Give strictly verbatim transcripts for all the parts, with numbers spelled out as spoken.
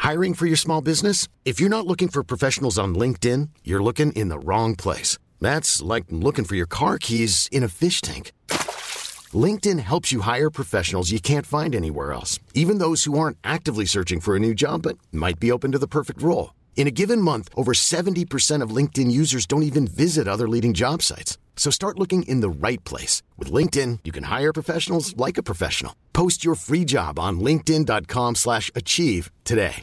Hiring for your small business? If you're not looking for professionals on LinkedIn, you're looking in the wrong place. That's like looking for your car keys in a fish tank. LinkedIn helps you hire professionals you can't find anywhere else, even those who aren't actively searching for a new job but might be open to the perfect role. In a given month, over seventy percent of LinkedIn users don't even visit other leading job sites. So start looking in the right place. With LinkedIn, you can hire professionals like a professional. Post your free job on linkedin.com slash achieve today.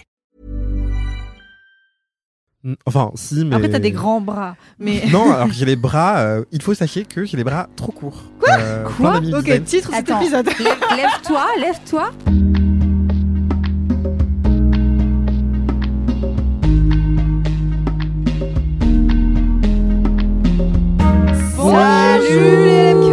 Enfin, si, mais... Après, t'as des grands bras. Mais... Non, alors j'ai les bras... Euh, il faut sachez que j'ai les bras trop courts. Quoi euh, Quoi Ok, titre de cet épisode. Lève, lève-toi, lève-toi. Salut les M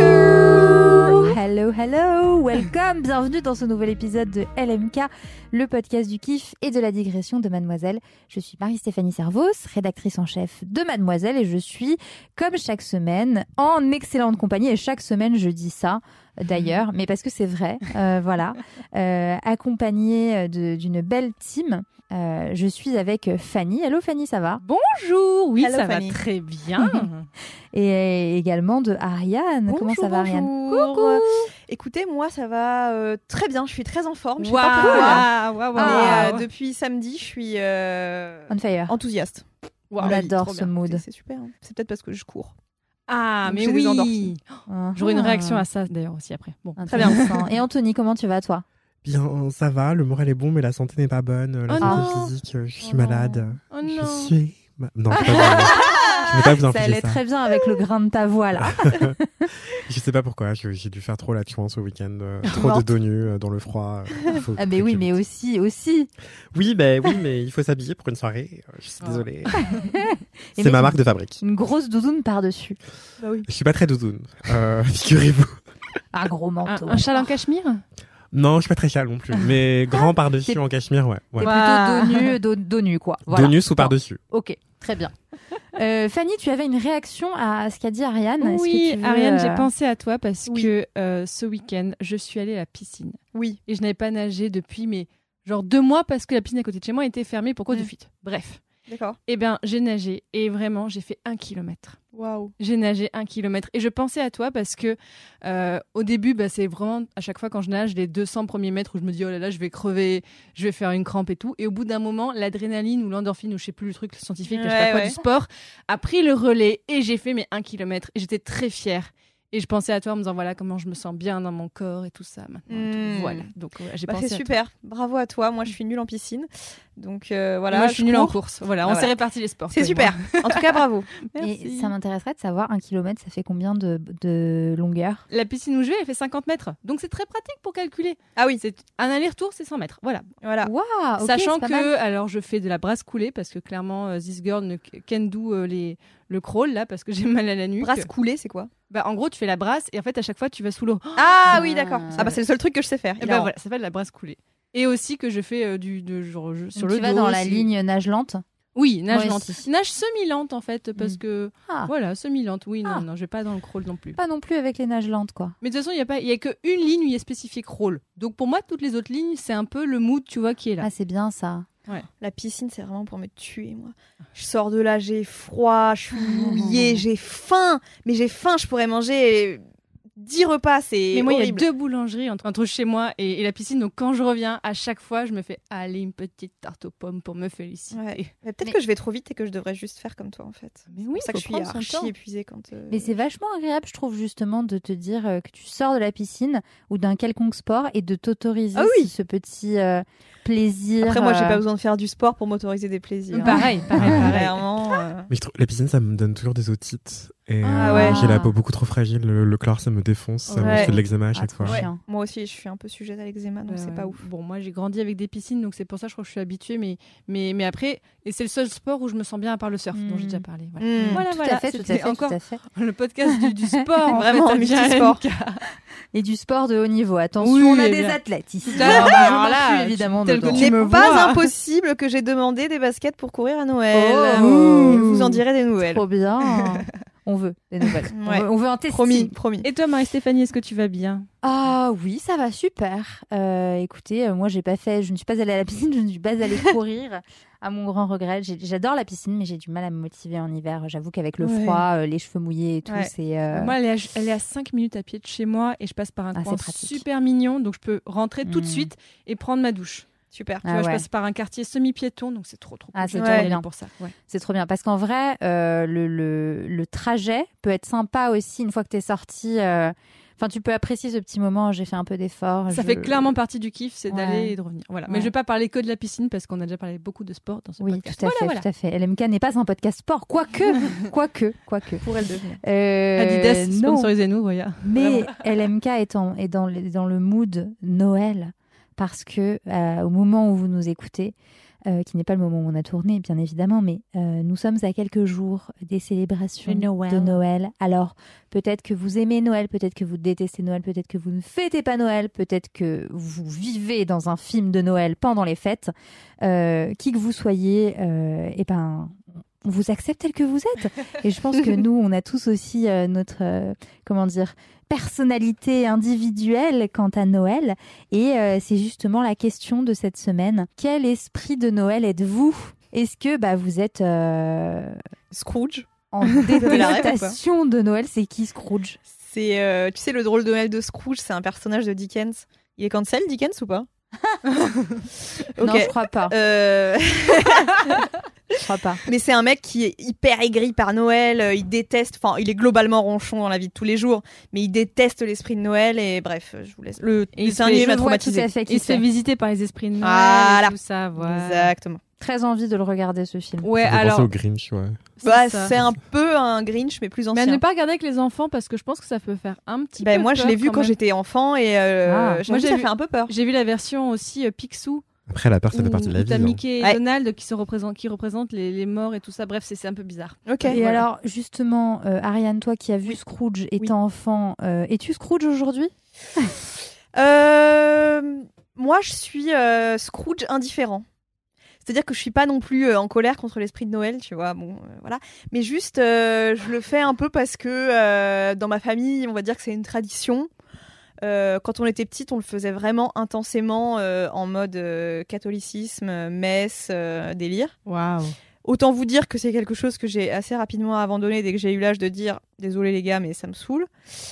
K. Hello, hello, welcome, bienvenue dans ce nouvel épisode de L M K, le podcast du kiff et de la digression de Mademoiselle. Je suis Marie-Stéphanie Servos, rédactrice en chef de Mademoiselle, et je suis, comme chaque semaine, en excellente compagnie. Et chaque semaine, je dis ça, d'ailleurs, mais parce que c'est vrai, euh, voilà, euh, accompagnée de, d'une belle team. Euh, je suis avec Fanny. Hello Fanny, ça va? Bonjour, oui, Hello, ça Fanny. va très bien. Et également de Ariane. Bonjour, Comment ça va, Ariane? bonjour. Coucou. Écoutez, moi ça va euh, très bien, je suis très en forme. Je sais Waouh, pas pourquoi, waouh, waouh, mais waouh. euh, depuis samedi, je suis euh, On fire. enthousiaste. On La vie, adore trop ce bien. mood. C'est, c'est super, hein. C'est peut-être parce que je cours. Ah, Donc mais j'ai des oui. endorphines. Uh-huh. J'aurai une réaction à ça d'ailleurs aussi après. Bon, Très bien. Et Anthony, comment tu vas, toi? Bien, ça va, le moral est bon, mais la santé n'est pas bonne. La Oh santé non. physique, je suis Oh malade. Oh je non. suis... ma- Non, c'est pas vrai. Je ne vais pas vous Ça infliger allait ça. très bien avec le grain de ta voix, là. Je sais pas pourquoi, je- j'ai dû faire trop la tuance au week-end. euh, trop de Morte. dos nus euh, dans le froid. euh, faut- Ah, mais faut oui, que mais je- aussi, aussi. Oui, ben oui, mais il faut s'habiller pour une soirée. euh, Je suis Oh. désolée. Et C'est mais- ma marque de fabrique. Une grosse doudoune par-dessus. Bah oui. Je suis pas très doudoune, euh, figurez-vous. Un gros Un, manteau. un châle en cachemire. Non, je suis pas très châle non plus, mais grand par-dessus T'es- en cachemire, ouais. ouais. T'es Waouh. plutôt dos nu, dos, dos nu, quoi. Voilà. Dos nu sous Bon. par-dessus. Ok, très bien. Euh, Fanny, tu avais une réaction à ce qu'a dit Ariane. Est-ce Oui, que tu veux, Ariane, euh, j'ai pensé à toi parce Oui. que euh, ce week-end, je suis allée à la piscine. Oui. Et je n'avais pas nagé depuis, mais genre deux mois parce que la piscine à côté de chez moi était fermée pour cause Mm. de fuite. Bref. D'accord. Eh bien, j'ai nagé et vraiment, j'ai fait un kilomètre. Waouh. J'ai nagé un kilomètre. Et je pensais à toi parce que euh, au début, bah, c'est vraiment à chaque fois quand je nage, les deux cents premiers mètres où je me dis oh là là, je vais crever, je vais faire une crampe et tout. Et au bout d'un moment, l'adrénaline ou l'endorphine ou je sais plus le truc scientifique, je sais Ouais, pas quoi, ouais. du sport, a pris le relais et j'ai fait mes un kilomètre. Et j'étais très fière. Et je pensais à toi en me disant voilà comment je me sens bien dans mon corps et tout ça maintenant. et tout. Mm. Voilà. Donc ouais, j'ai Bah, pensé c'est à toi. super. Bravo à toi. Moi je suis nulle en piscine. Donc euh, Et voilà. moi, je suis nulle en cours. course. Voilà, Ah, on voilà. s'est répartis les sports. C'est toi et super. moi. En tout cas, bravo. Et Merci. ça m'intéresserait de savoir un kilomètre, ça fait combien de, de longueur? La piscine où je vais, elle fait cinquante mètres. Donc c'est très pratique pour calculer. Ah oui. C'est un aller-retour, c'est cent mètres. Voilà. Voilà. Waouh, ok, Sachant c'est pas que, mal. alors je fais de la brasse coulée parce que clairement, euh, this girl ne can do euh, les, le crawl là parce que j'ai mal à la nuque. Brasse coulée, c'est quoi? Bah, en gros, tu fais la brasse et en fait, à chaque fois, tu vas sous l'eau. Ah oui, d'accord. Ah. Ah bah c'est le seul truc que je sais faire. Et bah Évidemment. voilà, ça s'appelle la brasse coulée. Et aussi que je fais euh, du de, genre, je- sur Donc le tu vas dos. dans la aussi. ligne nage lente. Oui, nage Moi lente. aussi. Nage semi-lente en fait parce Mm. que. Ah, Voilà, semi-lente. Oui, non, Ah. non, je vais pas dans le crawl non plus. pas non plus avec les nages lentes, quoi. Mais de toute façon, il n'y a, pas- il y a qu'une ligne où il y a spécifié crawl. Donc pour moi, toutes les autres lignes, c'est un peu le mood, tu vois, qui est là. Ah, c'est bien ça. La piscine, c'est vraiment pour me tuer, moi. Je sors de là, j'ai froid, je suis mouillée, j'ai faim. Mais j'ai faim, je pourrais manger dix repas, c'est Mais moi, il y a horrible. deux boulangeries entre, entre chez moi et, et la piscine. Donc, quand je reviens, à chaque fois, je me fais aller une petite tarte aux pommes pour me féliciter. Ouais. Mais peut-être Mais- que je vais trop vite et que je devrais juste faire comme toi, en fait. Mais C'est oui, pour ça que je faut suis prendre son archi temps. épuisée quand. euh, Mais c'est vachement agréable, je trouve, justement, de te dire euh, que tu sors de la piscine ou d'un quelconque sport et de t'autoriser Ah oui. ce, ce petit euh, plaisir. Après, moi, j'ai euh, pas besoin de faire du sport pour m'autoriser des plaisirs. hein. Pareil, pareil, pareil. Clairement. euh, Mais je trouve, la piscine, ça me donne toujours des otites. Et Ah euh, ouais. j'ai la peau beaucoup trop fragile. Le, le chlore, ça me défonce. Ça me Ouais. fait de l'eczéma à Ah, chaque trop fois. chiant. Moi aussi, je suis un peu sujette à l'eczéma, donc Ouais, c'est ouais. pas ouf. Bon, moi, j'ai grandi avec des piscines, donc c'est pour ça que je crois que je suis habituée. Mais, mais, mais après, et c'est le seul sport où je me sens bien à part le surf, dont j'ai Mm. déjà parlé. Voilà, Mm. voilà. Tout voilà. à fait, tout C'était à fait, encore tout à fait. le podcast du, du sport. en Vraiment, fait, multisport. L M K. Et du sport de haut niveau. Attention, Oui, on a eh des bien. athlètes ici. Tout à l'heure, Je alors m'inclus là, évidemment tel que dedans. tu Il me n'est pas vois. impossible que j'ai demandé des baskets pour courir à Noël. Oh. Je vous en dirai des nouvelles. Trop bien. On veut des nouvelles. on, Ouais. veut, on veut un testing. Promis, promis. Et toi, Marie-Stéphanie, est-ce que tu vas bien? Ah oui, ça va super. Euh, écoutez, euh, moi j'ai pas fait, je ne suis pas allée à la piscine, je ne suis pas allée courir. À mon grand regret, J'ai- j'adore la piscine, mais j'ai du mal à me motiver en hiver. J'avoue qu'avec le Ouais. froid, euh, les cheveux mouillés et tout, Ouais. c'est. euh, Moi, elle est, à, elle est à cinq minutes à pied de chez moi et je passe par un Ah, coin c'est pratique. super mignon, donc je peux rentrer tout de Mm. suite et prendre ma douche. Super. Tu Ah vois, je ouais. passe par un quartier semi-piéton, donc c'est trop trop cool. Ah, c'est J'adore trop y aller bien. pour ça. Ouais. C'est trop bien parce qu'en vrai, euh, le, le, le trajet peut être sympa aussi une fois que t'es sorti. euh, Enfin, tu peux apprécier ce petit moment. J'ai fait un peu d'efforts. Ça je- fait clairement partie du kiff, c'est d'aller Ouais. et de revenir. Voilà. Ouais. Mais je vais pas parler que de la piscine parce qu'on a déjà parlé beaucoup de sport dans ce Oui, podcast. tout à Voilà, fait, voilà. tout à fait. L M K n'est pas un podcast sport, quoique, quoique, quoique. Pour elle devenir. Euh, Adidas, non. sponsorisez-nous, voilà. Mais L M K est, en- est dans, le, dans le mood Noël parce que euh, au moment où vous nous écoutez, euh, qui n'est pas le moment où on a tourné, bien évidemment, mais euh, nous sommes à quelques jours des célébrations De Noël. de Noël. Alors, peut-être que vous aimez Noël, peut-être que vous détestez Noël, peut-être que vous ne fêtez pas Noël, peut-être que vous vivez dans un film de Noël pendant les fêtes. Euh, qui que vous soyez, euh, eh ben, on vous accepte tel que vous êtes. Et je pense que nous, on a tous aussi euh, notre, euh, comment dire, personnalité individuelle quant à Noël. Et euh, c'est justement la question de cette semaine. Quel esprit de Noël êtes-vous? Est-ce que bah, vous êtes euh, Scrooge. en avez la rêve ou pas détestation de Noël? C'est qui Scrooge? C'est, euh, tu sais, le drôle de Noël de Scrooge, c'est un personnage de Dickens. Il est cancel, Dickens, ou pas? Ok. Non, je crois pas. Euh, Je crois pas. Mais c'est un mec qui est hyper aigri par Noël. euh, Il déteste, enfin, il est globalement ronchon dans la vie de tous les jours, mais il déteste l'esprit de Noël. Et bref, je vous laisse. Le Et il dessin se fait- animé je m'a vois traumatisé. tout à fait qui Il se fait c'est. visiter par les esprits de Noël Voilà. et tout ça, voilà. Exactement. Très envie de le regarder, ce film. Ouais, Ça fait alors, penser au Grinch, ouais. c'est Bah, ça. c'est un peu un Grinch, mais plus Mais ancien. à ne pas regarder avec les enfants parce que je pense que ça peut faire un petit Bah, peu moi, je peur l'ai vu quand même. j'étais enfant et euh, Ah. j'avoue Moi, que j'ai ça vu- fait un peu peur. J'ai vu la version aussi euh, Picsou. Après, la peur, ça fait où- partie de la où vie. T'as hein. Mickey et Ouais. Donald qui, se représentent, qui représentent les, les morts et tout ça. Bref, c'est c'est un peu bizarre. Ok. Et Voilà. alors, justement, euh, Ariane, toi qui as vu Oui. Scrooge étant Oui. enfant, euh, es-tu Scrooge aujourd'hui? Euh, moi, je suis euh, Scrooge indifférent. C'est-à-dire que je suis pas non plus euh, en colère contre l'esprit de Noël, tu vois. Bon, euh, voilà. Mais juste, euh, je le fais un peu parce que euh, dans ma famille, on va dire que c'est une tradition. Euh, quand on était petite, on le faisait vraiment intensément euh, en mode euh, catholicisme, messe, euh, délire. Waouh. Autant vous dire que c'est quelque chose que j'ai assez rapidement abandonné dès que j'ai eu l'âge de dire désolé les gars, mais ça me saoule.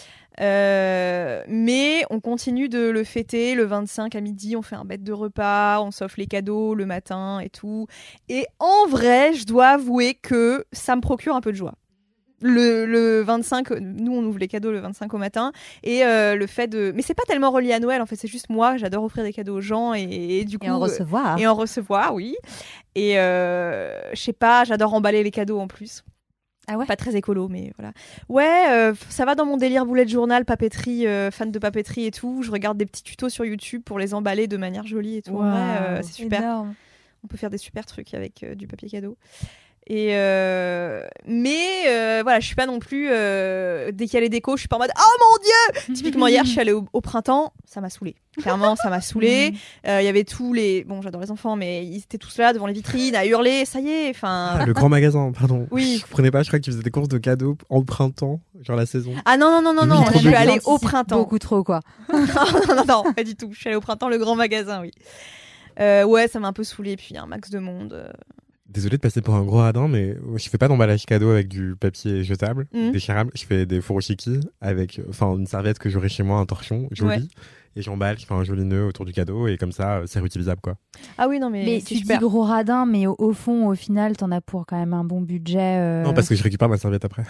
Euh, mais on continue de le fêter le vingt-cinq à midi, on fait un bête de repas, on s'offre les cadeaux le matin et tout. Et en vrai, je dois avouer que ça me procure un peu de joie. Le, le vingt-cinq, nous on ouvre les cadeaux le vingt-cinq au matin et euh, le fait de, mais c'est pas tellement relié à Noël en fait, c'est juste moi, j'adore offrir des cadeaux aux gens et, et du coup Et en recevoir. et en recevoir, oui. Et euh, je sais pas, j'adore emballer les cadeaux en plus. Ah ouais? Pas très écolo, mais voilà. Ouais, euh, ça va dans mon délire bullet journal, papeterie, euh, fan de papeterie et tout. Je regarde des petits tutos sur YouTube pour les emballer de manière jolie et tout. En vrai, euh, Waouh. c'est super. Énorme. On peut faire des super trucs avec euh, du papier cadeau. Et euh, mais euh, voilà, je suis pas non plus euh, dès qu'il y a les décos, je suis pas en mode oh mon dieu. Typiquement hier, je suis allée au, au printemps, ça m'a saoulée. Clairement, ça m'a saoulée. Il y avait tous les, bon, j'adore les enfants, mais ils étaient tous là devant les vitrines à hurler. Ça y est, enfin. Ah, le grand magasin, pardon. Oui. Je comprenais pas, je crois que tu faisais des courses de cadeaux en printemps, genre la saison. Ah non non non non Oui, non, trop je suis bien. allée au J'anticipe printemps. Beaucoup trop, quoi. non, non, non, pas du tout. Je suis allée au printemps, le grand magasin, oui. Euh, ouais, ça m'a un peu saoulée, puis un max de monde. euh. Désolé de passer pour un gros radin, mais je fais pas d'emballage cadeau avec du papier jetable, Mhm. déchirable. Je fais des furoshiki avec, enfin, une serviette que j'aurais chez moi, un torchon joli. Ouais. Et j'emballe, je fais un joli nœud autour du cadeau et comme ça, c'est réutilisable, quoi. Ah oui, non, mais, Mais c'est tu super. dis gros radin, mais au, au fond, au final, t'en as pour quand même un bon budget. euh. Non, parce que je récupère ma serviette après.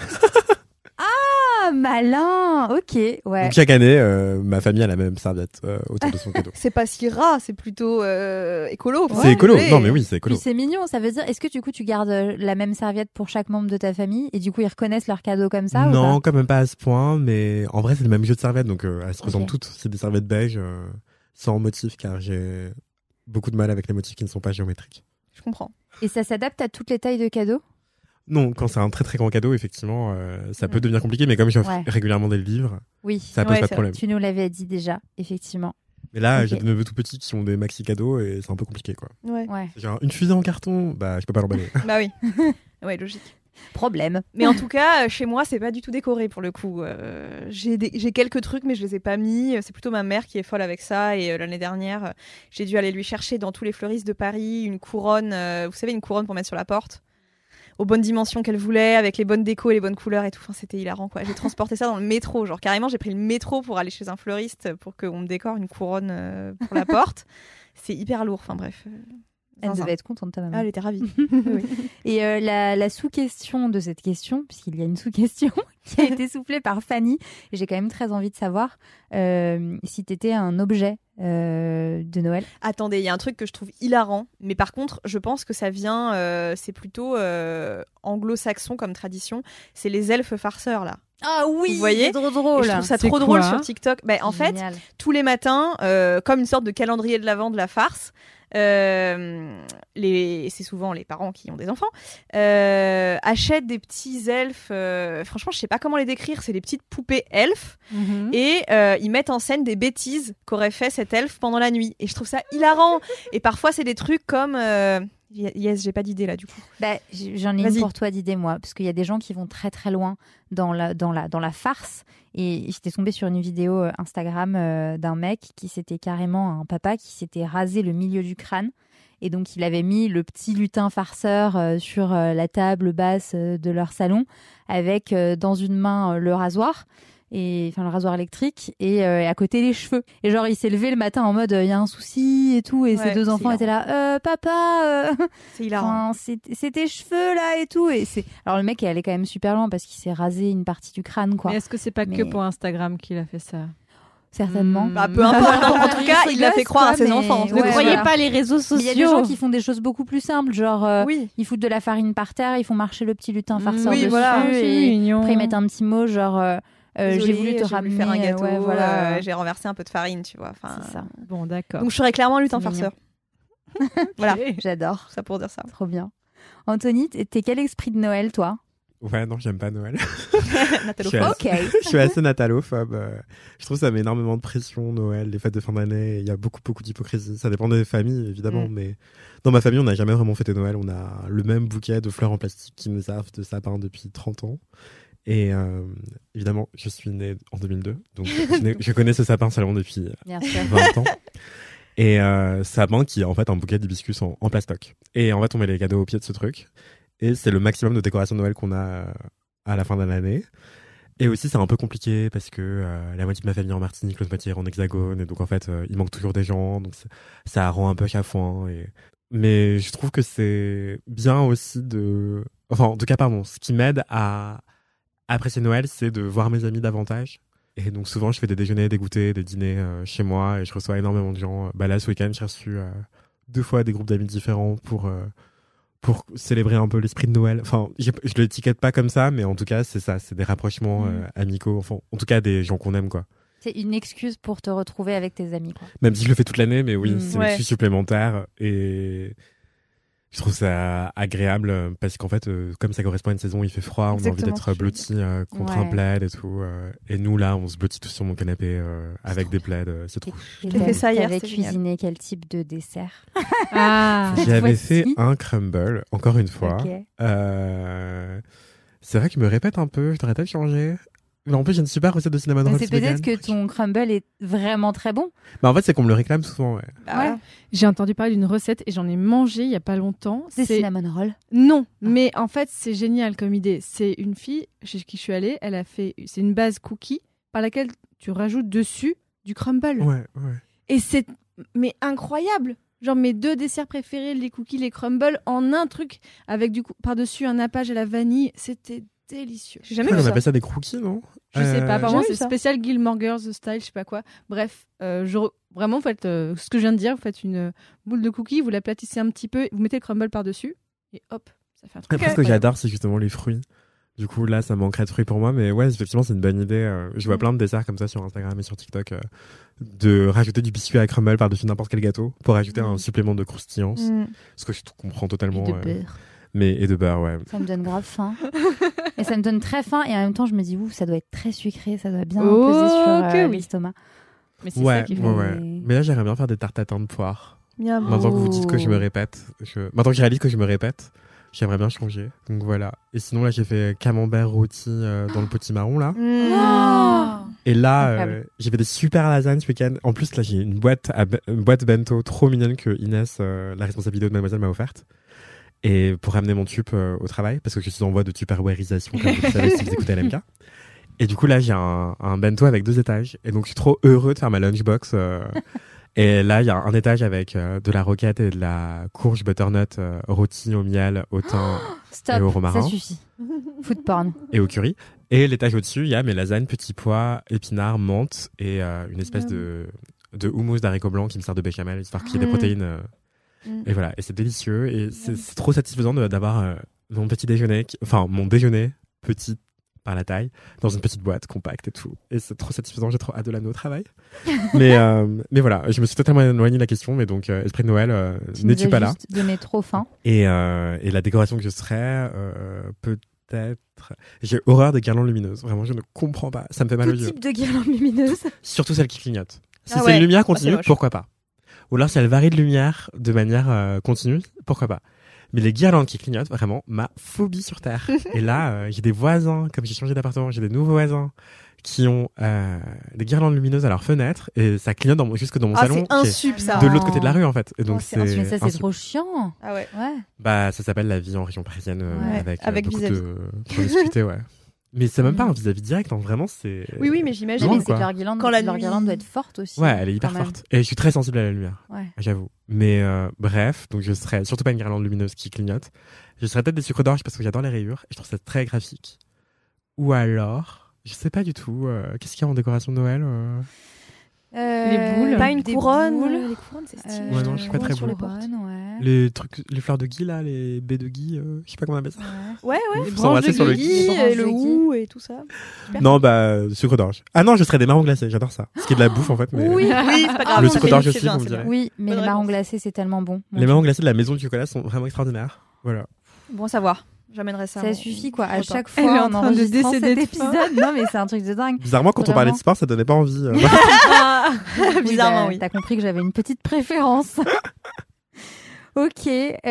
Ah, malin. Ok, ouais. Donc chaque année, euh, ma famille a la même serviette euh, autour de son cadeau. C'est pas si ras, c'est plutôt euh, écolo. faut C'est écolo. rigoler. Non, mais oui, c'est écolo. Puis c'est mignon, ça veut dire, est-ce que du coup tu gardes euh, la même serviette pour chaque membre de ta famille et du coup ils reconnaissent leur cadeau comme ça Non, ou quand même pas à ce point, mais en vrai, c'est le même jeu de serviettes, donc euh, elles se ressemblent Ok. toutes. C'est des serviettes beige, euh, sans motif, car j'ai beaucoup de mal avec les motifs qui ne sont pas géométriques. Je comprends. pas? Et ça s'adapte à toutes les tailles de cadeaux? Non, quand c'est un très très grand cadeau, effectivement, euh, ça peut Ouais. devenir compliqué, mais comme j'offre Ouais. régulièrement des livres, Oui, ça pose Ouais, pas c'est de problème. tu nous l'avais dit déjà, effectivement. Mais là, Ok. j'ai des neveux tout petits qui ont des maxi cadeaux et c'est un peu compliqué, quoi. Ouais. Ouais. Genre, une fusée en carton, bah, je peux pas l'emballer. Bah oui. Ouais, logique. Problème. Mais en tout cas, chez moi, c'est pas du tout décoré pour le coup. Euh, j'ai, des- j'ai quelques trucs, mais je les ai pas mis. C'est plutôt ma mère qui est folle avec ça. Et euh, l'année dernière, euh, j'ai dû aller lui chercher dans tous les fleuristes de Paris une couronne. euh, vous savez, une couronne pour mettre sur la porte, aux bonnes dimensions qu'elle voulait, avec les bonnes décos et les bonnes couleurs et tout. Enfin, c'était hilarant, quoi. J'ai transporté ça dans le métro. Genre, carrément, j'ai pris le métro pour aller chez un fleuriste pour qu'on me décore une couronne euh, pour la porte. C'est hyper lourd. Enfin, bref. euh, Elle zinzin. devait être contente, ta maman. Ah, elle était ravie. Oui, oui. Et euh, la, la sous-question de cette question, puisqu'il y a une sous-question qui a été soufflée par Fanny, et j'ai quand même très envie de savoir euh, si tu étais un objet euh, de Noël. Attendez, il y a un truc que je trouve hilarant, mais par contre, je pense que ça vient, euh, c'est plutôt euh, anglo-saxon comme tradition, c'est les elfes farceurs, là. Ah oui, Vous voyez c'est trop Et drôle. je trouve ça C'est trop quoi drôle sur TikTok. Ben, en fait, Génial. tous les matins, euh, comme une sorte de calendrier de l'avent de la farce, euh, les... c'est souvent les parents qui ont des enfants, euh, achètent des petits elfes, euh, franchement, je sais pas comment les décrire, c'est des petites poupées elfes, Mhm. et euh, ils mettent en scène des bêtises qu'aurait fait cet elfe pendant la nuit. Et je trouve ça hilarant. Et parfois, c'est des trucs comme... euh, Yes, j'ai pas d'idée là du coup. Bah, j- j'en ai une Vas-y. pour toi d'idée, moi, parce qu'il y a des gens qui vont très très loin dans la, dans la, dans la farce. Et j'étais tombée sur une vidéo euh, Instagram euh, d'un mec qui s'était carrément un papa qui s'était rasé le milieu du crâne. Et donc, il avait mis le petit lutin farceur euh, sur euh, la table basse euh, de leur salon, avec euh, dans une main euh, le rasoir. Et enfin le rasoir électrique et, euh, et à côté les cheveux, et genre il s'est levé le matin en mode il y a un souci et tout, et Ouais, ses deux c'est enfants étaient là euh, papa euh, C'est hilarant. enfin, c'est c'est tes cheveux là et tout, et c'est alors le mec est allé quand même super loin parce qu'il s'est rasé une partie du crâne, quoi. Mais est-ce que c'est pas Mais- que pour Instagram qu'il a fait ça? Certainement. Hmm. Bah, peu importe. En tout cas, il l'a fait croire à ses mais- enfants. ouais, Ne croyez voilà. pas. les réseaux sociaux. Mais il y a des gens qui font des choses beaucoup plus simples, genre euh, Oui. ils foutent de la farine par terre, ils font marcher le petit lutin farceur Oui, dessus, voilà. C'est et mignon. après ils mettent un petit mot genre euh, euh, Désolée, j'ai voulu te ramener faire un gâteau. ouais, voilà. euh, j'ai renversé un peu de farine, tu vois. Enfin, C'est ça. Bon, d'accord. donc je serais clairement un lutin C'est mignon. farceur. Voilà. J'adore, Tout ça pour dire ça. trop bien. Anthony, t'es t'es quel esprit de Noël, toi? Ouais, non, j'aime pas Noël. Nathalie. Je suis assez- Ok. je suis assez natalophobe. euh, Je trouve que ça met énormément de pression, Noël, les fêtes de fin d'année. Il y a beaucoup, beaucoup d'hypocrisie. Ça dépend des familles, évidemment, Mm. mais dans ma famille, on n'a jamais vraiment fêté Noël. On a le même bouquet de fleurs en plastique qui nous servent de sapin depuis trente ans. Et euh, évidemment, je suis né en deux mille deux, donc je, n'ai- je connais ce sapin seulement depuis Bien sûr. vingt ans. Et euh, sapin qui est en fait un bouquet d'hibiscus en, en plastoc. Et en fait, on met les cadeaux au pied de ce truc. Et c'est le maximum de décoration de Noël qu'on a euh, à la fin de l'année. Et aussi, c'est un peu compliqué parce que euh, la moitié de ma famille est en Martinique, l'autre moitié est en Hexagone. Et donc, en fait, euh, il manque toujours des gens. Donc, ça, ça rend un peu chafouin. Et... Mais je trouve que c'est bien aussi de... Enfin, en tout cas, pardon, ce qui m'aide à apprécier Noël, c'est de voir mes amis davantage. Et donc, souvent, je fais des déjeuners, des goûters, des dîners euh, chez moi. Et je reçois énormément de gens. Bah là, ce week-end, j'ai reçu euh, deux fois des groupes d'amis différents pour... Euh, pour célébrer un peu l'esprit de Noël. Enfin, j'ai- je ne l'étiquette pas comme ça, mais en tout cas, c'est ça, c'est des rapprochements euh, amicaux, enfin, en tout cas des gens qu'on aime, quoi. C'est une excuse pour te retrouver avec tes amis, quoi. Même si je le fais toute l'année, mais oui, Mm. c'est une Ouais. excuse supplémentaire, et je trouve ça agréable, euh, parce qu'en fait, euh, comme ça correspond à une saison, il fait froid, on a envie Exactement, d'être je suis- blottis euh, contre Ouais. un plaid et tout, euh, et nous, là, on se blottit tous sur mon canapé euh, avec trop des plaids, euh, c'est trop. Et J'ai fait ça hier, T'avais c'était génial. cuisiné quel type de dessert? Ah. Cette J'avais fois-ci. fait un crumble, encore une fois. Ok. Euh, C'est vrai que je me répète un peu, je devrais peut-être changer. Mais en plus, j'ai une super recette de cinnamon Mais rolls c'est peut-être vegan. que ton crumble est vraiment très bon. Bah, en fait, c'est qu'on me le réclame souvent, ouais. Bah, voilà. J'ai entendu parler d'une recette et j'en ai mangé il y a pas longtemps. C'est C'est cinnamon roll. non, mais en fait c'est génial comme idée. C'est une fille chez qui je suis allée. Elle a fait, c'est une base cookie par laquelle tu rajoutes dessus du crumble. Ouais, ouais. Et c'est mais incroyable. Genre mes deux desserts préférés, les cookies, les crumbles, en un truc avec du coup par-dessus un nappage à la vanille. C'était délicieux. J'ai jamais on vu ça. appelle ça des crookies, non? Je sais pas, Euh, apparemment j'ai vu c'est ça. spécial Gilmore Girls style, je sais pas quoi. Bref, euh, je re- vraiment, vous faites euh, ce que je viens de dire, vous faites une euh, boule de cookies, vous l'aplatissez un petit peu, vous mettez le crumble par-dessus, et hop, ça fait un truc. Après, ce que j'adore, c'est justement les fruits. Du coup, là, ça manquerait de fruits pour moi, mais ouais, effectivement, c'est une bonne idée. euh, Je vois Mm. plein de desserts comme ça sur Instagram et sur TikTok, euh, de rajouter du biscuit à crumble par-dessus n'importe quel gâteau pour ajouter un supplément de croustillance, Mm. ce que je comprends totalement. Et de euh, beurre. Mais et de beurre, ouais. Ça me donne grave faim. Et ça me donne très faim. Et en même temps, je me dis, ouh, ça doit être très sucré. Ça doit bien Oh, peser sur euh, que oui. l'estomac. Mais c'est Ouais, ça qui fait. ouais, ouais. Mais- Mais là, j'aimerais bien faire des tartes tatin de poire. Miam. Maintenant que vous dites que je me Oh. répète, je... maintenant que je réalise que je me répète, J'aimerais bien changer. Donc voilà. Et sinon, là, j'ai fait camembert rôti euh, dans le potimarron, là. Oh Et là, Incroyable. euh, j'ai fait des super lasagnes ce week-end. En plus, là, j'ai une boîte, à, une boîte bento trop mignonne que Inès, euh, la responsable vidéo de Mademoiselle, m'a offerte. Et pour ramener mon tube euh, au travail, parce que je suis en voie de tupperwareisation, comme vous le savez si vous écoutez L M K. Et du coup, là, j'ai un, un bento avec deux étages. Et donc, je suis trop heureux de faire ma lunchbox. Euh, et là, il y a un étage avec euh, de la roquette et de la courge butternut euh, rôtie au miel, au thym Stop, et au romarin. ça suffit. Food porn. Et au curry. Et l'étage au-dessus, il y a mes lasagnes, petits pois, épinards, menthe et euh, une espèce de, de houmous d'haricots blancs qui me sert de béchamel, histoire qu'il y ait des Mm. protéines. euh. Mm. Et voilà, et c'est délicieux. Et c'est c'est trop satisfaisant de- d'avoir euh, mon petit déjeuner, qui- enfin mon déjeuner, petit par la taille, dans une petite boîte compacte et tout. Et c'est trop satisfaisant, j'ai trop hâte de l'amener au travail. mais, euh, mais voilà, je me suis totalement éloigné de la question, mais donc euh, esprit de Noël, euh, Tu nous n'es-tu as pas là? juste donné trop faim. Et, euh, et la décoration que je serais, euh, peut-être. J'ai horreur des guirlandes lumineuses. Vraiment, je ne comprends pas. Ça me fait mal Tout aux yeux. type de guirlande lumineuse. Surtout celles qui clignotent. Si Ah c'est ouais. une lumière Ah, c'est continue, moche. pourquoi pas. Ou alors si elle varie de lumière de manière euh, continue, pourquoi pas. Mais les guirlandes qui clignotent, vraiment, ma phobie sur Terre. Et là, euh, j'ai des voisins, comme j'ai changé d'appartement, j'ai des nouveaux voisins qui ont euh, des guirlandes lumineuses à leur fenêtre et ça clignote dans mon, jusque dans mon Ah, salon, c'est qui est insup ça. de l'autre côté de la rue en fait. Et donc Oh, c'est c'est insup. Mais ça, c'est insup. trop chiant. Ah ouais. Ouais. Bah, ça s'appelle la vie en région parisienne euh, Ouais. avec, euh, Avec beaucoup vis-à-vis. de promiscuité, ouais. Mais c'est même pas un vis-à-vis direct, hein, vraiment, c'est. Oui, oui, mais Non, j'imagine. Loin, mais c'est quoi. que leur guirlande, Quand la leur nuit- guirlande doit être forte aussi. Ouais, elle est hyper quand même. forte. Et je suis très sensible à la lumière, Ouais. j'avoue. Mais euh, bref, donc je serais surtout pas une guirlande lumineuse qui clignote. Je serais peut-être des sucres d'orge parce que j'adore les rayures et je trouve ça très graphique. Ou alors, je sais pas du tout, euh, qu'est-ce qu'il y a en décoration de Noël euh Euh, Les boules. Pas une des couronne. boules. Les couronnes, c'est stylé. Ouais, non, je suis pas très sur bon. les portes. Ouais. Les trucs, les fleurs de gui là, les baies de gui, euh, je sais pas comment on appelle ça. Ouais. Ouais, ouais. Faut branches s'embrasser de sur le gui. gui. Gui Les et le branches de hou et tout ça. Super. Non, bah, euh, sucre d'orge. Ah non, je serais des marrons glacés, j'adore ça. Ce qui est de la bouffe en fait, mais. Oui, oui, c'est pas grave. Le c'est sucre bien, d'orge c'est aussi, bien, vous me c'est direz. bien. Oui, mais Bonne les marrons réponse. glacés, c'est tellement bon. Mon Les Dieu. marrons glacés de la maison du chocolat sont vraiment extraordinaires. Voilà. Bon à savoir. J'amènerai ça. Ça en- suffit quoi. À repas. chaque Elle est fois en en train de enregistrant décéder cet de faim. épisode. Non, mais c'est un truc de dingue. Bizarrement, quand on Vraiment. parlait de sport, ça donnait pas envie. euh. Oui, Bizarrement, bah, oui. T'as compris que j'avais une petite préférence. Ok.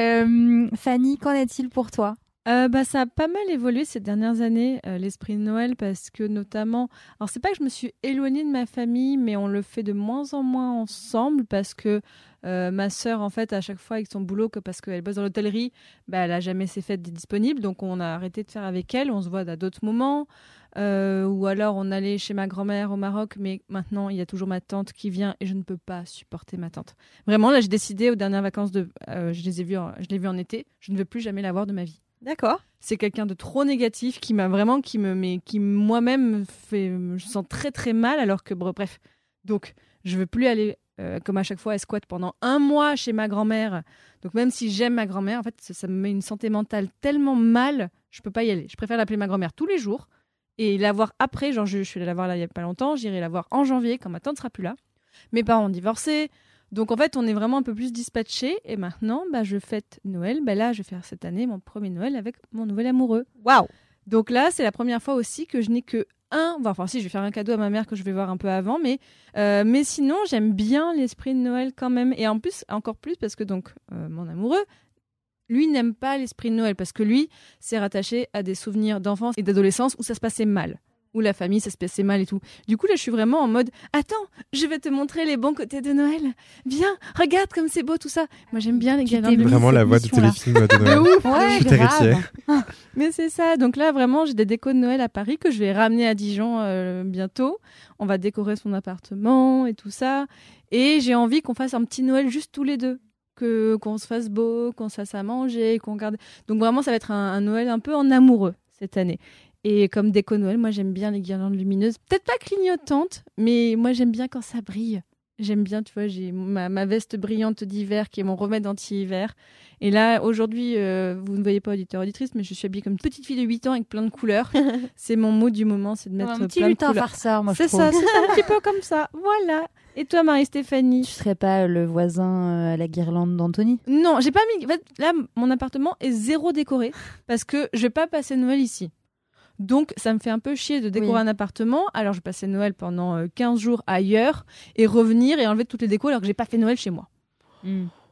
euh, Fanny, qu'en est-il pour toi? Euh, bah, ça a pas mal évolué ces dernières années, euh, l'esprit de Noël, parce que notamment, alors c'est pas que je me suis éloignée de ma famille, mais on le fait de moins en moins ensemble, parce que euh, ma sœur, en fait, à chaque fois avec son boulot, que, parce qu'elle bosse dans l'hôtellerie, bah, elle a jamais ses fêtes disponibles, donc on a arrêté de faire avec elle, on se voit à d'autres moments, euh, ou alors on allait chez ma grand-mère au Maroc, mais maintenant il y a toujours ma tante qui vient et je ne peux pas supporter ma tante. Vraiment, là j'ai décidé aux dernières vacances, de, euh, je les ai vues, en- je l'ai vue en été, je ne veux plus jamais la voir de ma vie. D'accord. C'est quelqu'un de trop négatif qui m'a vraiment, qui me, mais qui moi-même me fait, je sens très très mal alors que bre- bref. Donc je veux plus aller euh, comme à chaque fois elle squatte pendant un mois chez ma grand-mère. Donc même si j'aime ma grand-mère, en fait ça, ça me met une santé mentale tellement mal, je peux pas y aller. Je préfère l'appeler ma grand-mère tous les jours et la voir après. Genre je, je suis allée la voir là il y a pas longtemps, j'irai la voir en janvier quand ma tante sera plus là. Mes parents ont divorcé. Donc en fait, on est vraiment un peu plus dispatchés. Et maintenant, bah, je fête Noël. Bah, là, je vais faire cette année mon premier Noël avec mon nouvel amoureux. Waouh. Donc là, c'est la première fois aussi que je n'ai que un. Enfin, si, je vais faire un cadeau à ma mère que je vais voir un peu avant. Mais, euh, mais sinon, j'aime bien l'esprit de Noël quand même. Et en plus, encore plus, parce que donc euh, mon amoureux, lui, n'aime pas l'esprit de Noël. Parce que lui, c'est rattaché à des souvenirs d'enfance et d'adolescence où ça se passait mal. Où la famille, ça se passait mal et tout. Du coup, là, je suis vraiment en mode « Attends, je vais te montrer les bons côtés de Noël. Viens, regarde comme c'est beau tout ça. » Moi, j'aime bien les Tu t'es guirlandes. mis Vraiment cette la voix de mission-là. téléfilm de De Noël. ouf. Ouais, Je suis grave. terrifiée. Mais c'est ça. Donc là, vraiment, j'ai des décos de Noël à Paris que je vais ramener à Dijon euh, bientôt. On va décorer son appartement et tout ça. Et j'ai envie qu'on fasse un petit Noël juste tous les deux. Que, qu'on se fasse beau, qu'on se fasse à manger, qu'on garde... Donc vraiment, ça va être un, un Noël un peu en amoureux cette année. Et comme déco Noël, moi j'aime bien les guirlandes lumineuses. Peut-être pas clignotantes, mais moi j'aime bien quand ça brille. J'aime bien, tu vois, j'ai ma, ma veste brillante d'hiver qui est mon remède anti-hiver. Et là, aujourd'hui, euh, vous ne voyez pas auditeur auditrice, mais je suis habillée comme une petite fille de huit ans avec plein de couleurs. C'est mon mot du moment, c'est de mettre Un petit plein de lutin couleurs. farceur, moi je C'est trouve. ça, c'est un petit peu comme ça. Voilà. Et toi, Marie-Stéphanie? Tu serais pas le voisin euh, à la guirlande d'Anthony? Non, j'ai pas mis. En fait, là, mon appartement est zéro décoré parce que je vais pas passer Noël ici. Donc, ça me fait un peu chier de décorer Oui. un appartement. Alors, je vais passer Noël pendant euh, quinze jours ailleurs et revenir et enlever toutes les décos alors que j'ai pas fait Noël chez moi. Mm.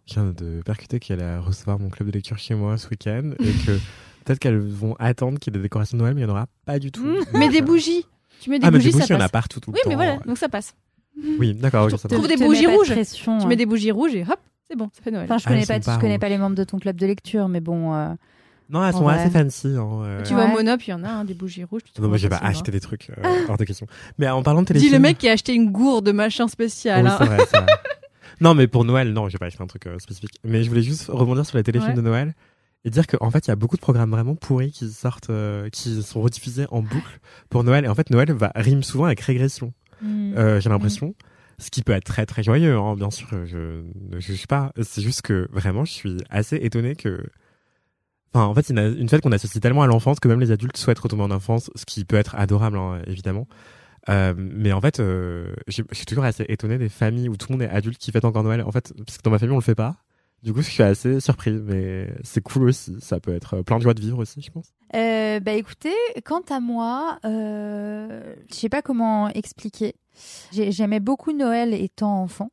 je viens de percuter qu'elle a recevoir mon club de lecture chez moi ce week-end et que peut-être qu'elles vont attendre qu'il y ait des décorations de Noël, mais il n'y en aura pas du tout. Mmh, mais des bougies. Tu mets des ah, mais bougies, des bougies, ça il y en a passe. partout tout le Oui, temps. mais voilà, donc ça passe. Oui, d'accord. Okay, ça Trouve passe. des Te bougies mets pas de rouges. pression, Tu hein. mets des bougies rouges et hop, c'est bon, ça fait Noël. Enfin, je Ah, connais elles pas, sont pas je connais rouges. pas les membres de ton club de lecture, mais bon. euh, Non, elles En sont vrai. assez fancy. Hein, euh. Tu Ouais. vas au Monop, il y en a hein, des bougies rouges. Tu Non, mais j'ai pas trouveras acheté des trucs euh, hors de question. Mais en parlant de facilement. téléfilms... Dis le mec qui a acheté une gourde de machin spécial. Oui, hein. c'est vrai, c'est vrai. Non, mais pour Noël, non, j'ai pas acheté un truc euh, spécifique. Mais je voulais juste rebondir sur les téléfilms Ouais. de Noël et dire qu'en fait, il y a beaucoup de programmes vraiment pourris qui sortent, euh, qui sont rediffusés en boucle pour Noël. Et en fait, Noël va rime souvent avec régression. hmm. Euh, j'ai l'impression. Ce qui peut être très très joyeux, hein, bien sûr. Je ne juge pas. C'est juste que vraiment, je suis assez étonné que. Enfin, en fait, c'est une, une fête qu'on associe tellement à l'enfance que même les adultes souhaitent retomber en enfance, ce qui peut être adorable, hein, évidemment. Euh, mais en fait, euh, je je suis toujours assez étonné des familles où tout le monde est adulte qui fête encore Noël. En fait, parce que dans ma famille, on le fait pas. Du coup, je suis assez surpris, mais c'est cool aussi. Ça peut être plein de joie de vivre aussi, je pense. Euh, bah écoutez, quant à moi, euh, je sais pas comment expliquer. J'ai- J'aimais beaucoup Noël étant enfant.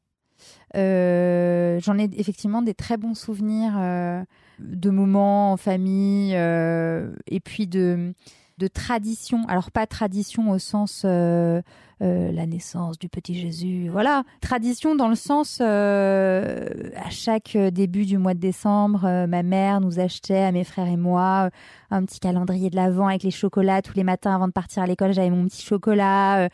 Euh, J'en ai effectivement des très bons souvenirs euh, de moments en famille euh, et puis de de tradition. Alors pas tradition au sens euh, euh, la naissance du petit Jésus, voilà. Tradition dans le sens euh, à chaque début du mois de décembre, euh, ma mère nous achetait à mes frères et moi euh, un petit calendrier de l'Avent avec les chocolats tous les matins avant de partir à l'école. J'avais mon petit chocolat, euh,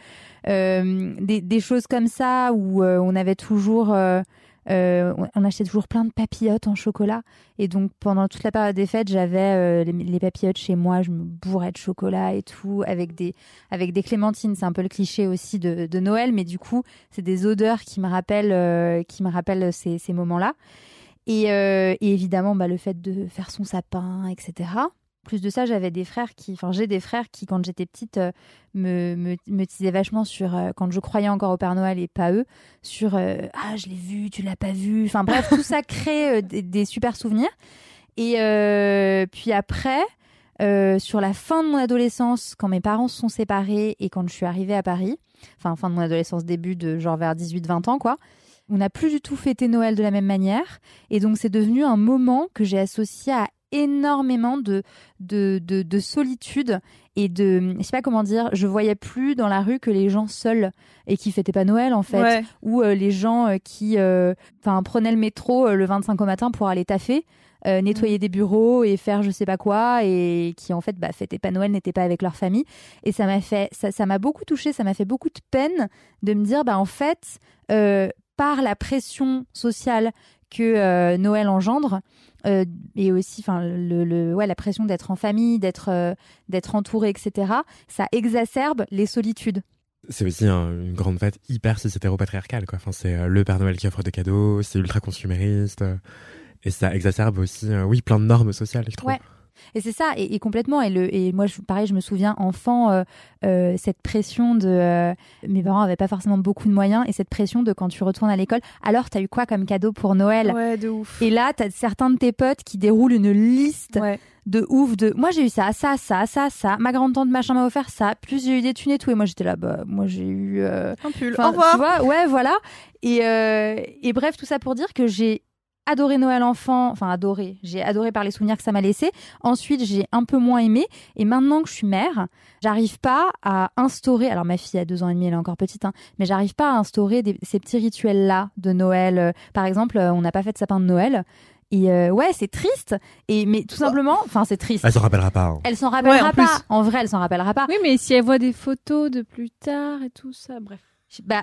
euh, des, des choses comme ça où euh, on avait toujours euh, Euh, on achetait toujours plein de papillotes en chocolat. Et donc, pendant toute la période des fêtes, j'avais euh, les, les papillotes chez moi. Je me bourrais de chocolat et tout, avec des, avec des clémentines. C'est un peu le cliché aussi de, de Noël. Mais du coup, c'est des odeurs qui me rappellent, euh, qui me rappellent ces, ces moments-là. Et, euh, et évidemment, bah, le fait de faire son sapin, et cetera. Plus de ça, j'avais des frères qui, enfin, j'ai des frères qui, quand j'étais petite, euh, me, me, me disaient vachement sur, euh, quand je croyais encore au Père Noël et pas eux, sur euh, ah, je l'ai vu, tu l'as pas vu. Enfin, bref, tout ça crée euh, des, des super souvenirs. Et euh, puis après, euh, sur la fin de mon adolescence, quand mes parents se sont séparés et quand je suis arrivée à Paris, enfin, fin de mon adolescence, début de genre vers dix-huit vingt ans, quoi. On n'a plus du tout fêté Noël de la même manière. Et donc, c'est devenu un moment que j'ai associé à énormément de, de, de, de solitude et de, je sais pas comment dire, je voyais plus dans la rue que les gens seuls et qui fêtaient pas Noël en fait, Ouais. ou euh, les gens euh, qui euh, enfin prenaient le métro euh, le vingt-cinq au matin pour aller taffer, euh, nettoyer des bureaux et faire je sais pas quoi, et qui en fait bah, fêtaient pas Noël, n'étaient pas avec leur famille. Et ça m'a fait, ça, ça m'a beaucoup touchée, ça m'a fait beaucoup de peine de me dire bah en fait euh, par la pression sociale que euh, Noël engendre, euh, et aussi enfin le, le ouais la pression d'être en famille, d'être euh, d'être entouré, etc., ça exacerbe les solitudes. C'est aussi un- une grande fête hyper cis-hétéro-patriarcale, quoi. Enfin, c'est euh, le Père Noël qui offre des cadeaux, c'est ultra consumériste, euh, et ça exacerbe aussi, euh, oui, plein de normes sociales, je trouve. Ouais. Et c'est ça, et, et complètement. Et, le, et moi, je, pareil, je me souviens, enfant, euh, euh, cette pression de... Euh, mes parents n'avaient pas forcément beaucoup de moyens, et cette pression de quand tu retournes à l'école, alors t'as eu quoi comme cadeau pour Noël? Ouais, de ouf. Et là, t'as certains de tes potes qui déroulent une liste Ouais. de ouf de... Moi, j'ai eu ça, ça, ça, ça, ça. Ma grande-tante machin m'a offert ça. Plus j'ai eu des thunes et tout. Et moi, j'étais là, bah, moi, j'ai eu... euh, Un pull. Enfin, Au revoir. tu vois, ouais, voilà. Et, euh, et bref, tout ça pour dire que j'ai adoré Noël enfant, enfin adoré, j'ai adoré par les souvenirs que ça m'a laissé. Ensuite, j'ai un peu moins aimé. Et maintenant que je suis mère, j'arrive pas à instaurer, alors ma fille a deux ans et demi, elle est encore petite, hein, mais j'arrive pas à instaurer des, ces petits rituels-là de Noël. Euh, Par exemple, euh, on n'a pas fait de sapin de Noël. Et euh, ouais, c'est triste. Et, mais tout simplement, enfin, c'est triste. Elle s'en rappellera pas. hein. Elle s'en rappellera Ouais, en pas. plus. En vrai, elle s'en rappellera pas. Oui, mais si elle voit des photos de plus tard et tout ça, bref. Bah,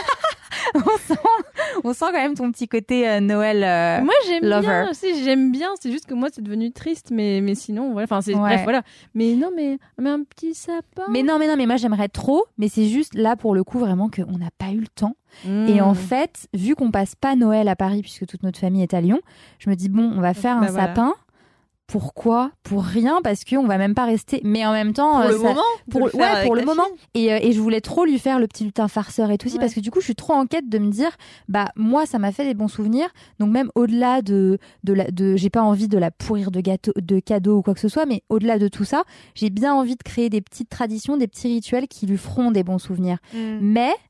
on sent, on sent quand même ton petit côté euh, Noël. euh, Moi, j'aime lover. bien aussi, j'aime bien. C'est juste que moi, c'est devenu triste, mais, mais sinon, voilà. Enfin, c'est, Ouais. bref, voilà. Mais non, mais, mais un petit sapin. Mais non, mais non, mais moi j'aimerais trop. Mais c'est juste là pour le coup vraiment qu'on n'a pas eu le temps. Mmh. Et en fait, vu qu'on passe pas Noël à Paris puisque toute notre famille est à Lyon, je me dis bon, on va faire Bah un voilà. sapin. Pourquoi? Pour rien, parce qu'on va même pas rester. Mais en même temps, Pour euh, le ça- moment. pour, de le faire ouais, avec pour le ta moment. fille. Et, euh, et je voulais trop lui faire le petit lutin farceur et tout aussi, Ouais. parce que du coup, je suis trop en quête de me dire, bah moi, ça m'a fait des bons souvenirs. Donc même au-delà de, de la, de, j'ai pas envie de la pourrir de gâteaux, de cadeaux ou quoi que ce soit, mais au-delà de tout ça, j'ai bien envie de créer des petites traditions, des petits rituels qui lui feront des bons souvenirs. Mm. Mais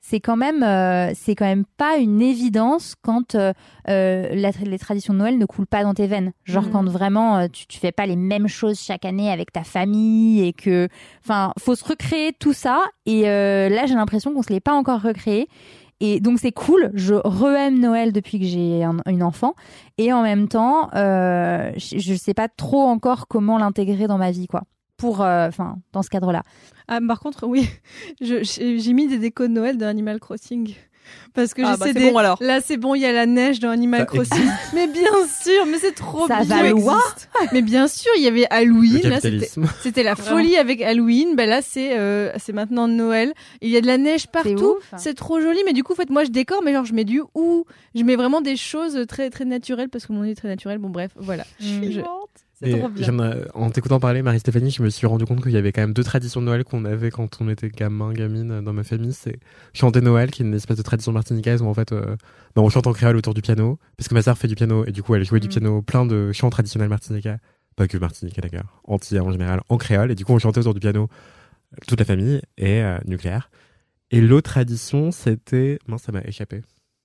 c'est quand même, euh, c'est quand même pas une évidence quand euh, euh, la, les traditions de Noël ne coulent pas dans tes veines. Genre Mmh. quand vraiment euh, tu, tu fais pas les mêmes choses chaque année avec ta famille et que, enfin, faut se recréer tout ça. Et euh, là, j'ai l'impression qu'on se l'est pas encore recréé. Et donc c'est cool. Je re-aime Noël depuis que j'ai un, une enfant. Et en même temps, euh, je, je sais pas trop encore comment l'intégrer dans ma vie, quoi. Pour, enfin, euh, dans ce cadre-là. Ah, par contre, oui, je, j'ai, j'ai mis des décos de Noël dans Animal Crossing. Parce que Ah, j'essaie bah, c'est des... bon, alors. Là, c'est bon, il y a la neige dans Animal Ça Crossing. Mais bien sûr, mais c'est trop Ça bien. va loin. Mais bien sûr, il y avait Halloween. Le Là, c'était, capitalisme. c'était la folie avec Halloween. Ben là, c'est, euh, c'est maintenant Noël. Il y a de la neige partout. ouf. C'est trop joli. Mais du coup, en fait, moi, je décore, mais genre, je mets du ou. Je mets vraiment des choses très, très naturelles parce que mon nez est très naturel. Bon, bref, voilà. Mm. Je- C'est Et trop bien. j'aime, euh, en t'écoutant parler, Marie-Stéphanie, je me suis rendu compte qu'il y avait quand même deux traditions de Noël qu'on avait quand on était gamin, gamine euh, dans ma famille. C'est chanter Noël, qui est une espèce de tradition martiniquaise où en fait, euh, bah, on chante en créole autour du piano, parce que ma sœur fait du piano et du coup elle jouait du Mm. piano, plein de chants traditionnels martiniquais, pas que martiniquais d'ailleurs, entiers en général, en créole. Et du coup on chantait autour du piano euh, toute la famille et euh, nucléaire. Et l'autre tradition, c'était, mince, ça m'a échappé.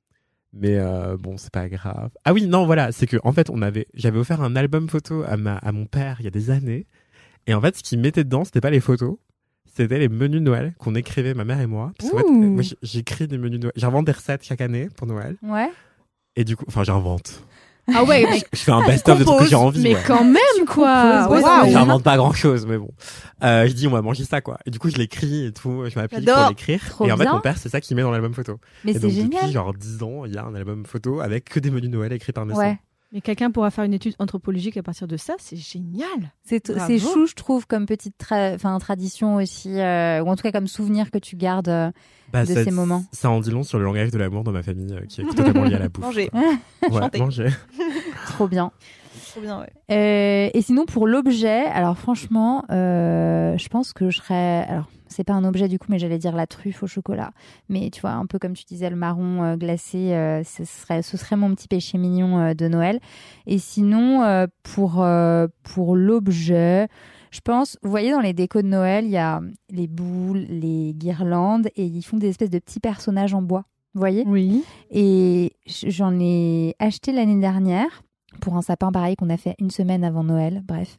Mais euh, bon, c'est pas grave. Ah oui, non, voilà, c'est que en fait, on avait, j'avais offert un album photo à ma, à mon père il y a des années. Et en fait, ce qu'il mettait dedans, c'était pas les photos, c'était les menus de Noël qu'on écrivait ma mère et moi. Parce qu'en fait, Ouh. moi, j- j'écris des menus de Noël. J'invente des recettes chaque année pour Noël. Ouais. Et du coup, enfin, j'invente. Ah ouais, mais, Je fais un best-of de trucs que j'ai envie. mais ouais. quand même, quoi. composes, ouais, Waouh. c'est J'invente pas grand-chose, mais bon. Euh, je dis, on va manger ça, quoi. Et du coup, je l'écris et tout. Je m'applique J'adore. pour l'écrire. Trop et en fait, bien. mon père, c'est ça qu'il met dans l'album photo. Mais Et c'est donc, génial. depuis genre dix ans, il y a un album photo avec que des menus de Noël écrits par mes Ouais. sœurs. Mais quelqu'un pourra faire une étude anthropologique à partir de ça, c'est génial. C'est, t- Bravo. c'est chou, je trouve, comme petite tra- enfin, tradition aussi, euh, ou en tout cas comme souvenir que tu gardes. euh, Bah, de ça, ces moments. Ça en dit long sur le langage de l'amour dans ma famille, euh, qui est totalement lié à la bouffe. Manger. Ouais, Chanter. manger. Trop bien. Trop bien, ouais. Euh, et sinon, pour l'objet, alors franchement, euh, je pense que je serais. Alors, c'est pas un objet du coup, mais j'allais dire la truffe au chocolat. Mais tu vois, un peu comme tu disais, le marron euh, glacé, euh, ce, serait, ce serait mon petit péché mignon euh, de Noël. Et sinon, euh, pour, euh, pour l'objet, je pense, vous voyez, dans les décos de Noël, il y a les boules, les guirlandes, et ils font des espèces de petits personnages en bois. Vous voyez ? Oui. Et j'en ai acheté l'année dernière pour un sapin pareil qu'on a fait une semaine avant Noël, bref.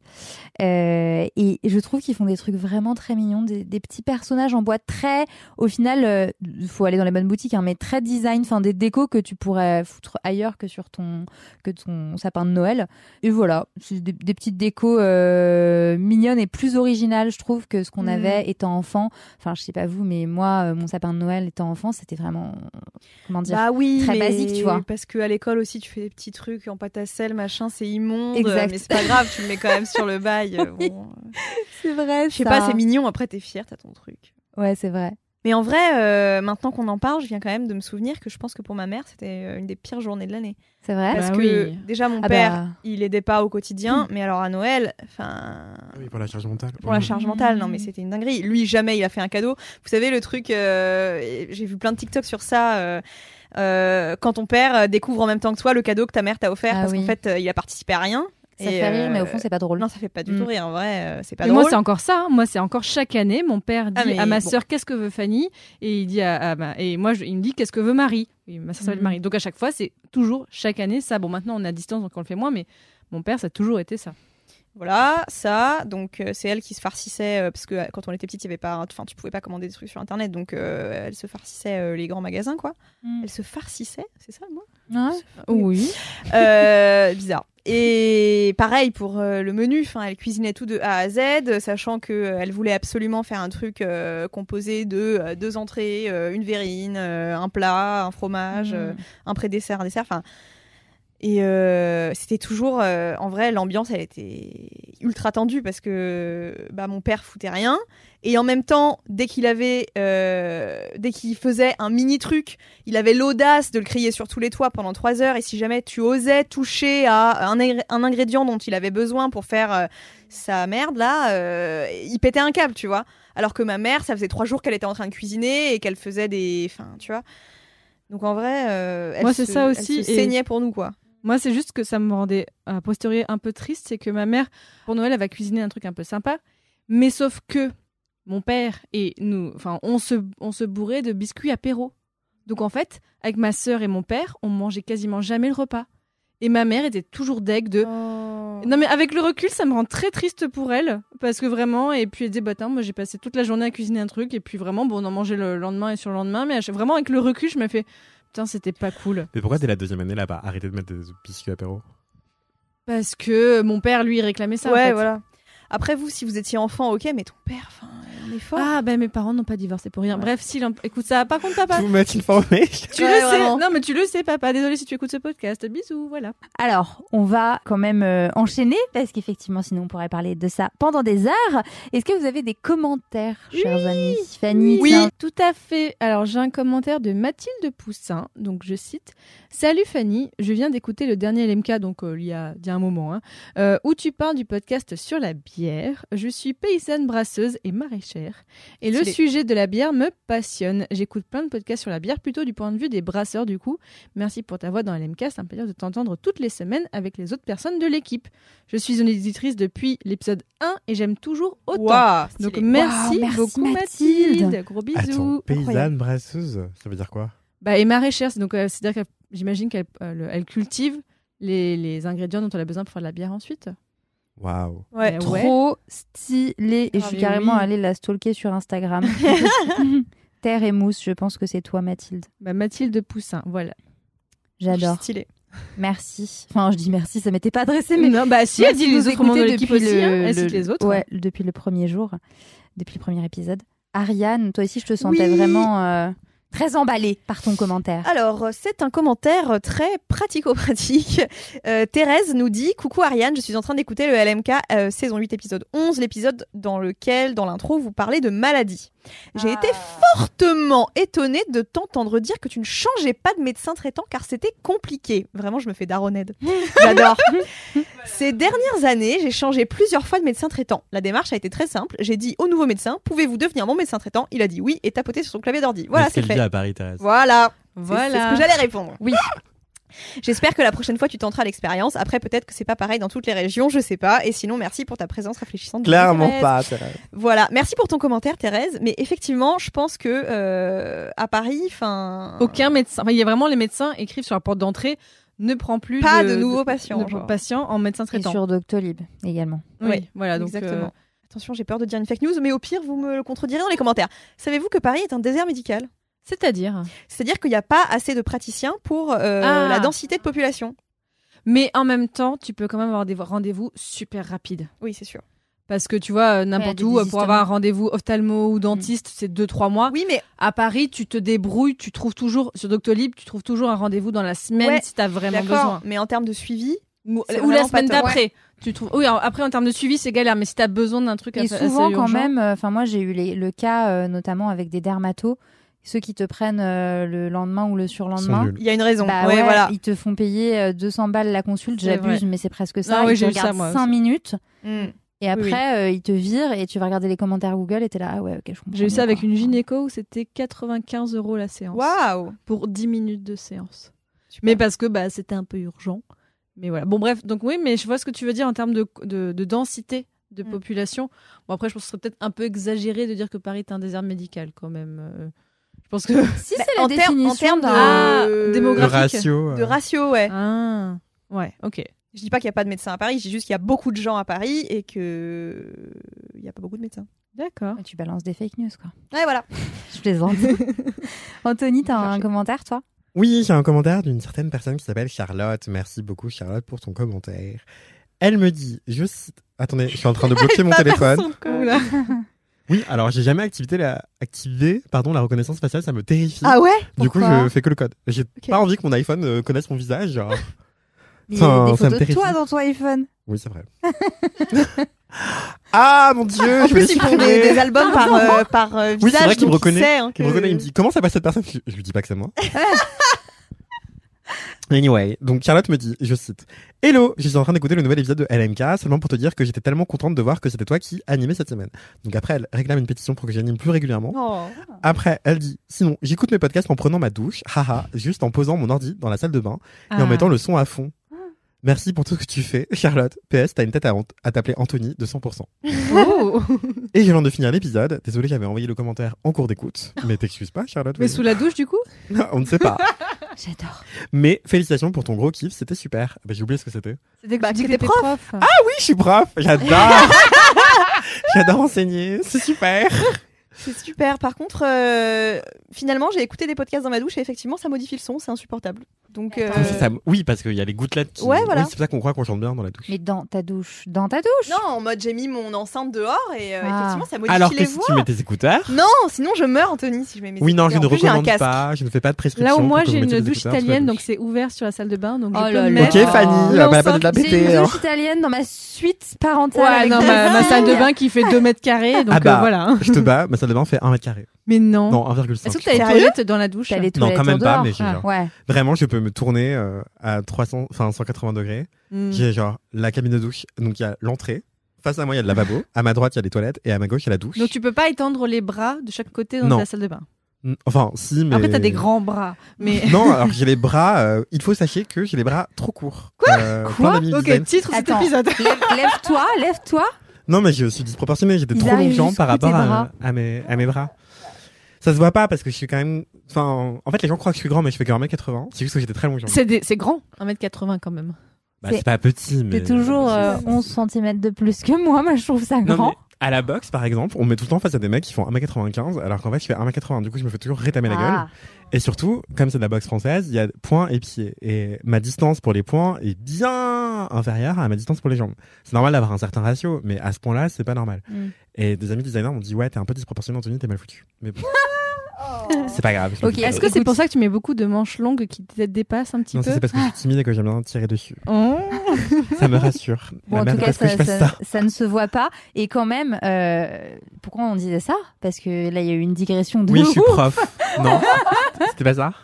Euh, et je trouve qu'ils font des trucs vraiment très mignons, des, des petits personnages en bois très, au final, il euh, faut aller dans les bonnes boutiques, hein, mais très design, enfin des décos que tu pourrais foutre ailleurs que sur ton, que ton sapin de Noël. Et voilà, c'est des, des petites décos euh, mignonnes et plus originales, je trouve, que ce qu'on Mmh. avait étant enfant. Enfin, je sais pas vous, mais moi, euh, mon sapin de Noël étant enfant, c'était vraiment, comment dire, Bah oui, très mais basique, tu vois. Parce qu'à l'école aussi, tu fais des petits trucs en pâte à sel, machin, c'est immonde. Exact. Mais c'est pas grave, tu le mets quand même sur le bail. euh, Oui. Bon. c'est vrai. Je sais pas, c'est mignon. Après, t'es fière, t'as ton truc. Ouais, c'est vrai. Mais en vrai, euh, maintenant qu'on en parle, je viens quand même de me souvenir que je pense que pour ma mère, c'était euh, une des pires journées de l'année. C'est vrai. Parce Bah que oui. déjà, mon Ah père, bah. il aidait pas au quotidien, mais alors à Noël, enfin. Ah oui, pour la charge mentale. Pour la Mhm. charge mentale, non mais c'était une dinguerie. Lui, jamais il a fait un cadeau. Vous savez, le truc, euh, et j'ai vu plein de TikTok sur ça. euh, euh, quand ton père euh, découvre en même temps que toi le cadeau que ta mère t'a offert, Ah parce oui. qu'en fait, euh, il a participé à rien. Ça Et, fait rire, euh, mais au fond, c'est pas drôle. Non, ça fait pas du Mm. tout rire. En vrai, euh, c'est pas Et drôle. moi, c'est encore ça. hein. Moi, c'est encore chaque année. Mon père dit Ah, mais à ma bon. sœur qu'est-ce que veut Fanny et il dit à, à ma... et moi, je- il me dit qu'est-ce que veut Marie. Et ma sœur s'appelle Mhm. Marie. Donc à chaque fois, c'est toujours chaque année ça. Bon, maintenant on est à distance donc on le fait moins, mais mon père, ça a toujours été ça. Voilà, ça. Donc euh, c'est elle qui se farcissait euh, parce que euh, quand on était petite, il y avait pas, enfin, tu pouvais pas commander des trucs sur internet, donc euh, elle se farcissait euh, les grands magasins, quoi. Mm. Elle se farcissait, c'est ça le mot? Ouais. Oui. Euh, bizarre. Et pareil pour euh, le menu, enfin, elle cuisinait tout de A à Z, sachant que euh, elle voulait absolument faire un truc euh, composé de euh, deux entrées, euh, une verrine, euh, un plat, un fromage, Mm. euh, un pré-dessert, un dessert. Enfin, et euh, c'était toujours, euh, en vrai, l'ambiance, elle était ultra tendue parce que bah, mon père foutait rien. Et en même temps, dès qu'il avait, euh, dès qu'il faisait un mini truc, il avait l'audace de le crier sur tous les toits pendant trois heures. Et si jamais tu osais toucher à un, ingr- un ingrédient dont il avait besoin pour faire euh, sa merde là, euh, il pétait un câble, tu vois. Alors que ma mère, ça faisait trois jours qu'elle était en train de cuisiner et qu'elle faisait des, enfin, tu vois. Donc en vrai, euh, elle Moi, c'est se- ça elle aussi, se et- saignait pour nous, quoi. Moi, c'est juste que ça me rendait a posteriori un peu triste, c'est que ma mère, pour Noël, elle va cuisiner un truc un peu sympa, mais sauf que mon père et nous, enfin, on se, on se bourrait de biscuits apéro. Donc en fait, avec ma sœur et mon père, on mangeait quasiment jamais le repas. Et ma mère était toujours deg de... Oh. Non mais avec le recul, ça me rend très triste pour elle. Parce que vraiment, et puis elle disait, bah tiens, moi j'ai passé toute la journée à cuisiner un truc. Et puis vraiment, bon, on en mangeait le lendemain et sur le lendemain. Mais vraiment, avec le recul, je me fais, putain, c'était pas cool. Mais pourquoi dès la deuxième année, là, pas arrêté de mettre des biscuits apéro? Parce que mon père, lui, il réclamait ça. Ouais, en fait. voilà. Après, vous, si vous étiez enfant, ok, mais ton père, enfin, on est fort. Ah, ben mes parents n'ont pas divorcé pour rien. Ouais. Bref, si, écoute ça. Par contre, papa, Vous m'êtes informé. tu Ouais, le sais. vraiment. Non, mais tu le sais, papa. Désolé si tu écoutes ce podcast. Bisous, voilà. Alors, on va quand même euh, enchaîner parce qu'effectivement, sinon on pourrait parler de ça pendant des heures. Est-ce que vous avez des commentaires, chers amis? Fanny, Oui, tiens. tout à fait. Alors, j'ai un commentaire de Mathilde Poussin. Donc, je cite. Salut Fanny, je viens d'écouter le dernier L M K, donc euh, il, y a, il y a un moment, hein, euh, où tu parles du podcast sur la bière. Je suis paysanne brasseuse et maraîchère. Et le Stylé. sujet de la bière me passionne. J'écoute plein de podcasts sur la bière, plutôt du point de vue des brasseurs du coup. Merci pour ta voix dans L M K, c'est un plaisir de t'entendre toutes les semaines avec les autres personnes de l'équipe. Je suis une éditrice depuis l'épisode un et j'aime toujours autant. Waouh, Donc stylé. merci, Wow, merci, beaucoup Mathilde. Mathilde. Gros bisous. Attends, paysanne Incroyable. brasseuse, ça veut dire quoi? Bah, et maraîchère, c'est donc euh, c'est-à-dire que j'imagine qu'elle euh, le- elle cultive les, les ingrédients dont elle a besoin pour faire de la bière ensuite. Waouh. Ouais. Eh ouais. Trop stylé. Et je Ah, suis mais carrément oui. allée la stalker sur Instagram. Terre et mousse, je pense que c'est toi, Mathilde. Bah, Mathilde Poussin, voilà. J'adore. Stylé. Merci. Enfin, je dis merci, ça m'était pas adressé, mais non, bah si, elle merci dit de les nous autres membres de écouter l'équipe depuis aussi, le- hein, elle le- cite les autres. Ouais, depuis le premier jour, depuis le premier épisode. Ariane, toi aussi, je te sentais Oui. vraiment euh, très emballée par ton commentaire. Alors, euh, c'est un commentaire très pratico-pratique. Euh, Thérèse nous dit « Coucou Ariane, je suis en train d'écouter le L M K euh, saison huit, épisode onze, l'épisode dans lequel, dans l'intro, vous parlez de maladie. J'ai été fortement étonnée de t'entendre dire que tu ne changeais pas de médecin traitant car c'était compliqué. » Vraiment, je me fais daronade. J'adore. Ces dernières années, j'ai changé plusieurs fois de médecin traitant. La démarche a été très simple. J'ai dit au nouveau médecin « Pouvez-vous devenir mon médecin traitant » Il a dit oui et tapoté sur son clavier d'ordi. Voilà, Est-ce c'est qu'elle fait. vit à Paris, Thérèse? Voilà. C'est- Voilà. C'est ce que j'allais répondre. Oui. J'espère que la prochaine fois tu tenteras l'expérience. Après, peut-être que c'est pas pareil dans toutes les régions, je sais pas. Et sinon, merci pour ta présence réfléchissante. Clairement Thérèse. pas, Thérèse. Voilà, merci pour ton commentaire, Thérèse. Mais effectivement, je pense que euh, à Paris, enfin, Aucun médecin, enfin, il y a vraiment les médecins écrivent sur la porte d'entrée ne prend plus Pas de nouveaux patients, de genre. patients en médecin Et traitant. sur Doctolib également. Oui, Ouais, voilà, donc exactement. euh, Attention, j'ai peur de dire une fake news, mais au pire, vous me le contredirez dans les commentaires. Savez-vous que Paris est un désert médical? c'est-à-dire. C'est-à-dire qu'il n'y a pas assez de praticiens pour euh, Ah. la densité de population. Mais en même temps, tu peux quand même avoir des rendez-vous super rapides. Oui, c'est sûr. Parce que tu vois, euh, n'importe des où, euh, pour désistements. avoir un rendez-vous ophtalmo ou dentiste, Mm. c'est deux trois mois. Oui, mais À Paris, tu te débrouilles, tu trouves toujours, sur Doctolib, tu trouves toujours un rendez-vous dans la semaine Ouais, si tu as vraiment d'accord. besoin. Mais en termes de suivi, Ou, c'est ou la vraiment semaine pas top. d'après. Tu trouves. Oui, alors, après, en termes de suivi, c'est galère, mais si tu as besoin d'un truc Et assez, souvent, assez quand urgent- même, enfin moi j'ai eu les- le cas euh, notamment avec des dermatos, ceux qui te prennent euh, le lendemain ou le Ils sont surlendemain. nuls. il y a une raison. Bah ouais, ouais, voilà. ils te font payer euh, deux cents balles la consulte, C'est j'abuse, vrai. mais c'est presque ça. Ah ouais, ils j'ai te eu ça, regardent moi cinq aussi. minutes Mm. et après Oui, euh, ils te virent et tu vas regarder les commentaires Google et t'es là, ah ouais, ok, je comprends. J'ai eu ça mieux, avec quoi. une gynéco où c'était quatre-vingt-quinze euros la séance. Waouh. Pour dix minutes de séance. Super. Mais parce que bah, c'était un peu urgent. Mais voilà. Bon, bref, donc oui, mais je vois ce que tu veux dire en termes de, de, de densité de Mm. population. Bon, après, je pense que ce serait peut-être un peu exagéré de dire que Paris est un désert médical quand même. Euh, je pense que. Si Bah, c'est la en ter- en définition termes de- d'un- Ah, Le démographique. ratio. De euh, ratio, ouais. Ah, ouais, ok. Je dis pas qu'il n'y a pas de médecins à Paris, je dis juste qu'il y a beaucoup de gens à Paris et que il n'y a pas beaucoup de médecins. D'accord. Tu balances des fake news, quoi. Ouais, voilà. Je plaisante. Anthony, t'as un Cherchez. commentaire, toi? Oui, j'ai un commentaire d'une certaine personne qui s'appelle Charlotte. Merci beaucoup, Charlotte, pour ton commentaire. Elle me dit, je cite... Attendez, je suis en train de bloquer mon téléphone. Oula. Oui, alors j'ai jamais activé la, activé, pardon, la reconnaissance faciale, ça me terrifie. Ah ouais? Du coup, Pourquoi je fais que le code. J'ai Ok. pas envie que mon iPhone euh, connaisse mon visage. Genre. Il y a Enfin, des ça me photos de toi terrifie. dans ton iPhone. Oui, c'est vrai. Ah mon dieu, En je vais plus, ils font supprimer. des, des albums par, euh, par euh, visage. Oui, c'est vrai qu'il me donc il reconnaît. sait, hein, Il me que- reconnaît, il me dit comment ça passe cette personne. Je, je lui dis pas que c'est moi. Anyway, donc Charlotte me dit, je cite, Hello, je suis en train d'écouter le nouvel épisode de L M K seulement pour te dire que j'étais tellement contente de voir que c'était toi qui animais cette semaine. Donc après, elle réclame une pétition pour que j'anime plus régulièrement. Oh. Après, elle dit, sinon, j'écoute mes podcasts en prenant ma douche, haha, juste en posant mon ordi dans la salle de bain et en Ah. mettant le son à fond. Merci pour tout ce que tu fais, Charlotte. P S, t'as une tête à, à t'appeler Anthony de cent pour cent. Oh. Et je viens de finir l'épisode. Désolé, j'avais envoyé le commentaire en cours d'écoute. Mais t'excuses pas, Charlotte. Mais oui. sous la douche, du coup? Non, on ne sait pas. J'adore. Mais félicitations pour ton gros kiff, c'était super. Bah, j'ai oublié ce que c'était. C'était que Bah, tu dis que que t'es t'étais prof. prof. Ah oui, je suis prof. J'adore. J'adore enseigner. C'est super. C'est super. Par contre, euh, finalement, j'ai écouté des podcasts dans ma douche et effectivement, ça modifie le son, c'est insupportable. Donc, euh, Comme ça, ça- Oui, parce qu'il y a les gouttelettes qui... Ouais, voilà. Oui, c'est pour ça qu'on croit qu'on chante bien dans la douche. Mais dans ta douche, dans ta douche. non, en mode j'ai mis mon enceinte dehors et euh, Ah. effectivement, ça modifie Alors les que si voix. tu mets tes écouteurs... Non, sinon je meurs, Anthony, si je mets mes Oui, non, je écouteurs. ne En plus, j'ai un recommande casque. pas. Je ne fais pas de prescription. Là où moi pour que j'ai vous mettiez une des douche écouteurs sous la italienne, douche. donc c'est ouvert sur la salle de bain, donc Oh je peux là me là. mettre. Ok, Fanny, Oh. bah, pas la peine de la J'ai péter. une hein. douche italienne dans ma suite parentale. Ouais, avec non, des ma, ma salle de vagues. bain qui fait deux mètres carrés, donc Ah bah, euh, voilà. Je te bats, ma salle de bain fait un mètre carré. Mais non. Non, un virgule cinq. Est-ce que t'as les Sérieux toilettes dans la douche? T'as les Non, toilettes quand même en pas, dehors. mais j'ai Ah. genre... Ouais. Vraiment, je peux me tourner euh, à trois cents, enfin cent quatre-vingts degrés. Hmm. J'ai genre la cabine de douche, donc il y a l'entrée. Face à moi, il y a le lavabo. À ma droite, il y a les toilettes. Et à ma gauche, il y a la douche. Donc tu peux pas étendre les bras de chaque côté dans Non. ta salle de bain. Mm, Enfin, si, mais... Après t'as des grands bras, mais. Non, alors j'ai les bras... euh, il faut sachez que j'ai les bras trop courts. Quoi, euh, plein d'amis Ok, disaient- titre cet Attends. épisode. Lève- Lève-toi, lève-toi. Non, mais je suis disproportionné. J'étais Ils trop arrivent longtemps par jusqu'où, rapport tes à, bras à, mes, à mes bras. Ça se voit pas parce que je suis quand même... Enfin, en fait, les gens croient que je suis grand, mais je fais que un mètre quatre-vingts. C'est juste que j'étais très long. C'est des- c'est grand, un mètre quatre-vingts quand même. Bah, C'est- c'est pas petit, mais... T'es toujours euh, onze centimètres de plus que moi. Moi, je trouve ça Non, grand. mais à la boxe, par exemple, on met tout le temps face à des mecs qui font un mètre quatre-vingt-quinze, alors qu'en fait, je fais un mètre quatre-vingts. Du coup, je me fais toujours rétamer la gueule. Ah. Et surtout, comme c'est de la boxe française, il y a poings et pieds. Et ma distance pour les poings est bien inférieure à ma distance pour les jambes. C'est normal d'avoir un certain ratio, mais à ce point-là, c'est pas normal. Mm. Et des amis designers m'ont dit, ouais, t'es un peu disproportionné, Anthony, t'es mal foutu. Mais bon. C'est pas grave. je le Ok, fais. Est-ce que c'est écoute. pour ça que tu mets beaucoup de manches longues qui te dépassent un petit Non, ça, peu? c'est parce que je suis timide et que j'aime bien tirer dessus. Oh. Ça me rassure. Bon, Ma en mère tout cas, déteste que ça, je fasse ça, ça. ça ne se voit pas. Et quand même, euh, pourquoi on disait ça? Parce que là, il y a eu une digression de Oui, je suis ouf. prof. Non, c'était pas ça.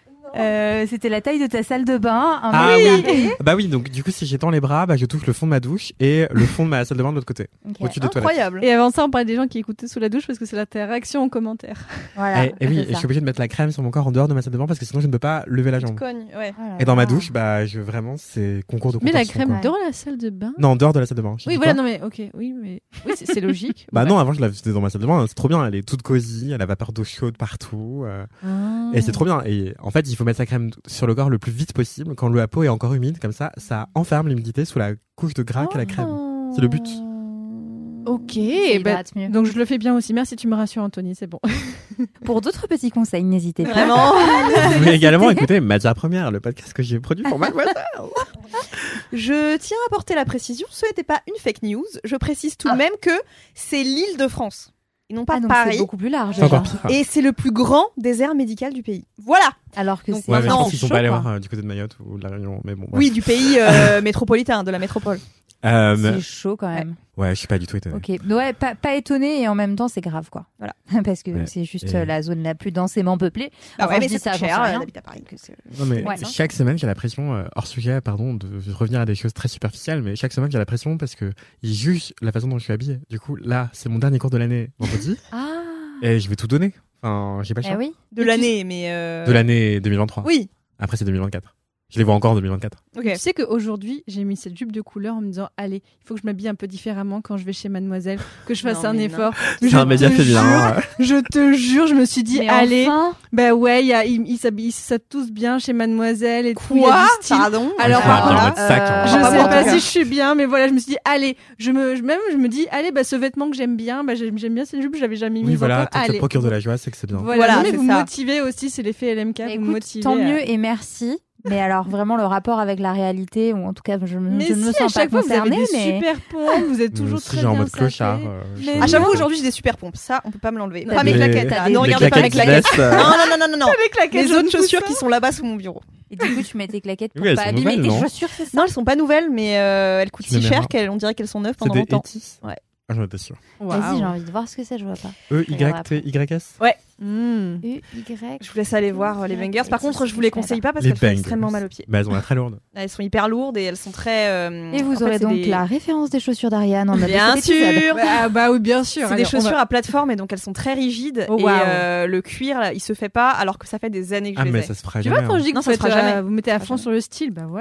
Euh, C'était la taille de ta salle de bain. Un Ah mètre oui. carré. Bah oui, donc du coup, si j'étends les bras, bah, je touche le fond de ma douche et le fond de ma salle de bain de l'autre côté, Ok. au-dessus des toilettes. Incroyable. Et avant ça, on parlait des gens qui écoutaient sous la douche parce que c'est la ta réaction en commentaire. Voilà. Et, et oui, c'est et je ça. suis obligé de mettre la crème sur mon corps en dehors de ma salle de bain parce que sinon je ne peux pas lever la Tu jambe. cognes, ouais. Oh là Et dans ma là. douche, bah, je vraiment, c'est concours de Mais la contorsion, crème quoi. dans la salle de bain? Non, en dehors de la salle de bain. J'ai Oui, dit voilà, quoi non mais ok, oui, mais oui, c'est c'est logique. Bah Ouais. non, avant je la faisais dans ma salle de bain, c'est trop bien, elle est toute cosy, elle a vapeur d'eau chaude partout, euh, Ah. et c'est trop bien. Et en fait, il faut mettre sa crème sur le corps le plus vite possible quand la peau est encore humide, comme ça, ça enferme l'humidité sous la couche de gras qu'est la crème. C'est le but. Ok, Ça bah, hydrate mieux. donc je le fais bien aussi. Merci, tu me rassures, Anthony, c'est bon. Pour d'autres petits conseils, n'hésitez pas. Vraiment. Vous pouvez également écouter Matière Première, le podcast que j'ai produit pour Mademoiselle. Je tiens à porter la précision, ce n'était pas une fake news. Je précise tout de même que c'est l'île de France. Et non pas Ah, donc Paris. c'est beaucoup plus large. C'est encore déjà. pire. Et c'est le plus grand désert médical du pays. Voilà. Alors que Donc, c'est Ouais, mais je maintenant, pense qu'ils sont chaud, pas allés quoi. voir euh, du côté de Mayotte ou de la Réunion, mais bon. bref. Oui, du pays euh, métropolitain, de la métropole. Euh, mais- C'est chaud quand même. Ouais, je suis pas du tout étonné. Ok, ouais, pas, pas étonné et en même temps c'est grave quoi. Voilà. Parce que Ouais. c'est juste Et- euh, la zone la plus densément peuplée. Ah Enfin, ouais, mais je dis ça ça, coûte j'en cher, sais euh, rien. d'habiter à Paris. que c'est- Non mais Ouais. chaque semaine j'ai la pression, euh, hors sujet, pardon, de revenir à des choses très superficielles, mais chaque semaine j'ai la pression parce que ils jugent la façon dont je suis habillé. Du coup, là, c'est mon dernier cours de l'année vendredi Ah. et je vais tout donner. Enfin, j'ai pas le Eh choix. oui. De l'année, mais. euh, De l'année deux mille vingt-trois. Oui. Après c'est deux mille vingt-quatre. Je les vois encore en deux mille vingt-quatre. Ok. Tu sais qu'aujourd'hui, j'ai mis cette jupe de couleur en me disant, allez, il faut que je m'habille un peu différemment quand je vais chez Mademoiselle, que je fasse Non, un mais effort. C'est Je un média te féminin. jure, Je te jure, je me suis dit, Mais allez, enfin, bah ouais, il y a- ils ils s'habillent ils s'habillent tous bien chez Mademoiselle et tout, il y a Quoi du style. Pardon Alors, Ah, voilà, en mode sac, hein. Je on va sais voir, en pas tout cas. si je suis bien, mais voilà, je me suis dit, allez, je me, je- même je me dis, allez, bah ce vêtement que j'aime bien, bah j'aime j'aime bien cette jupe, je l'avais jamais Oui, mise voilà, encore. tant que ça Allez. procure de la joie, c'est que c'est bien. Voilà, Voilà, non, mais c'est vous me ça. motivez aussi, c'est l'effet L M K, bah, vous écoute, me motivez. tant à- mieux et merci. Mais alors vraiment le rapport avec la réalité, ou en tout cas je, me- Mais je ne me si, à sens pas chaque fois, vous avez concernée, des mais super pompes, vous êtes Moi toujours aussi, très j'ai en bien mode clochard. sapés. euh, je Mais suis- À chaque Non. fois aujourd'hui, j'ai des super pompes. Ça, on peut pas me l'enlever. T'as Pas mes des- claquettes. t'as là. des- Ne les regardez pas mes claquettes claquettes. qui laissent, euh, Non, non, non, non, non. Avec la Les autres chaussures qui sont là-bas sous mon bureau. et du coup tu mets tes claquettes pour Oui, elles pas sont abîmer nouvelles, tes non chaussures, c'est ça? Non, elles sont pas nouvelles, mais euh, elles coûtent Tu les si mets cher là. qu'elles, on dirait qu'elles sont neuves C'est pendant des longtemps. Etis. Ouais. Ah, j'en étais sûr. Vas-y, j'ai envie de voir ce que c'est, je vois pas. E, Regarde Y, T, Y, S. Mmh. E, Y. Je vous laisse aller voir euh, les bangers. Par contre, je vous les conseille pas parce Les qu'elles font bangers. extrêmement mal aux pieds. Bah, elles ont l'air très lourdes. Elles sont hyper lourdes et elles sont très. euh, Et vous en fait, aurez c'est donc des- la référence des chaussures d'Ariane en note de Bien cet épisode. sûr. Bah, bah oui, bien sûr. C'est Allez, des on va- chaussures à plateforme et donc elles sont très rigides Oh, et waouh. euh, le cuir là, il se fait pas alors que ça fait des années que Ah, je les mais ai. ça se fera Tu jamais. vois, quand je hein. dis que Non, vous, ça se faites, fera euh, jamais. vous mettez à Ça se fond fera sur le style, bah voilà. hein.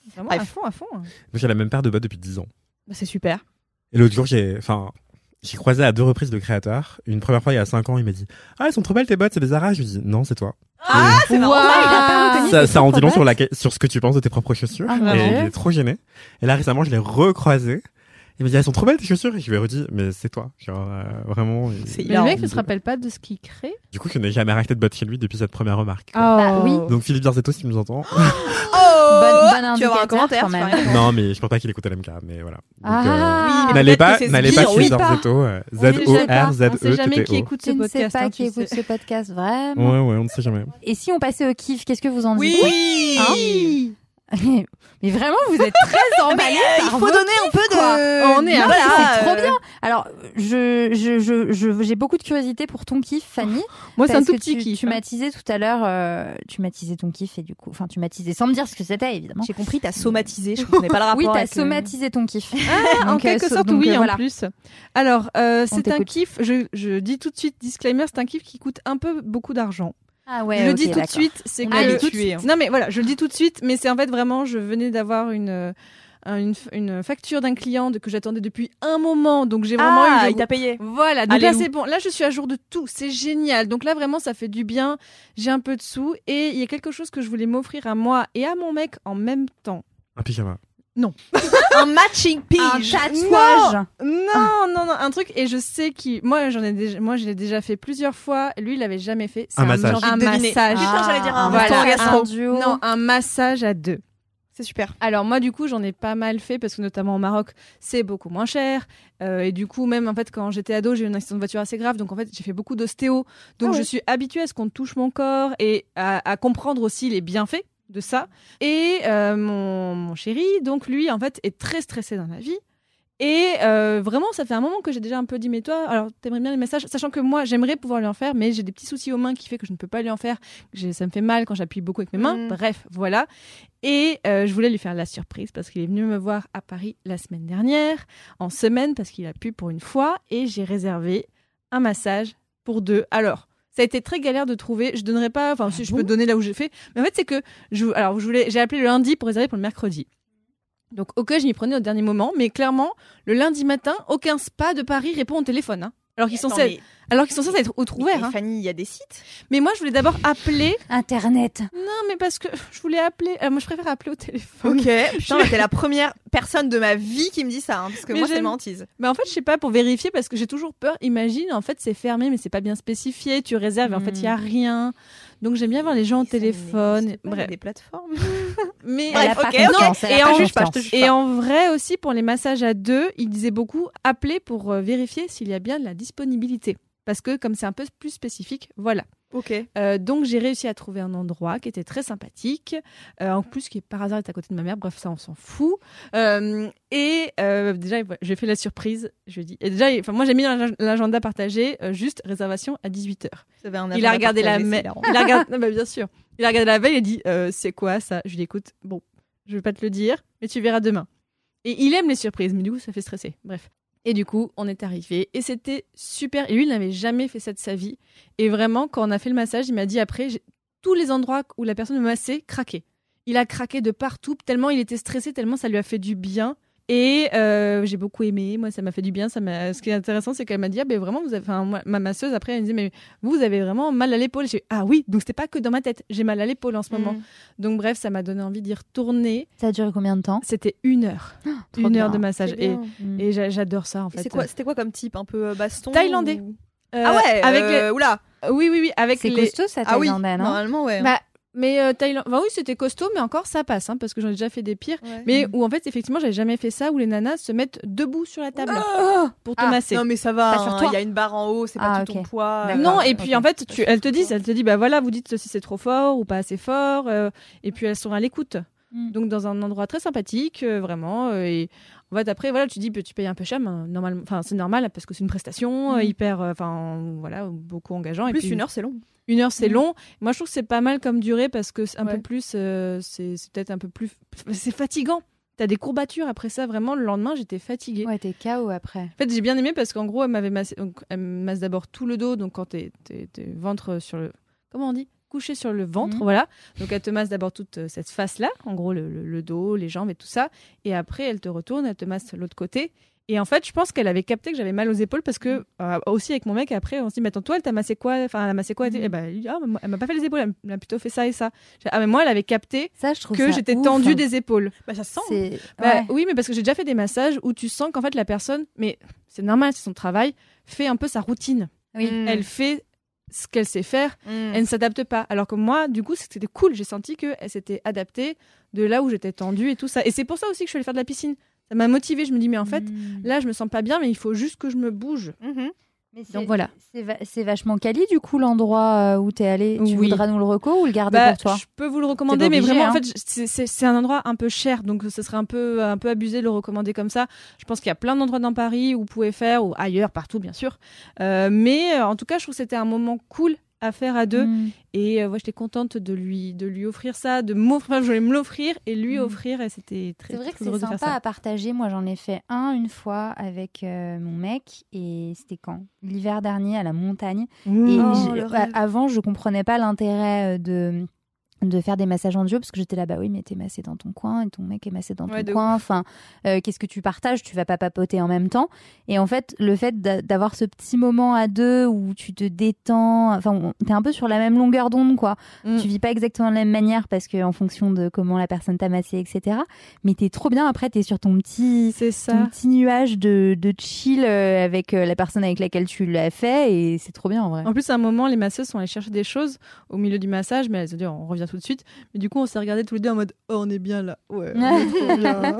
Vraiment, Bref. à fond, à fond. Moi, j'ai la même paire de bottes depuis dix ans. Bah, c'est super. Et l'autre jour, j'ai, enfin, j'ai croisé à deux reprises le créateur. Une première fois, il y a cinq ans, il m'a dit, ah, elles sont trop belles tes bottes, c'est des Zara. Je lui dis, non, c'est toi. Ah, c'est marrant. Waouh. Ah, il a pas reconnu Ça, ses ça en dit long propres sur bottes. la, sur ce que tu penses de tes propres chaussures. Ah, et vraiment il est trop gêné. Et là, récemment, je l'ai recroisé. Il m'a dit, elles sont trop belles tes chaussures. Et je lui ai redit, mais c'est toi. Genre, euh, vraiment. et- C'est Mais le hilarant. mec ne se rappelle pas de ce qu'il crée. Du coup, je n'ai jamais arrêté de bottes chez lui depuis cette première remarque. quoi. Bah oui. Donc, Philippe Zarzetto, si tu nous entends. Oh, Bonne- bonne tu vas avoir un indicateur, commentaire quand tu même. vas rien. non, mais je pense pas qu'il écoute L M K, mais voilà. Donc, Ah. euh, Oui, mais n'allez peut-être pas, que c'est n'allez Sbire, pas chez oui. Zarzetto. euh, On sait jamais. Z O R Z On sait jamais E qui T T O. écoute Tu ce ne podcast. sais pas hein, qui tu sais. écoute ce podcast, vraiment. Ouais, ouais, on ne sait jamais. Et si on passait au kiff, qu'est-ce que vous en dites Oui. Hein Mais vraiment, vous êtes très emballés euh, il par faut vos donner un peu kiffs, de. quoi. On est Non, à mais Voilà, c'est trop euh, bien. Alors, je, je, je, je- j'ai beaucoup de curiosité pour ton kiff, Fanny. Moi, c'est un parce tout que petit tu, kiff. Tu hein. m'as teasé tout à l'heure, euh, tu m'as teasé ton kiff et du coup, enfin, tu m'as teasé sans me dire ce que c'était, évidemment. J'ai compris, t'as somatisé. Je comprenais pas le rapport. Oui, t'as avec le- somatisé ton kiff. Ah, en Donc, euh, quelque so- sorte, donc, oui, euh, en voilà. plus. Alors, euh, c'est un t'écoute. kiff. Je, je dis tout de suite, disclaimer, c'est un kiff qui coûte un peu beaucoup d'argent. Ah ouais, je le ok, dis tout de d'accord. suite, c'est On que est tout de habitué, suite- hein. Non mais voilà, je le dis tout de suite, mais c'est en fait vraiment, je venais d'avoir une euh, une, une facture d'un client de, que j'attendais depuis un moment, donc j'ai vraiment Ah, eu. le- il t'a payé. Voilà, donc là Alléluia. c'est bon. Là je suis à jour de tout, c'est génial. Donc là vraiment ça fait du bien. J'ai un peu de sous et il y a quelque chose que je voulais m'offrir à moi et à mon mec en même temps. Un pyjama. Un matching Un pige. tatouage. Non, non, non, un truc et je sais qu'il. Moi j'en ai déjà, moi je l'ai déjà fait plusieurs fois. Lui il l'avait jamais fait. C'est Un massage. genre un J'ai envie de deviner. massage. Putain, j'allais dire un voilà, restaurant gastro. un duo. Non, un massage à deux. C'est super. Alors moi du coup j'en ai pas mal fait parce que notamment au Maroc c'est beaucoup moins cher euh, et du coup même en fait quand j'étais ado j'ai eu un accident de voiture assez grave donc en fait j'ai fait beaucoup d'ostéo donc Ah ouais. je suis habituée à ce qu'on touche mon corps et à, à comprendre aussi les bienfaits de ça et euh, mon, mon chéri donc lui en fait est très stressé dans la vie et euh, vraiment ça fait un moment que j'ai déjà un peu dit mais toi alors t'aimerais bien les massages sachant que moi j'aimerais pouvoir lui en faire mais j'ai des petits soucis aux mains qui fait que je ne peux pas lui en faire. J'ai- ça me fait mal quand j'appuie beaucoup avec mes mains Mm. bref voilà et euh, je voulais lui faire la surprise parce qu'il est venu me voir à Paris la semaine dernière en semaine parce qu'il a pu pour une fois et j'ai réservé un massage pour deux. Alors ça a été très galère de trouver. Je donnerai pas, enfin si je peux donner là où j'ai fait, mais en fait c'est que je, alors je voulais, j'ai appelé le lundi pour réserver pour le mercredi. Donc ok, je m'y prenais au dernier moment, mais clairement le lundi matin, aucun spa de Paris répond au téléphone. Hein. Alors qu'ils sont Attends, censés, mais- alors qu'ils sont censés être ouverts. mais Hein. Fanny, il y a des sites. Mais moi je voulais d'abord appeler. Internet. Non, mais parce que je voulais appeler. euh, moi je préfère appeler au téléphone. Ok. Putain, t'es la première personne de ma vie qui me dit ça, hein, parce que Mais moi c'est j'aime- ma hantise. Mais en fait, je sais pas, pour vérifier, parce que j'ai toujours peur. Imagine, en fait, c'est fermé, mais c'est pas bien spécifié. Tu réserves, et en fait, il y a rien. Donc, j'aime bien voir les gens au téléphone. Bref. Il y a Bref. des plateformes. Mais Elle a Bref, pas ok, confiance. ok. elle a Et pas en- je juge pas, je te confiance. juge Et pas. en vrai aussi, pour les massages à deux, il disait beaucoup appeler pour euh, vérifier s'il y a bien de la disponibilité. Parce que comme c'est un peu plus spécifique, voilà. Ok. Euh, donc j'ai réussi à trouver un endroit qui était très sympathique, euh, en plus qui par hasard est à côté de ma mère, bref ça on s'en fout. Euh, et euh, déjà voilà, j'ai fait la surprise, je lui ai dit. Et déjà, il- enfin moi j'ai mis dans l'ag- l'agenda partagé euh, juste réservation à dix-huit heures. Ça avait un Il a agenda regardé la partagé, ma- c'est hilarant. il a regardé, non, bah, bien sûr. Il a regardé la veille et a dit euh, c'est quoi ça. Je lui ai dit écoute bon je vais pas te le dire mais tu verras demain. Et il aime les surprises mais du coup ça fait stresser. Bref. Et du coup, on est arrivé et c'était super. Et lui, il n'avait jamais fait ça de sa vie. Et vraiment, quand on a fait le massage, il m'a dit après, j'ai- tous les endroits où la personne me massait craquaient. Il a craqué de partout, tellement il était stressé, tellement ça lui a fait du bien. Et euh, j'ai beaucoup aimé, moi ça m'a fait du bien. Ça m'a... Ce qui est intéressant, c'est qu'elle m'a dit ah ben vraiment, vous avez... enfin, moi, ma masseuse après elle me dit mais vous, vous avez vraiment mal à l'épaule. J'ai dit, ah oui, donc c'était pas que dans ma tête, j'ai mal à l'épaule en ce moment. Mm. Donc bref, ça m'a donné envie d'y retourner. Ça a duré combien de temps? C'était une heure, Trop une heure bien. de massage C'est et, bien. Mm. et j'a- j'adore ça en fait. C'est quoi, c'était quoi comme type? Un peu euh, baston Thaïlandais. ou- Euh, Ah ouais, avec euh, oula. les... oui oui oui avec C'est les costaud, ça, Ah oui, thaïlandais, non? normalement, ouais. bah mais euh, Thaïlande enfin, oui c'était costaud mais encore ça passe hein, parce que j'en ai déjà fait des pires Ouais. mais où en fait effectivement j'avais jamais fait ça où les nanas se mettent debout sur la table pour te Ah, masser. Non, mais ça va, Pas sur hein, toi. il y a une barre en haut, c'est pas Ah, tout ok. ton poids. D'accord. Non, euh, et puis ok. en fait, tu, Pas elle te sur dit, toi. elle te dit, bah voilà, vous dites si c'est trop fort ou pas assez fort, euh, et puis elles sont à l'écoute. Mm. Donc dans un endroit très sympathique, euh, vraiment. euh, et en fait après, voilà, tu dis, bah, tu payes un peu cher, mais normalement, enfin c'est normal parce que c'est une prestation euh, Mm. hyper, euh, enfin voilà, beaucoup engageant. Et Plus puis, une heure, c'est long. Une heure, c'est Mm. long. Moi, je trouve que c'est pas mal comme durée parce que c'est un Ouais. peu plus, euh, c'est c'est peut-être un peu plus, c'est fatigant. T'as des courbatures après ça, vraiment. Le lendemain, j'étais fatiguée. Ouais, t'es K O après. En fait, j'ai bien aimé parce qu'en gros, elle m'avait massé. Donc, elle me masse d'abord tout le dos, donc quand t'es t'es- t'es ventre sur le. Comment on dit? coucher sur le ventre, Mhm. voilà. Donc elle te masse d'abord toute euh, cette face-là, en gros le, le- le dos, les jambes et tout ça. Et après, elle te retourne, elle te masse l'autre côté. Et en fait, je pense qu'elle avait capté que j'avais mal aux épaules parce que, euh, aussi avec mon mec, après, on se dit, mais attends, toi, elle t'a massé quoi Enfin, elle a massé quoi Mhm. Et ben, elle dit, ah, mais moi, elle m'a pas fait les épaules, elle m'a plutôt fait ça et ça. J'ai dit, ah, mais moi, elle avait capté Ça, je trouve que ça j'étais ouf. tendue des épaules. Bah, ça se sent. C'est... Bah, ouais. Oui, mais parce que j'ai déjà fait des massages où tu sens qu'en fait, la personne, mais c'est normal, c'est son travail, fait un peu sa routine. Oui. Mm. Elle fait ce qu'elle sait faire. Mm. Elle ne s'adapte pas. Alors que moi, du coup, c'était cool. J'ai senti qu'elle s'était adaptée de là où j'étais tendue et tout ça. Et c'est pour ça aussi que je suis allée faire de la piscine. Ça m'a motivée. Je me dis, mais en fait, Mm. là, je me sens pas bien, mais il faut juste que je me bouge. Mhm. Mais c'est- Donc voilà. C'est, va- c'est vachement quali du coup l'endroit euh, où t'es allé. Tu Oui. voudras nous le reco ou le garder Bah, pour toi? je peux vous le recommander, T'es pas mais obligé, vraiment, hein. en fait, c'est, c'est- c'est un endroit un peu cher, donc ce serait un peu, un peu abusé de le recommander comme ça. Je pense qu'il y a plein d'endroits dans Paris où vous pouvez faire, ou ailleurs, partout, bien sûr. Euh, mais euh, en tout cas, je trouve que c'était un moment cool à faire à deux. Mm. Et euh, ouais, j'étais contente de lui, de lui offrir ça, de m'offrir. Enfin, je voulais me l'offrir et lui Mm. offrir, et c'était très, C'est vrai que très c'est heureux de faire sympa ça. à partager. Moi, j'en ai fait un une fois avec euh, mon mec et c'était quand? L'hiver dernier à la montagne. Et Oh, j'ai- le bah, rêve. avant, je comprenais pas l'intérêt euh, de de faire des massages en duo parce que j'étais là, bah oui, mais t'es massé dans ton coin et ton mec est massé dans Ouais, ton de coin. Enfin, euh, qu'est-ce que tu partages? Tu vas pas papoter en même temps. Et en fait, le fait d'a- d'avoir ce petit moment à deux où tu te détends, enfin, on- t'es un peu sur la même longueur d'onde, quoi. Mm. Tu vis pas exactement de la même manière parce que en fonction de comment la personne t'a massé, et cetera. Mais t'es trop bien. Après, t'es sur ton petit C'est ton ça. petit nuage de, de chill euh, avec euh, la personne avec laquelle tu l'as fait et c'est trop bien en vrai. En plus, à un moment, les masseuses sont allées chercher des choses au milieu du massage, mais elles se disent, on revient tout de suite. Mais du coup, on s'est regardés tous les deux en mode, oh, on est bien là. Ouais, on est trop bien.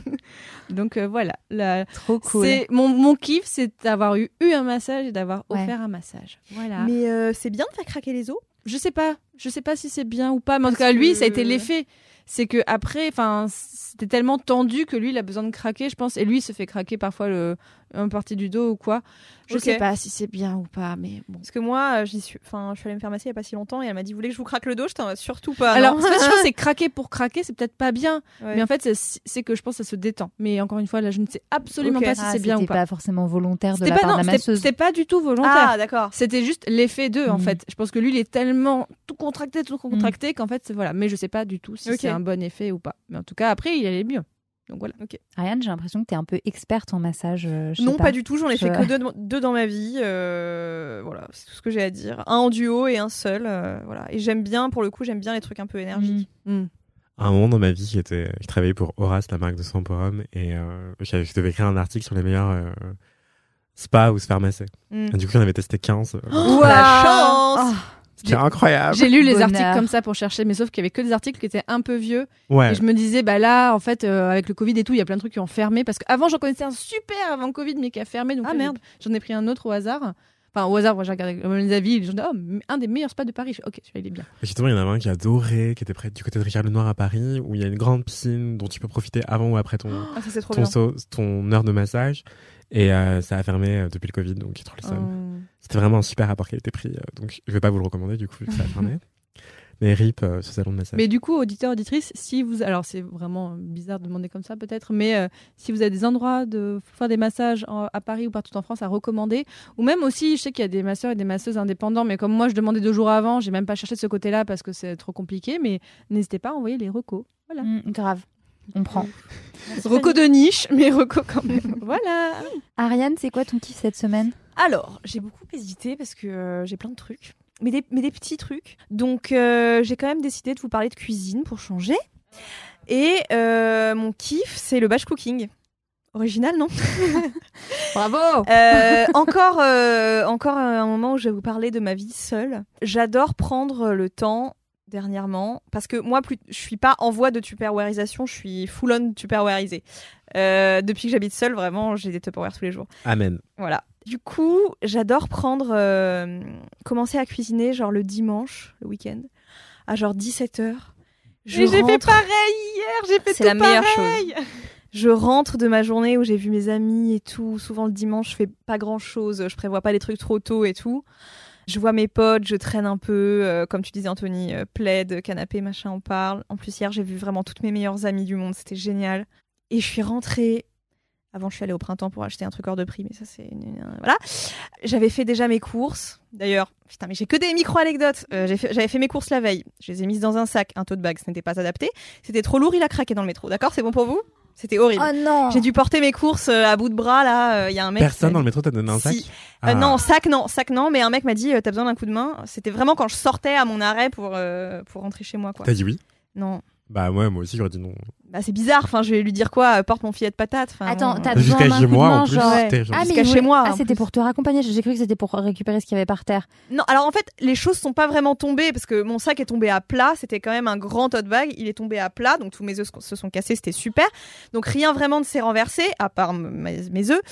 Donc euh, voilà. La- Trop cool. C'est mon, mon kiff, c'est d'avoir eu, eu un massage et d'avoir Ouais. offert un massage. Voilà. Mais euh, c'est bien de faire craquer les os. Je sais pas, je sais pas si c'est bien ou pas, mais en tout Parce cas lui, que- ça a été l'effet. C'est que après, enfin, c'était tellement tendu que lui, il a besoin de craquer, je pense. Et lui, il se fait craquer parfois le une partie du dos ou quoi. Je Ok. sais pas si c'est bien ou pas, mais bon. Parce que moi, euh, j'y suis... enfin, je suis allée me faire masser il y a pas si longtemps et elle m'a dit, vous voulez que je vous craque le dos? J'étais en mode, surtout pas. Alors, non. en fait, je pense que c'est craquer pour craquer, c'est peut-être pas bien. Ouais. Mais en fait, c'est, c'est que je pense que ça se détend. Mais encore une fois, là, je ne sais absolument Ok. pas si Ah, c'est bien ou c'était pas. pas forcément volontaire de C'était la pas, part non, de la c'était, masseuse. c'était pas du tout volontaire. Ah, d'accord. C'était juste l'effet d'eux, en Mhm. fait. Je pense que lui, il est tellement tout contracté, tout contracté qu'en fait, c'est- voilà. Mais je sais pas du tout si Ok. c'est un bon effet ou pas. Mais en tout cas, après, il allait mieux. Donc voilà. Ariane, j'ai l'impression que t'es un peu experte en massage. euh, je sais Non, pas. pas du tout. J'en ai fait Je- que deux, deux dans ma vie. euh, Voilà, c'est tout ce que j'ai à dire. Un en duo et un seul. euh, voilà. Et j'aime bien, pour le coup, j'aime bien les trucs un peu énergiques. Mm. À un moment dans ma vie, j'étais, je travaillais pour Horace, la marque de Samporum, et euh, je je devais écrire un article sur les meilleurs euh, spas où se faire masser. Mm. Et du coup, j'en avais testé quinze. euh, Oh, la chance. C'était incroyable. J'ai lu les Bonheur. articles comme ça pour chercher, mais sauf qu'il y avait que des articles qui étaient un peu vieux. Ouais. Et je me disais, bah là, en fait, euh, avec le Covid et tout, il y a plein de trucs qui ont fermé. Parce qu'avant, j'en connaissais un super avant le Covid, mais qui a fermé. Donc Ah, là, merde. J'en ai pris un autre au hasard. Enfin, au hasard, moi, j'ai regardé euh, les avis. Les gens disent, oh, m- un des meilleurs spas de Paris. Je fais, ok, celui-là, il est bien. Et justement, il y en avait un qui adorait, qui était près du côté de Richard Lenoir à Paris, où il y a une grande piscine dont tu peux profiter avant ou après ton, Ah, ça, c'est trop ton, bien. sau- ton heure de massage. Et euh, ça a fermé euh, depuis le Covid, donc j'ai trop le seum. Euh, C'était vraiment un super rapport qui a été pris, euh, donc je vais pas vous le recommander du coup, vu que ça a fermé. Mais rip, euh, ce salon de massage. Mais du coup, auditeurs, auditrices, si vous. Alors, c'est vraiment bizarre de demander comme ça, peut-être, mais euh, si vous avez des endroits de pour faire des massages en- à Paris ou partout en France à recommander, ou même aussi, je sais qu'il y a des masseurs et des masseuses indépendants, mais comme moi, je demandais deux jours avant, j'ai même pas cherché de ce côté-là parce que c'est trop compliqué, mais n'hésitez pas à envoyer les recos. Voilà. Mm, grave. On prend. Recos de niche, mais recos quand même. Voilà. Ariane, c'est quoi ton kiff cette semaine? Alors, j'ai beaucoup hésité parce que euh, j'ai plein de trucs. Mais des, mais des petits trucs. Donc, euh, j'ai quand même décidé de vous parler de cuisine pour changer. Et euh, mon kiff, c'est le batch cooking. Original, non? Bravo. Euh, encore, euh, encore un moment où je vais vous parler de ma vie seule. J'adore prendre le temps dernièrement parce que moi, plus, je suis pas en voie de tupperwareisation, je suis full on tupperwareisée. Euh, depuis que j'habite seule, vraiment, j'ai des tupperwares tous les jours. Amen. Voilà. Du coup, j'adore prendre, euh, commencer à cuisiner genre le dimanche, le week-end, à genre dix-sept heures. Je Mais j'ai fait rentre- pareil hier, j'ai fait C'est tout la meilleure pareil. Je rentre de ma journée où j'ai vu mes amis et tout. Souvent le dimanche, je fais pas grand chose. Je prévois pas des trucs trop tôt et tout. Je vois mes potes, je traîne un peu. euh, comme tu disais, Anthony, euh, plaid, canapé, machin, on parle. En plus, hier, j'ai vu vraiment toutes mes meilleures amies du monde. C'était génial. Et je suis rentrée. Avant, je suis allée au printemps pour acheter un truc hors de prix, mais ça, c'est... Voilà. J'avais fait déjà mes courses. D'ailleurs, putain, mais j'ai que des micro-anecdotes. Euh, j'ai fait... J'avais fait mes courses la veille. Je les ai mises dans un sac, un tote bag. Ce n'était pas adapté. C'était trop lourd, il a craqué dans le métro. D'accord, c'est bon pour vous ? C'était horrible. Oh non. J'ai dû porter mes courses euh, à bout de bras, là. Il euh, y a un mec... Personne dans le métro t'a donné un sac si. ah. euh, Non, sac, non. Sac, non. Mais un mec m'a dit, euh, t'as besoin d'un coup de main. C'était vraiment quand je sortais à mon arrêt pour, euh, pour rentrer chez moi, quoi. T'as dit oui ? Non. Bah ouais, moi aussi j'aurais dit non. Bah c'est bizarre, enfin je vais lui dire quoi, porte mon filet de patate. Enfin, Attends, non. t'as besoin Jusqu'à d'un chez coup de moi main, en plus. genre... C'était genre- Ah, mais Jusqu'à ouais. chez moi, Ah, en c'était plus. pour te raccompagner. J'ai cru que c'était pour récupérer ce qu'il y avait par terre. Non, alors en fait, les choses sont pas vraiment tombées parce que mon sac est tombé à plat. C'était quand même un grand tote bag. Il est tombé à plat, donc tous mes œufs se sont cassés. C'était super. Donc rien vraiment ne s'est renversé, à part mes, mes œufs.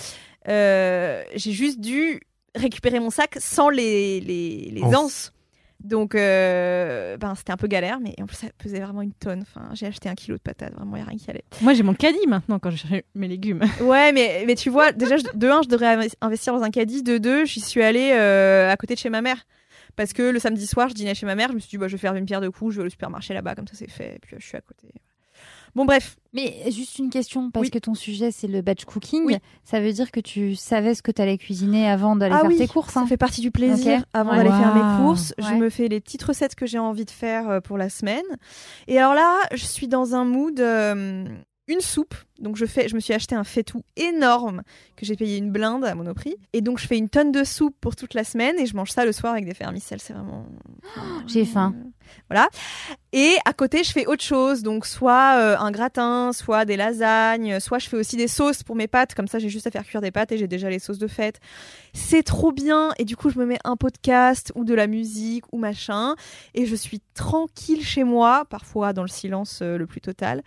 Euh, j'ai juste dû récupérer mon sac sans les, les, les Anse. anses. Donc, euh, ben, c'était un peu galère, mais en plus, ça pesait vraiment une tonne. Enfin, j'ai acheté un kilo de patates, vraiment, il n'y a rien qui allait. Moi, j'ai mon caddie maintenant quand je cherche mes légumes. Ouais, mais, mais tu vois, déjà, je- de un, je devrais inv- investir dans un caddie. De deux, j'y suis allée euh, à côté de chez ma mère. Parce que le samedi soir, je dînais chez ma mère. Je me suis dit, bah, je vais faire une pierre deux coups, je vais au supermarché là-bas, comme ça, c'est fait. Et puis, euh, je suis à côté. Bon, bref. Mais juste une question, parce Oui. que ton sujet c'est le batch cooking. Oui. Ça veut dire que tu savais ce que tu allais cuisiner avant d'aller Ah faire oui, tes courses. Ça hein. fait partie du plaisir. Ok. Avant Ouais. d'aller faire mes Waouh. courses, je Ouais. me fais les petites recettes que j'ai envie de faire euh, pour la semaine. Et alors là, je suis dans un mood, euh, une soupe. Donc je fais, je me suis acheté un faitout énorme que j'ai payé une blinde à Monoprix. Et donc je fais une tonne de soupe pour toute la semaine et je mange ça le soir avec des vermicelles. C'est vraiment. J'ai faim. Voilà. Et à côté, je fais autre chose. Donc, soit euh, un gratin, soit des lasagnes, soit je fais aussi des sauces pour mes pâtes. Comme ça, j'ai juste à faire cuire des pâtes et j'ai déjà les sauces de fête. C'est trop bien. Et du coup, je me mets un podcast ou de la musique ou machin. Et je suis tranquille chez moi, parfois dans le silence euh, le plus total.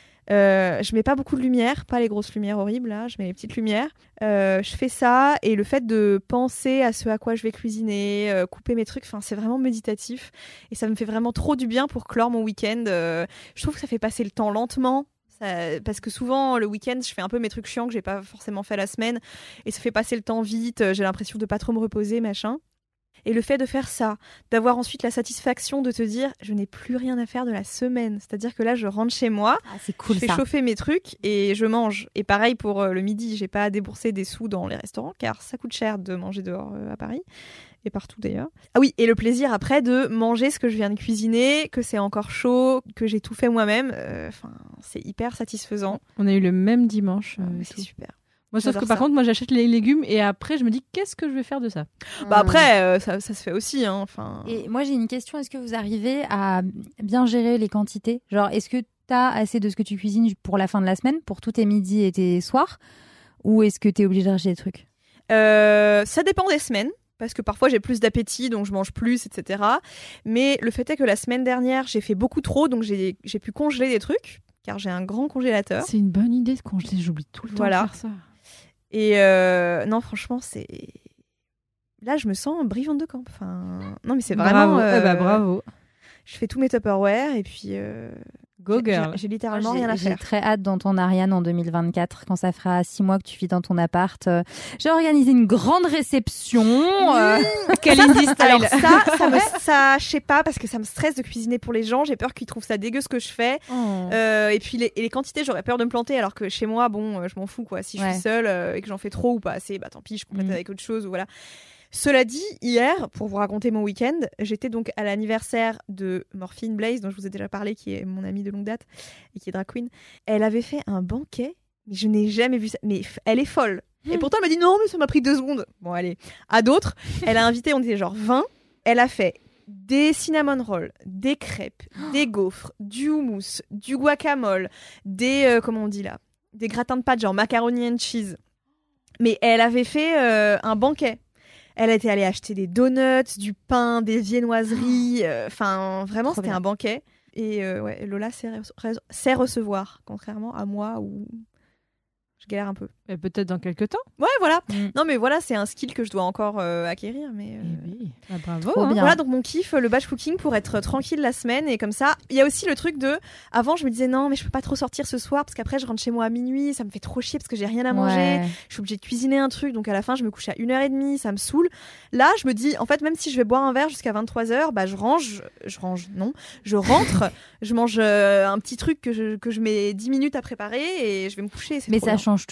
Euh, je mets pas beaucoup de lumière, pas les grosses lumières horribles, là. Je mets les petites lumières. Euh, je fais ça et le fait de penser à ce à quoi je vais cuisiner, euh, couper mes trucs, enfin c'est vraiment méditatif et ça me fait vraiment trop du bien pour clore mon week-end. Euh, je trouve que ça fait passer le temps lentement. Ça, parce que souvent le week-end je fais un peu mes trucs chiants que j'ai pas forcément fait la semaine et ça fait passer le temps vite. J'ai l'impression de pas trop me reposer, machin. Et le fait de faire ça, d'avoir ensuite la satisfaction de te dire je n'ai plus rien à faire de la semaine. C'est-à-dire que là, je rentre chez moi, Ah, c'est cool je fais ça. chauffer mes trucs et je mange. Et pareil pour euh, le midi, j'ai pas à débourser des sous dans les restaurants car ça coûte cher de manger dehors euh, à Paris et partout d'ailleurs. Ah oui, et le plaisir après de manger ce que je viens de cuisiner, que c'est encore chaud, que j'ai tout fait moi-même. Enfin, euh, c'est hyper satisfaisant. On a eu le même dimanche. euh, Ah, mais et c'est tout. super. Moi, sauf J'adore que par ça. contre, moi, j'achète les légumes et après, je me dis, qu'est-ce que je vais faire de ça ? Bah après, euh, ça, ça se fait aussi. Hein. Enfin. Et moi j'ai une question, est-ce que vous arrivez à bien gérer les quantités ? Genre, est-ce que tu as assez de ce que tu cuisines pour la fin de la semaine, pour tous tes midis et tes soirs ? Ou est-ce que tu es obligé de racheter des trucs ? Euh, ça dépend des semaines. Parce que parfois j'ai plus d'appétit, donc je mange plus, et cetera. Mais le fait est que la semaine dernière, j'ai fait beaucoup trop, donc j'ai, j'ai pu congeler des trucs, car j'ai un grand congélateur. C'est une bonne idée de congeler, j'oublie tout le Voilà. temps de faire ça. Et euh, non, franchement, c'est... Là, je me sens brivante de camp. Enfin... Non, mais c'est vraiment... Bravo. euh, Eh ben, bravo. Je fais tous mes Tupperware, et puis... euh, Go j'ai- girl. J'ai, j'ai littéralement J'ai- rien à J'ai faire. très hâte d'entendre Ariane en deux mille vingt-quatre, quand ça fera six mois que tu vis dans ton appart. Euh, J'ai organisé une grande réception. euh, Quel indie style. Alors ça, ça, me, ça, je sais pas, parce que ça me stresse de cuisiner pour les gens. J'ai peur qu'ils trouvent ça dégueu ce que je fais. Oh. Euh, et puis les, et les quantités, j'aurais peur de me planter, alors que chez moi, bon, euh, je m'en fous quoi. Si je Ouais. suis seule euh, et que j'en fais trop ou pas assez, bah tant pis, je complète Mhm. avec autre chose ou voilà. Cela dit, hier, pour vous raconter mon week-end, j'étais donc à l'anniversaire de Morphine Blaze, dont je vous ai déjà parlé, qui est mon amie de longue date et qui est drag queen. Elle avait fait un banquet, mais je n'ai jamais vu ça. Mais f- elle est folle. Et pourtant, elle m'a dit non, mais ça m'a pris deux secondes. Bon, allez. À d'autres, elle a invité, on était genre vingt. Elle a fait des cinnamon rolls, des crêpes, des gaufres, du houmous, du guacamole, des euh, comment on dit là, des gratins de pâtes genre macaroni and cheese. Mais elle avait fait euh, un banquet. Elle était allée acheter des donuts, du pain, des viennoiseries. Enfin, vraiment, Trop c'était bien. un banquet. Et euh, ouais, Lola sait, re- sait recevoir, contrairement à moi où je galère un peu. Et peut-être dans quelques temps. Ouais, voilà. Mm. Non, mais voilà, c'est un skill que je dois encore euh, acquérir. Mais euh, Eh oui. Bah, bravo. Trop hein. bien. voilà, donc mon kiff, le batch cooking pour être tranquille la semaine et comme ça. Il y a aussi le truc de, avant je me disais non mais je peux pas trop sortir ce soir parce qu'après je rentre chez moi à minuit, ça me fait trop chier parce que j'ai rien à manger, Ouais. je suis obligée de cuisiner un truc, donc à la fin je me couche à une heure trente, ça me saoule. Là je me dis, en fait même si je vais boire un verre jusqu'à vingt-trois heures, bah je range, je range, non, je rentre, je mange euh, un petit truc que je, que je mets dix minutes à préparer et je vais me coucher. C'est Mais trop ça bien. change toute ta vie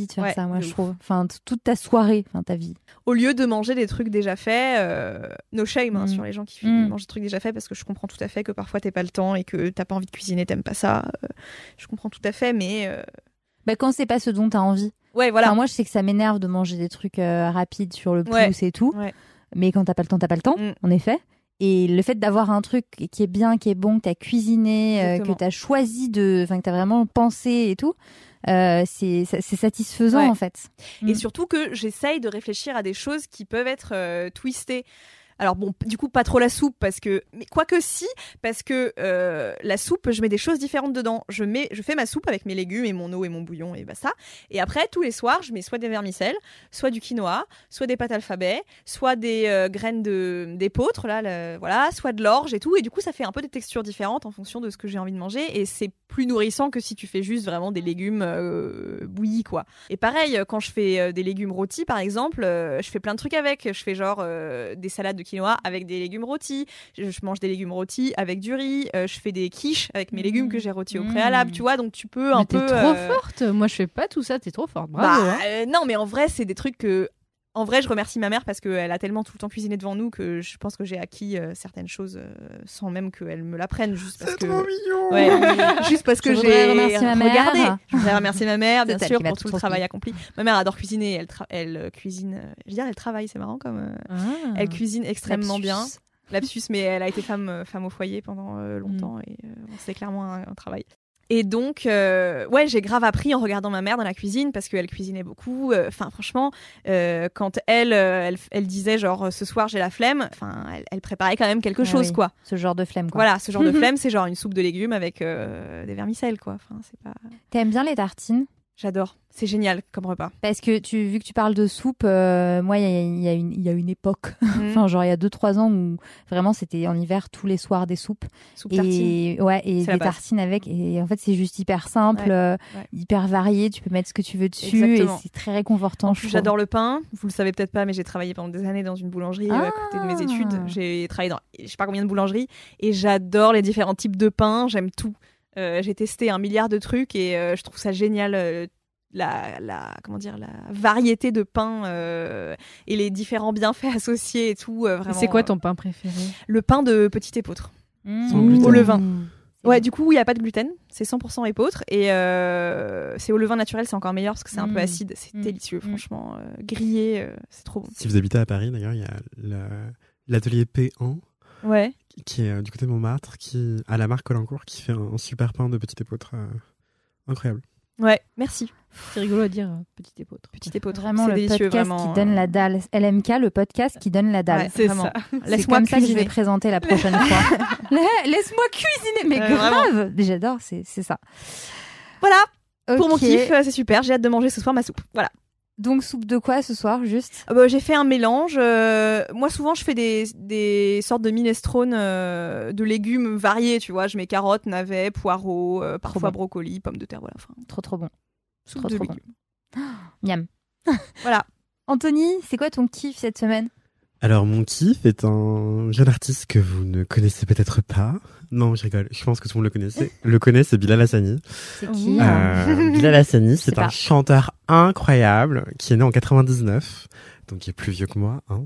de faire Ouais, ça, moi, de je ouf. trouve. Enfin, t- toute ta soirée, enfin, ta vie. Au lieu de manger des trucs déjà faits, euh, no shame hein, Mm. sur les gens qui Mm. mangent des trucs déjà faits, parce que je comprends tout à fait que parfois t'as pas le temps et que t'as pas envie de cuisiner, t'aimes pas ça. euh, je comprends tout à fait, mais euh, Bah, quand c'est pas ce dont t'as envie. ouais, voilà. Enfin, moi, je sais que ça m'énerve de manger des trucs euh, rapides sur le pouce Ouais. et tout. Ouais. Mais quand t'as pas le temps, t'as pas le temps, Mm. en effet. Et le fait d'avoir un truc qui est bien, qui est bon, que t'as cuisiné, euh, que Exactement. t'as choisi de, enfin, que t'as vraiment pensé et tout, euh, c'est c'est c'est satisfaisant, Ouais. en fait. Et Mm. surtout que j'essaye de réfléchir à des choses qui peuvent être euh, twistées. Alors bon, du coup, pas trop la soupe, parce que... Mais quoique si, parce que euh, la soupe, je mets des choses différentes dedans. Je, mets, je fais ma soupe avec mes légumes et mon eau et mon bouillon et basta. Et après, tous les soirs, je mets soit des vermicelles, soit du quinoa, soit des pâtes alphabet, soit des euh, graines de, d'épeautre, là, le- voilà, soit de l'orge et tout. Et du coup, ça fait un peu des textures différentes en fonction de ce que j'ai envie de manger. Et c'est plus nourrissant que si tu fais juste vraiment des légumes euh, bouillis, quoi. Et pareil, quand je fais euh, des légumes rôtis, par exemple, euh, je fais plein de trucs avec. Je fais genre euh, des salades de quinoa avec des légumes rôtis. Je, je mange des légumes rôtis avec du riz. Euh, je fais des quiches avec mes Mmh. légumes que j'ai rôtis au Mmh. préalable. Tu vois, donc tu peux un Mais t'es peu. trop euh, forte. Moi, je fais pas tout ça. T'es trop forte. Bravo. bah, hein. euh, non, mais en vrai, c'est des trucs que. En vrai, je remercie ma mère parce qu'elle a tellement tout le temps cuisiné devant nous que je pense que j'ai acquis euh, certaines choses euh, sans même qu'elle me l'apprenne. Juste parce que. mignon. Ouais, juste parce que Je voudrais j'ai remercier ma mère. regardé. Je voudrais remercier ma mère, bien C'est elle sûr, qui m'a pour tout tout le transmis. travail accompli. Ma mère adore cuisiner. Elle, tra- elle euh, cuisine. euh, Je veux dire, elle travaille. C'est marrant comme. euh, Ah. Elle cuisine extrêmement Lapsus. bien. Lapsus, mais elle a été femme, euh, femme au foyer pendant euh, longtemps et euh, c'est clairement un, un travail. Et donc, euh, ouais, j'ai grave appris en regardant ma mère dans la cuisine parce qu'elle cuisinait beaucoup. Enfin, franchement, euh, quand elle, euh, elle, elle disait genre ce soir j'ai la flemme, enfin, elle, elle préparait quand même quelque Ah chose, oui. quoi. Ce genre de flemme, quoi. Voilà, ce genre de Mhm. flemme, c'est genre une soupe de légumes avec euh, des vermicelles, quoi. Enfin, c'est pas. T'aimes bien les tartines? J'adore. C'est génial comme repas. Parce que tu, vu que tu parles de soupe, euh, moi, il y a, il y, a une- il y a une époque, Mhm. enfin, genre il y a deux trois ans où vraiment c'était en hiver tous les soirs des soupes. Soupe tartine. Et ouais, et C'est la des base. tartines avec. Et en fait, c'est juste hyper simple, Ouais, euh, ouais. hyper varié. Tu peux mettre ce que tu veux dessus Exactement. et c'est très réconfortant. En je plus, trouve. j'adore le pain. Vous le savez peut-être pas, mais j'ai travaillé pendant des années dans une boulangerie euh, à côté de mes Ah. études. J'ai travaillé dans je sais pas combien de boulangeries et j'adore les différents types de pain. J'aime tout. Euh, j'ai testé un milliard de trucs et euh, je trouve ça génial. euh, la, la comment dire la variété de pain euh, et les différents bienfaits associés et tout euh, Et vraiment c'est quoi euh, ton pain préféré? le pain de petite épeautre Mmh. Sans gluten. au levain. C'est Ouais, bon. du coup, il n'y a pas de gluten, c'est cent pour cent épeautre et euh, c'est au levain naturel, c'est encore meilleur parce que c'est un Mm. peu acide, c'est Mm. délicieux, Mm. franchement, euh, grillé, euh, c'est trop bon. Si vous habitez à Paris, d'ailleurs, il y a la- l'atelier P un Ouais. qui est euh, du côté de Montmartre, qui à la marque Colincourt, qui fait un, un super pain de petite épeautre euh, incroyable. Ouais, merci. C'est rigolo à dire, euh, petite épeautre. Petite épeautre. Vraiment c'est le délicieux, podcast vraiment. qui donne la dalle. L M K, le podcast qui donne la dalle. Ouais, c'est vraiment. ça. C'est Laisse-moi comme ça que je cuisiner. vais présenter la prochaine fois. La- Laisse-moi cuisiner, mais Euh, grave. J'adore, c'est c'est ça. Voilà, pour mon Ok. kiff, euh, c'est super. J'ai hâte de manger ce soir ma soupe. Voilà. Donc soupe de quoi ce soir, juste? Euh, bah, j'ai fait un mélange. euh, moi, souvent, je fais des, des sortes de minestrone euh, de légumes variés. Tu vois, je mets carottes, navets, poireaux, euh, parfois bon. brocoli, pommes de terre. Voilà. Enfin, Trop trop bon. soupe Trop, de trop bon. légumes. Miam. Voilà. Anthony, c'est quoi ton kiff cette semaine? Alors, mon kiff est un jeune artiste que vous ne connaissez peut-être pas. Non, je rigole. Je pense que tout le monde le connaissait. Le connaît, c'est Bilal Hassani. C'est qui? Ouh. Euh, Bilal Hassani, sais c'est pas. un chanteur incroyable qui est né en quatre-vingt-dix-neuf, donc qui est plus vieux que moi. Hein.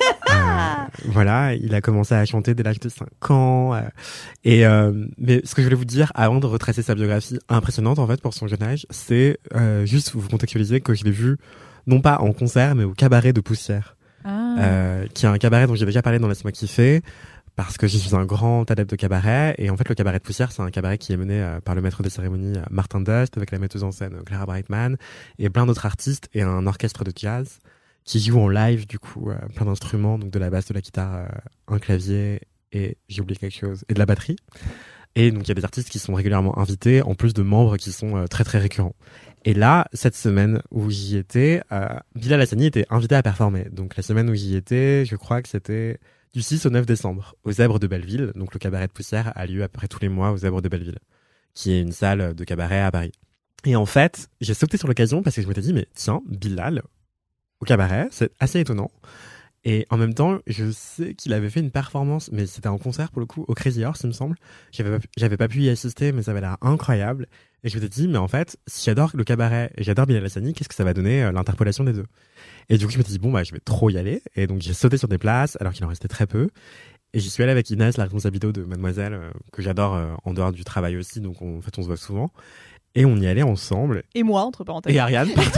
Euh, voilà, il a commencé à chanter dès l'âge de cinq ans. euh, et euh, mais ce que je voulais vous dire avant de retracer sa biographie impressionnante en fait pour son jeune âge, c'est euh, juste vous contextualiser que je l'ai vu non pas en concert mais au cabaret de Poussière, Ah. euh, qui est un cabaret dont j'ai déjà parlé dans Laisse-moi kiffer. Parce que je suis un grand adepte de cabaret. Et en fait, le cabaret de Poussière, c'est un cabaret qui est mené euh, par le maître des cérémonies euh, Martin Dust, avec la metteuse en scène euh, Clara Brightman, et plein d'autres artistes, et un orchestre de jazz qui joue en live, du coup, euh, plein d'instruments, donc de la basse, de la guitare, euh, un clavier, et j'ai oublié quelque chose, et de la batterie. Et donc, il y a des artistes qui sont régulièrement invités, en plus de membres qui sont euh, très, très récurrents. Et là, cette semaine où j'y étais, euh, Bilal Hassani était invité à performer. Donc, la semaine où j'y étais, je crois que c'était du six au neuf décembre, aux Zèbres de Belleville. Donc, le cabaret de Poussière a lieu à peu près tous les mois aux Zèbres de Belleville, qui est une salle de cabaret à Paris. Et en fait, j'ai sauté sur l'occasion parce que je m'étais dit, mais tiens, Bilal, au cabaret, c'est assez étonnant. Et en même temps, je sais qu'il avait fait une performance, mais c'était un concert pour le coup, au Crazy Horse, il me semble. J'avais pas, pu- j'avais pas pu y assister, mais ça avait l'air incroyable. Et je me suis dit, mais en fait, si j'adore le cabaret et j'adore Bilal Hassani, qu'est-ce que ça va donner euh, l'interpolation des deux? Et du coup, je me suis dit, bon, bah, je vais trop y aller. Et donc, j'ai sauté sur des places, alors qu'il en restait très peu. Et j'y suis allé avec Inès, la responsable vidéo de Mademoiselle, euh, que j'adore euh, en dehors du travail aussi, donc on, en fait, on se voit souvent. Et on y allait ensemble. Et moi, entre parenthèses. Et Ariane, pardon.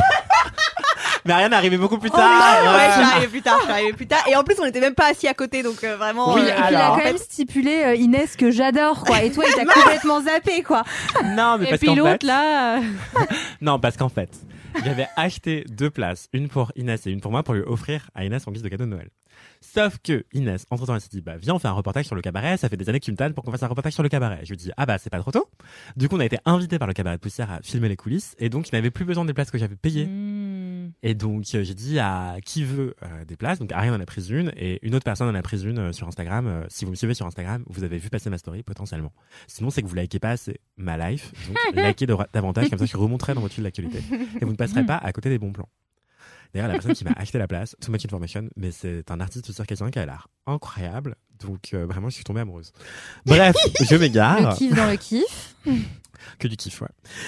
Mais Ariane est arrivée beaucoup plus Oh tard. non, Ouais. ouais, je suis arrivée plus tard, je suis arrivée plus tard. Et en plus, on n'était même pas assis à côté, donc euh, vraiment. Oui, Et euh, puis il a alors, quand en même stipulé euh, Inès que j'adore quoi. Et toi il t'a complètement zappé quoi. Non, mais Et parce puis qu'en l'autre, fait, là. euh, non, parce qu'en fait, j'avais acheté deux places, une pour Inès et une pour moi, pour lui offrir à Inès en guise de cadeau de Noël. Sauf que Inès, entre-temps, elle s'est dit, bah, viens, on fait un reportage sur le cabaret. Ça fait des années que tu me tannes pour qu'on fasse un reportage sur le cabaret. Je lui dis, ah bah, c'est pas trop tôt. Du coup, on a été invités par le cabaret de Poussière à filmer les coulisses. Et donc, il n'avait plus besoin des places que j'avais payées. hmm. Et donc, euh, j'ai dit à qui veut euh, des places. Donc, Ariane en a pris une et une autre personne en a pris une euh, sur Instagram. Euh, si vous me suivez sur Instagram, vous avez vu passer ma story potentiellement. Sinon, c'est que vous likez pas assez ma life. Donc, likez de- davantage. Comme ça, je remonterai dans votre fil d'actualité. Et vous ne passerez pas à côté des bons plans. D'ailleurs, la personne qui m'a acheté la place, Too Much Information, mais c'est un artiste circassien qui a l'air incroyable. Donc, euh, vraiment, je suis tombée amoureuse. Bref, je m'égare. Le kiff dans le kiff. Que du kiff, ouais.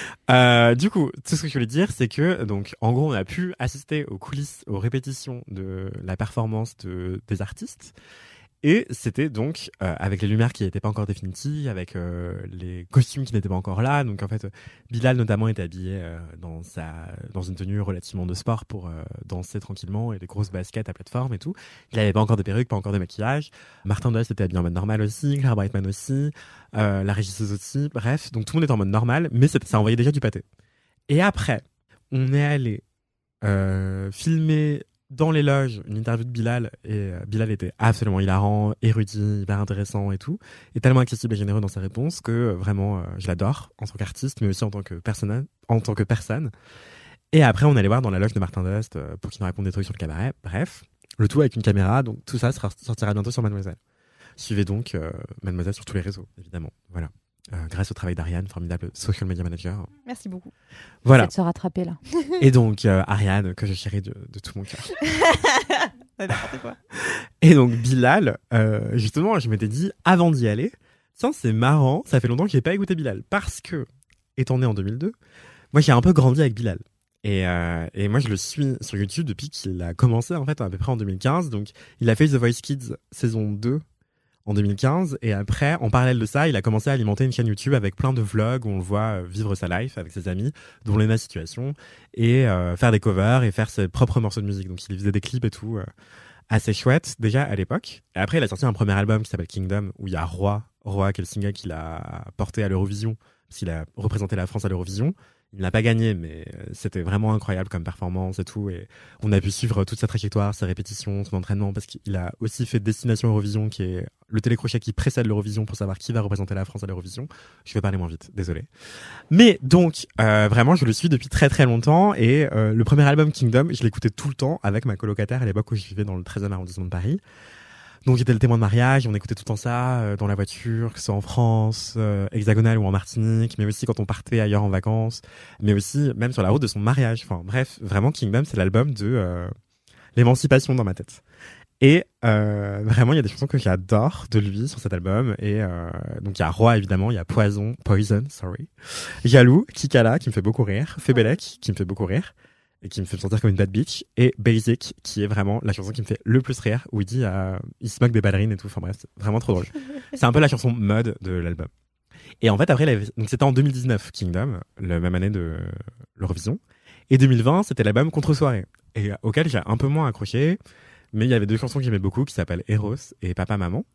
Euh, du coup, tout ce que je voulais dire, c'est que, donc, en gros, on a pu assister aux coulisses, aux répétitions de la performance de, des artistes. Et c'était donc euh, avec les lumières qui n'étaient pas encore définitives, avec euh, les costumes qui n'étaient pas encore là. Donc en fait, Bilal notamment était habillé euh, dans sa dans une tenue relativement de sport pour euh, danser tranquillement et des grosses baskets à plateforme et tout. Il n'avait pas encore de perruque, pas encore de maquillage. Martin Dost était habillé en mode normal aussi, Claire Brightman aussi, euh, la régisseuse aussi. Bref, donc tout le monde était en mode normal, mais ça, ça envoyait déjà du pâté. Et après, on est allé euh, filmer dans les loges une interview de Bilal et euh, Bilal était absolument hilarant, érudit, hyper intéressant et tout, et tellement accessible et généreux dans ses réponses que euh, vraiment euh, je l'adore en tant qu'artiste mais aussi en tant que personne en tant que personne. Et après on allait voir dans la loge de Martin Dost euh, pour qu'il nous raconte des trucs sur le cabaret. Bref, le tout avec une caméra, donc tout ça sera, sortira bientôt sur Mademoiselle. Suivez donc euh, Mademoiselle sur tous les réseaux évidemment. Voilà. Euh, grâce au travail d'Ariane, formidable social media manager. Merci beaucoup. Voilà. C'est de se rattraper là. Et donc euh, Ariane que je chéris de, de tout mon cœur. Ouais, n'importe quoi. Et donc Bilal, euh, justement, je m'étais dit avant d'y aller, tiens c'est marrant, ça fait longtemps que j'ai pas écouté Bilal parce que étant né en deux mille deux, moi j'ai un peu grandi avec Bilal. Et, euh, et moi je le suis sur YouTube depuis qu'il a commencé en fait à peu près en deux mille quinze. Donc il a fait The Voice Kids saison deux en deux mille quinze et après en parallèle de ça il a commencé à alimenter une chaîne YouTube avec plein de vlogs où on le voit vivre sa life avec ses amis dont Lena Situation et euh, faire des covers et faire ses propres morceaux de musique. Donc il faisait des clips et tout euh, assez chouettes déjà à l'époque. Et après il a sorti un premier album qui s'appelle Kingdom où il y a Roi, Roi qui est le single qu'il a porté à l'Eurovision parce qu'il a représenté la France à l'Eurovision. Il n'a pas gagné, mais c'était vraiment incroyable comme performance et tout. Et on a pu suivre toute sa trajectoire, ses répétitions, son entraînement, parce qu'il a aussi fait Destination Eurovision, qui est le télécrochet qui précède l'Eurovision pour savoir qui va représenter la France à l'Eurovision. Je vais parler moins vite, désolé. Mais donc, euh, vraiment, je le suis depuis très très longtemps. Et euh, le premier album Kingdom, je l'écoutais tout le temps avec ma colocataire à l'époque où je vivais dans le treizième arrondissement de Paris. Donc j'étais le témoin de mariage, on écoutait tout le temps ça euh, dans la voiture, que ce soit en France, euh, hexagonale ou en Martinique, mais aussi quand on partait ailleurs en vacances, mais aussi même sur la route de son mariage. Enfin bref, vraiment Kingdom, c'est l'album de euh, l'émancipation dans ma tête. Et euh, vraiment, il y a des chansons que j'adore de lui sur cet album. Et euh, donc il y a Roi évidemment, il y a Poison, Poison, sorry, Jaloux, Kikala qui me fait beaucoup rire, Fébélec qui me fait beaucoup rire. Et qui me fait me sentir comme une bad bitch, et Basic, qui est vraiment la chanson qui me fait le plus rire, où il dit, euh, il se moque des ballerines et tout, enfin bref, c'est vraiment trop drôle. C'est un peu la chanson mode de l'album. Et en fait, après, il avait... donc c'était en deux mille dix-neuf, Kingdom, la même année de l'Eurovision, et deux mille vingt, c'était l'album Contre-soirée, et auquel j'ai un peu moins accroché, mais il y avait deux chansons que j'aimais beaucoup, qui s'appellent Eros et Papa Maman.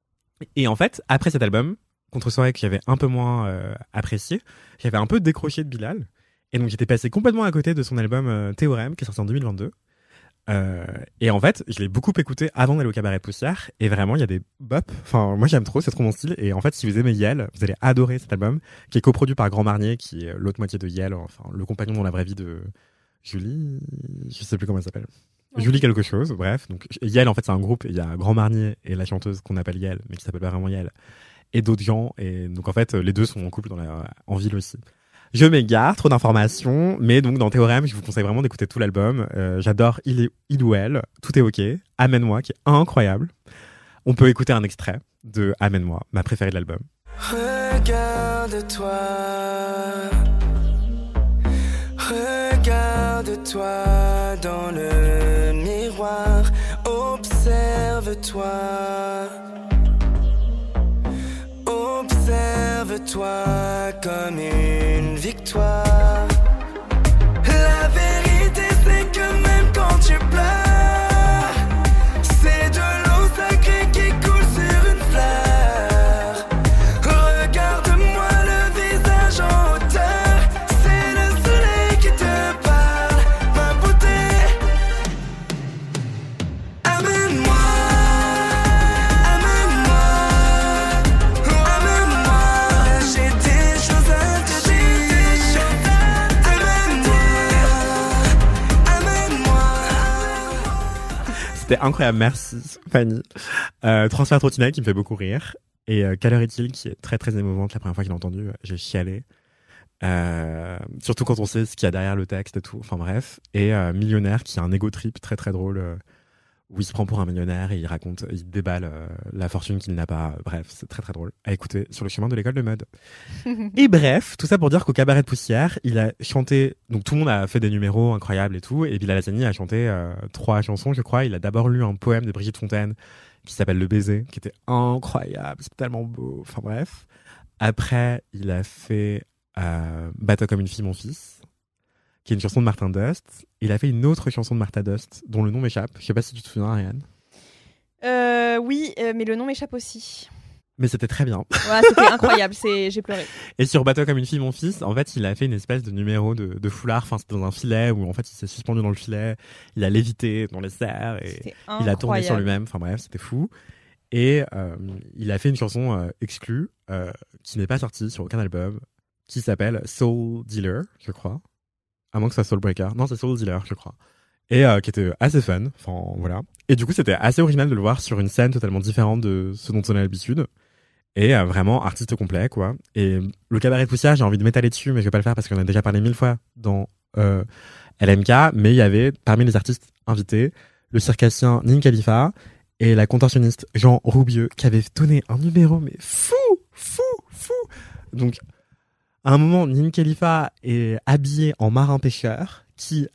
Et en fait, après cet album, Contre-soirée, que j'avais un peu moins euh, apprécié, j'avais un peu décroché de Bilal. Et donc j'étais passé complètement à côté de son album euh, Théorème qui est sorti en deux mille vingt-deux. Euh, et en fait, je l'ai beaucoup écouté avant d'aller au cabaret de Poussière. Et vraiment, il y a des bops. Enfin, moi j'aime trop, c'est trop mon style. Et en fait, si vous aimez Yel, vous allez adorer cet album qui est coproduit par Grand Marnier, qui est l'autre moitié de Yel, enfin le compagnon dans la vraie vie de Julie. Je sais plus comment elle s'appelle. Ouais. Julie quelque chose. Bref, donc Yel en fait c'est un groupe. Il y a Grand Marnier et la chanteuse qu'on appelle Yel, mais qui s'appelle pas vraiment Yel, et d'autres gens. Et donc en fait, les deux sont en couple dans la, en ville aussi. Je m'égare, trop d'informations, mais donc dans Théorème, je vous conseille vraiment d'écouter tout l'album. Euh, j'adore Il, est, il ou Elle, Tout est ok, Amène-moi, qui est incroyable. On peut écouter un extrait de Amène-moi, ma préférée de l'album. Regarde-toi, regarde-toi dans le miroir, observe-toi, observe-toi comme une victoire. La vérité c'est que même quand tu pleures, c'est de l'eau sacrée qui coule sur une fleur. Regarde-moi le visage en hauteur, c'est le soleil qui te parle, ma beauté. Amène-moi, amène-moi, amène-moi, j'ai des choses à te dire. Amène-moi, amène-moi. C'était incroyable, merci Fanny. Euh, Transfert trottinette qui me fait beaucoup rire. Et euh, Quelle heure est-il qui est très très émouvante. La première fois que je l'ai entendu, euh, j'ai chialé. Euh, surtout quand on sait ce qu'il y a derrière le texte et tout. Enfin bref. Et euh, Millionnaire qui a un ego trip très très drôle euh, où il se prend pour un millionnaire et il raconte, il déballe euh, la fortune qu'il n'a pas. Bref, c'est très très drôle à écouter sur le chemin de l'école de mode. Et bref, tout ça pour dire qu'au Cabaret de Poussière, il a chanté. Donc tout le monde a fait des numéros incroyables et tout. Et Bilal Hassani a chanté euh, trois chansons, je crois. Il a d'abord lu un poème de Brigitte Fontaine qui s'appelle Le Baiser, qui était incroyable. C'est tellement beau. Enfin bref. Après, il a fait euh, Bat-toi comme une fille, mon fils, qui est une chanson de Martin Dust. Il a fait une autre chanson de Martha Dust, dont le nom m'échappe. Je sais pas si tu te souviens, Ariane. Euh, oui, euh, mais le nom m'échappe aussi. Mais c'était très bien. Ouais, c'était incroyable, c'est... j'ai pleuré. Et sur Bat-toi comme une fille, mon fils, en fait, il a fait une espèce de numéro de, de foulard. Enfin, c'était dans un filet où, en fait, il s'est suspendu dans le filet. Il a lévité dans les airs et C'était il a tourné sur incroyable. lui-même. Enfin bref, c'était fou. Et euh, il a fait une chanson euh, exclue euh, qui n'est pas sortie sur aucun album, qui s'appelle Soul Dealer, je crois. À moins que ce soit Soul Breaker. Non, c'est Soul Dealer, je crois. Et euh, qui était assez fun. Enfin, voilà. Et du coup, c'était assez original de le voir sur une scène totalement différente de ce dont on a l'habitude. Et euh, vraiment artiste complet, quoi. Et le Cabaret de Poussière, j'ai envie de m'étaler dessus, mais je vais pas le faire parce qu'on a déjà parlé mille fois dans euh, L M K. Mais il y avait, parmi les artistes invités, le circassien Nin Khalifa et la contorsionniste Jean Roubieux, qui avait donné un numéro, mais fou, fou, fou. Donc, à un moment, Nin Khalifa est habillé en marin pêcheur, qui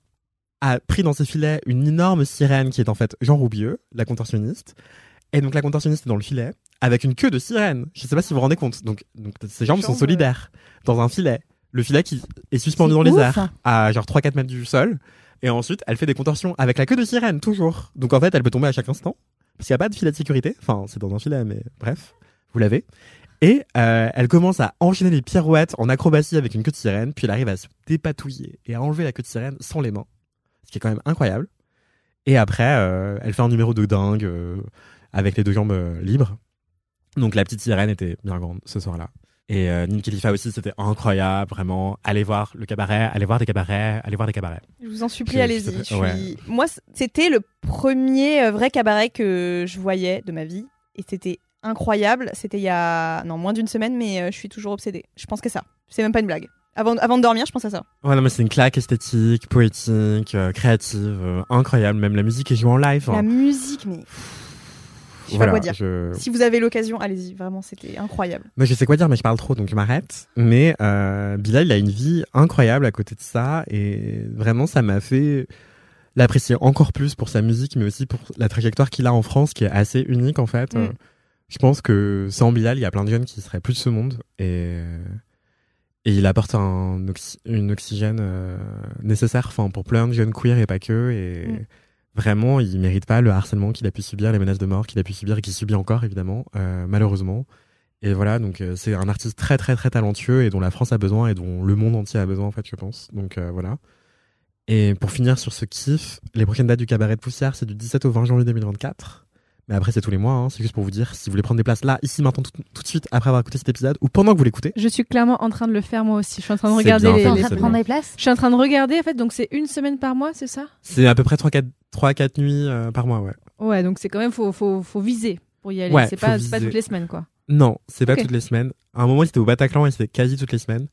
a pris dans ses filets une énorme sirène qui est en fait Jean Roubieux, la contorsionniste. Et donc, la contorsionniste est dans le filet, avec une queue de sirène. Je sais pas si vous vous rendez compte. Donc, donc ses jambes sont Jambes, solidaires dans un filet. Le filet qui est suspendu C'est dans les ouf. airs à genre trois quatre mètres du sol. Et ensuite, elle fait des contorsions avec la queue de sirène, toujours. Donc en fait, elle peut tomber à chaque instant. Parce qu'il n'y a pas de filet de sécurité. Enfin, c'est dans un filet, mais bref, vous l'avez. Et euh, elle commence à enchaîner des pirouettes en acrobatie avec une queue de sirène. Puis elle arrive à se dépatouiller et à enlever la queue de sirène sans les mains. Ce qui est quand même incroyable. Et après, euh, elle fait un numéro de dingue euh, avec les deux jambes euh, libres. Donc la petite sirène était bien grande ce soir-là. Et euh, Nin Khalifa aussi, c'était incroyable, vraiment. Allez voir le cabaret, allez voir des cabarets, allez voir des cabarets. Je vous en supplie, Je- allez-y. je- Je suis- ouais. Moi, c- c'était le premier euh, vrai cabaret que je voyais de ma vie. Et c'était incroyable. C'était il y a non, moins d'une semaine, mais euh, je suis toujours obsédée. Je pense que ça. C'est même pas une blague. Avant, avant de dormir, je pense à ça. Ouais, non, mais c'est une claque esthétique, poétique, euh, créative, euh, incroyable. Même la musique est jouée en live. La hein. musique, mais je sais Voilà, pas quoi dire. je... Si vous avez l'occasion, allez-y. Vraiment, c'était incroyable. Mais je sais quoi dire, mais je parle trop, donc je m'arrête. Mais euh, Bilal, il a une vie incroyable à côté de ça. Et vraiment, ça m'a fait l'apprécier encore plus pour sa musique, mais aussi pour la trajectoire qu'il a en France, qui est assez unique, en fait. Mm. Euh, je pense que sans Bilal, il y a plein de jeunes qui seraient plus de ce monde. Et, et il apporte un oxy- une oxygène euh, nécessaire enfin, pour plein de jeunes queer et pas que. Et Mm. vraiment, il mérite pas le harcèlement qu'il a pu subir, les menaces de mort qu'il a pu subir et qu'il subit encore, évidemment, euh, malheureusement. Et voilà, donc euh, c'est un artiste très très très talentueux et dont la France a besoin et dont le monde entier a besoin, en fait, je pense. Donc euh, voilà. Et pour finir sur ce kiff, les prochaines dates du Cabaret de Poussière, c'est du dix-sept au vingt janvier deux mille vingt-quatre. Mais après, c'est tous les mois, hein. C'est juste pour vous dire, si vous voulez prendre des places là, ici, maintenant, tout, tout de suite, après avoir écouté cet épisode, ou pendant que vous l'écoutez. Je suis clairement en train de le faire moi aussi. Je suis en train de C'est regarder bien, les, ça, en les- train de c'est prendre bien. des places. Je suis en train de regarder en fait, donc c'est une semaine par mois, c'est ça? C'est à peu près trois à quatre nuits euh, par mois, ouais. Ouais, donc c'est quand même faut faut faut viser pour y aller. Ouais, c'est faut pas c'est pas viser. toutes les semaines quoi. Non, c'est pas Ok. toutes les semaines. À un moment, c'était au Bataclan et c'était quasi toutes les semaines.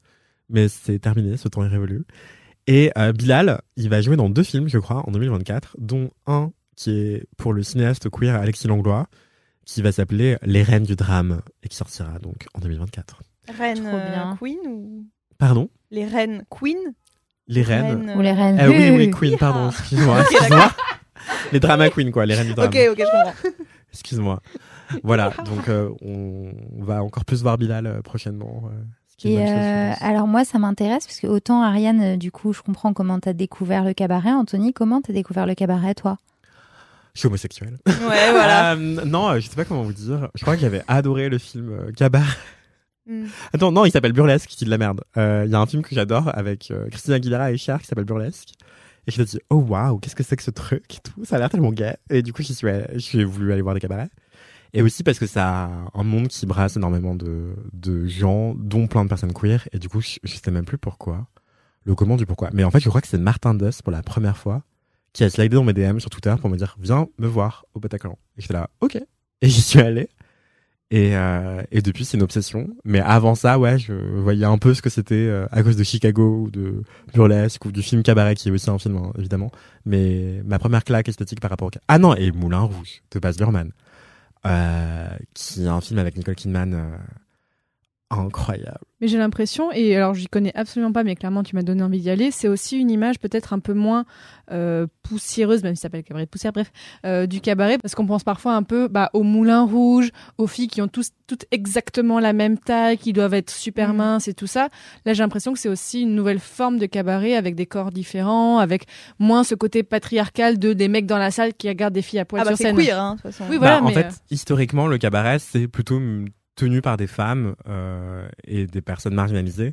mais c'est terminé, ce temps est révolu. Et euh, Bilal, il va jouer dans deux films, je crois, en deux mille vingt-quatre, dont un qui est pour le cinéaste queer Alexis Langlois, qui va s'appeler Les Reines du Drame, et qui sortira donc en deux mille vingt-quatre. Reine Trop bien. euh, Queen ou Pardon? les reines Queen? Les Reines... Reines, Ou les reines. Ah oui, oui, Queen, pardon, excuse-moi, Ok, excuse-moi. Les Drama Queen, quoi, les Reines du Drame. Ok, ok, je comprends. Excuse-moi. Voilà, donc euh, on va encore plus voir Bilal euh, prochainement. Euh, ce qui est Et une bonne chose, je euh, pense. alors moi, ça m'intéresse parce que autant Ariane, euh, du coup, je comprends comment t'as découvert le cabaret. Anthony, comment t'as découvert le cabaret, toi? Je suis homosexuel. Ouais, voilà. Euh, non, euh, je sais pas comment vous dire. Je crois que j'avais adoré le film euh, Cabaret. Mm. Attends, non, il s'appelle Burlesque, qui est de la merde. Il euh, y a un film que j'adore avec euh, Christina Aguilera et Cher qui s'appelle Burlesque. Et je me suis dit, oh waouh, qu'est-ce que c'est que ce truc et tout. Ça a l'air tellement gay. Et du coup, j'y suis, allé- j'ai voulu aller voir des cabarets. Et aussi parce que ça a un monde qui brasse énormément de, de gens, dont plein de personnes queer. Et du coup, je, je sais même plus pourquoi. Le comment du pourquoi. Mais en fait, je crois que c'est Martin Duss pour la première fois qui a slidé dans mes D M sur Twitter pour me dire, viens me voir au Bataclan. Et j'étais là, ok. Et j'y suis allé. Et, euh, et depuis, c'est une obsession. Mais avant ça, ouais, je voyais un peu ce que c'était euh, à cause de Chicago ou de Burlesque ou du film Cabaret, qui est aussi un film, hein, évidemment. Mais ma première claque esthétique par rapport au... Ah non, et Moulin Rouge, de Baz Luhrmann, euh, qui est un film avec Nicole Kidman euh, incroyable. Mais j'ai l'impression, et alors j'y connais absolument pas, mais clairement tu m'as donné envie d'y aller, c'est aussi une image peut-être un peu moins euh, poussiéreuse, même si ça s'appelle cabaret de poussière, bref, euh, du cabaret, parce qu'on pense parfois un peu bah, au Moulin Rouge, aux filles qui ont tous, toutes exactement la même taille, qui doivent être super Mm. minces et tout ça. Là j'ai l'impression que c'est aussi une nouvelle forme de cabaret avec des corps différents, avec moins ce côté patriarcal de des mecs dans la salle qui regardent des filles à poil Ah bah sur c'est scène. queer, hein, de toute façon. Oui, voilà, Bah, en mais, fait, euh, historiquement, le cabaret, c'est plutôt mm, tenu par des femmes euh, et des personnes marginalisées.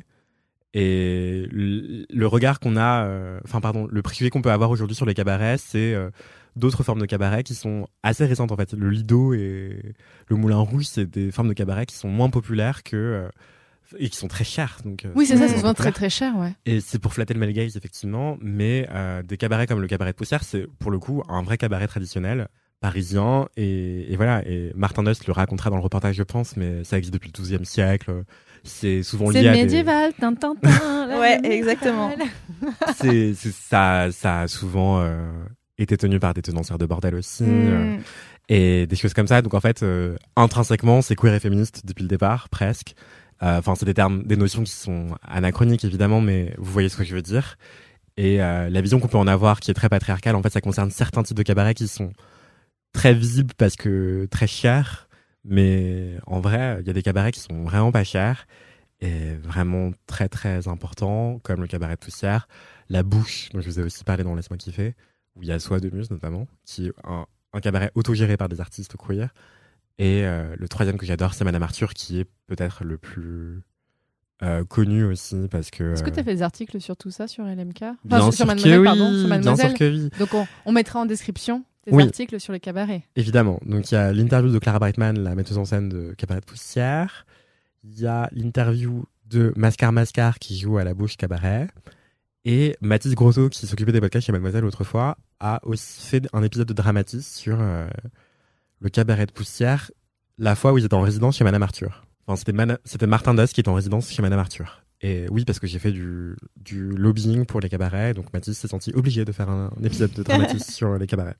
Et le, le regard qu'on a, euh, enfin pardon, le préjugé qu'on peut avoir aujourd'hui sur les cabarets, c'est euh, d'autres formes de cabarets qui sont assez récentes en fait. Le Lido et le Moulin Rouge, c'est des formes de cabarets qui sont moins populaires que euh, et qui sont très chères. Donc, euh, Oui, c'est ça, Mm. c'est souvent populaire. très très cher, ouais. Et c'est pour flatter le male gaze, effectivement, mais euh, des cabarets comme le cabaret de poussière, c'est pour le coup un vrai cabaret traditionnel, parisien, et, et voilà. Et Martin Duss le racontera dans le reportage, je pense, mais ça existe depuis le douzième siècle. C'est souvent lié C'est à des... médiéval, tin, tin, tin, la Ouais, médiévale. exactement. c'est, c'est- ça, ça a souvent euh, été tenu par des tenancières de bordel aussi, euh, Mm. et des choses comme ça. Donc en fait, euh, intrinsèquement, c'est queer et féministe depuis le départ, presque. Euh, Enfin, c'est des termes, des notions qui sont anachroniques évidemment, mais vous voyez ce que je veux dire. Et euh, la vision qu'on peut en avoir, qui est très patriarcale, en fait, ça concerne certains types de cabarets qui sont très visibles parce que très chers, mais en vrai, il y a des cabarets qui sont vraiment pas chers et vraiment très très importants, comme le cabaret de poussière, La Bouche, dont je vous ai aussi parlé dans Laisse-moi kiffer, où il y a Soie de Muse notamment, qui est un, un cabaret autogéré par des artistes queer. Et euh, le troisième que j'adore, c'est Madame Arthur, qui est peut-être le plus euh, connu aussi, parce que... Est-ce que euh, tu as fait des articles sur tout ça sur L M K? Enfin, bien sur, sûr sur que Mademoiselle, oui, pardon, sur bien Mademoiselle. sûr que oui. Donc on, on mettra en description des Oui. articles sur les cabarets. Évidemment. Donc, il y a l'interview de Clara Brightman, la metteuse en scène de Cabaret de poussière. Il y a l'interview de Mascar Mascar qui joue à La Bouche Cabaret. Et Mathis Grosso, qui s'occupait des podcasts chez Mademoiselle autrefois, a aussi fait un épisode de Dramatis sur euh, le Cabaret de poussière, la fois où ils étaient en résidence chez Madame Arthur. Enfin, c'était, Mana- c'était Martin Duss qui était en résidence chez Madame Arthur. Et oui, parce que j'ai fait du, du lobbying pour les cabarets, donc Mathis s'est senti obligé de faire un, un épisode de Dramatis sur les cabarets.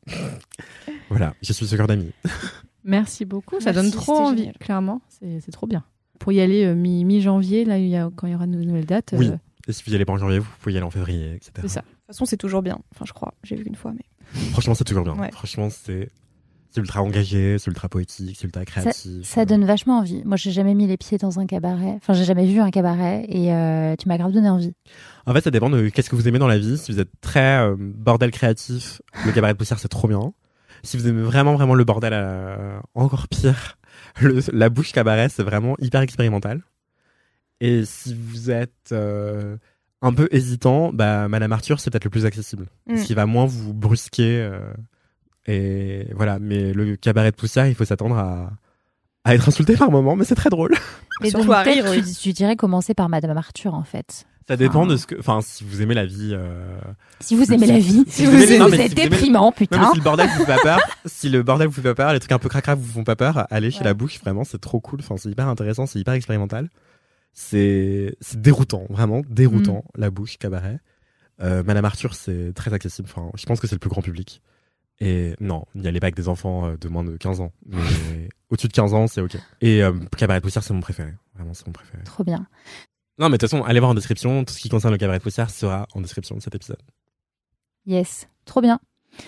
Voilà, je suis ce cœur d'amis. Merci beaucoup. Ça Merci, donne trop c'était envie, génial. clairement. C'est, c'est trop bien. Pour y aller euh, mi- mi-janvier, là, il y a, quand il y aura de nouvelles dates. Oui. euh, Et si vous n'y allez pas en janvier, vous pouvez y aller en février, et cetera. c'est ça. De toute façon, c'est toujours bien. Enfin, je crois. J'ai vu qu'une fois, mais. Franchement, c'est toujours bien. Ouais. Franchement, c'est, c'est ultra engagé, c'est ultra poétique, c'est ultra créatif. Ça donne vachement envie. Moi, j'ai jamais mis les pieds dans un cabaret. Enfin, j'ai jamais vu un cabaret et euh, tu m'as grave donné envie. En fait, ça dépend de qu'est-ce que vous aimez dans la vie. Si vous êtes très euh, bordel créatif, le cabaret de poussière, c'est trop bien. Si vous aimez vraiment, vraiment le bordel, euh, encore pire, le, la bouche cabaret, c'est vraiment hyper expérimental. Et si vous êtes euh, un peu hésitant, bah, Madame Arthur, c'est peut-être le plus accessible. Mm. Ce qui va moins vous brusquer. euh, et voilà. Mais le cabaret de poussière, il faut s'attendre à, à être insulté par moment, mais c'est très drôle. Et Surtout donc, à rire, peut-être, oui. tu, tu dirais commencer par Madame Arthur, en fait. Ça dépend Ah. de ce que, enfin, si vous aimez la vie. Euh... Si vous aimez la vie, Si si vous vous, aimez- non, mais êtes si vous aimez- déprimant, Non, mais putain. si le bordel vous fait pas peur, si le bordel vous fait pas peur, les trucs un peu cracra vous font pas peur, allez chez Ouais. La Bouche, vraiment, c'est trop cool. Enfin, c'est hyper intéressant, c'est hyper expérimental. C'est, c'est déroutant, vraiment déroutant, mm. la bouche, cabaret. Euh, Madame Arthur, c'est très accessible. Enfin, je pense que c'est le plus grand public. Et non, n'y allez pas avec des enfants de moins de quinze ans. Mais au-dessus de quinze ans, c'est ok. Et euh, Cabaret de Poussière, c'est mon préféré. Vraiment, c'est mon préféré. Trop bien. Non, mais de toute façon, allez voir en description. Tout ce qui concerne le Cabaret de Poussière sera en description de cet épisode. Yes, trop bien.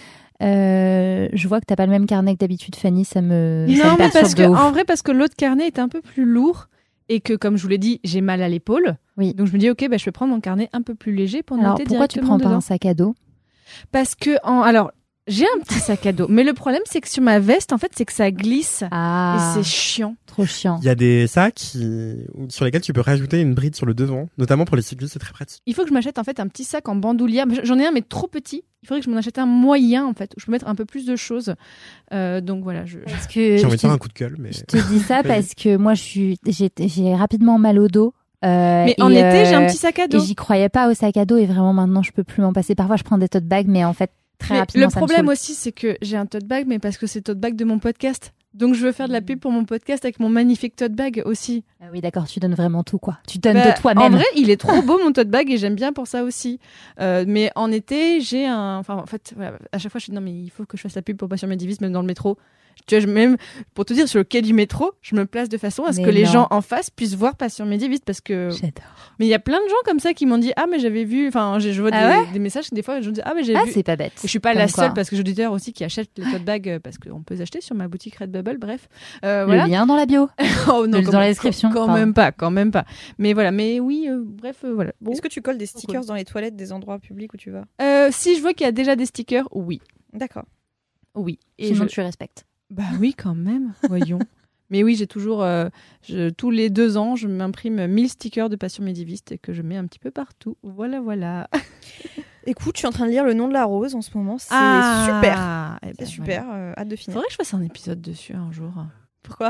Euh, je vois que t'as pas le même carnet que d'habitude, Fanny. Ça me. Non, ça me mais parce que, de ouf. en vrai, parce que l'autre carnet est un peu plus lourd et que, comme je vous l'ai dit, j'ai mal à l'épaule. Oui. Donc je me dis, ok, bah, je vais prendre mon carnet un peu plus léger pour Alors, noter pourquoi tu directement prends pas dedans. un sac à dos? Parce que, en... alors, j'ai un petit sac à dos, mais le problème, c'est que sur ma veste, en fait, c'est que ça glisse. Ah. Et c'est chiant. Trop chiant. Il y a des sacs qui... sur lesquels tu peux rajouter une bride sur le devant, notamment pour les cyclistes, c'est très pratique. Il faut que je m'achète en fait un petit sac en bandoulière. J'en ai un, mais trop petit. Il faudrait que je m'en achète un moyen, en fait, où je peux mettre un peu plus de choses. Euh, donc voilà. Je... Parce que J'ai envie je de faire te- un coup de gueule, mais... Je te dis ça parce que moi, je suis, j'ai, j'ai rapidement mal au dos. Euh, Mais et, en été, euh, j'ai un petit sac à dos. Et j'y croyais pas au sac à dos et vraiment maintenant, je peux plus m'en passer. Parfois, je prends des tote bags, mais en fait, très Mais rapidement, le ça me problème saoule. aussi, c'est que j'ai un tote bag, mais parce que c'est tote bag de mon podcast. Donc je veux faire de la pub pour mon podcast avec mon magnifique tote bag aussi. Ah oui, d'accord, tu donnes vraiment tout, quoi. Tu donnes Bah, de toi-même. En vrai, il est trop beau mon tote bag et j'aime bien pour ça aussi. Euh, mais en été, j'ai un. Enfin, en fait, voilà, à chaque fois, je dis non, mais il faut que je fasse la pub pour Passion Médivis, même dans le métro. Tu vois, je, même pour te dire, sur le quai du métro, je me place de façon à ce Mais que les non. gens en face puissent voir Passion Médivis parce que. J'adore. Mais il y a plein de gens comme ça qui m'ont dit ah mais j'avais vu. Enfin, j'ai- je vois Ah des, ouais des messages des fois, je me dis ah mais j'ai Ah, vu. c'est pas bête. Et je suis pas Comme la quoi. seule parce que j'ai des auditeurs aussi qui achètent les tote bags euh, parce qu'on peut les acheter sur ma boutique Redbubble. Bref, euh, Le voilà. lien dans la bio. Oh non, Le- quand dans la même- description, Quand, quand pardon. même pas, quand même pas. Mais voilà, mais oui, euh, bref, euh, voilà. Bon. Est-ce que tu colles des Trop stickers cool. dans les toilettes des endroits publics où tu vas? Euh, si je vois qu'il y a déjà des stickers, oui, D'accord. oui. Et Sinon, je... tu respectes. Bah oui, quand même. Voyons. Mais oui, j'ai toujours, euh, je- tous les deux ans, je m'imprime mille stickers de Passion Médiviste et que je mets un petit peu partout. Voilà, voilà. Écoute, je suis en train de lire Le Nom de la Rose en ce moment. C'est Ah, super. eh ben, C'est super. voilà. euh, hâte de finir. Faudrait que je fasse un épisode dessus un jour. Pourquoi?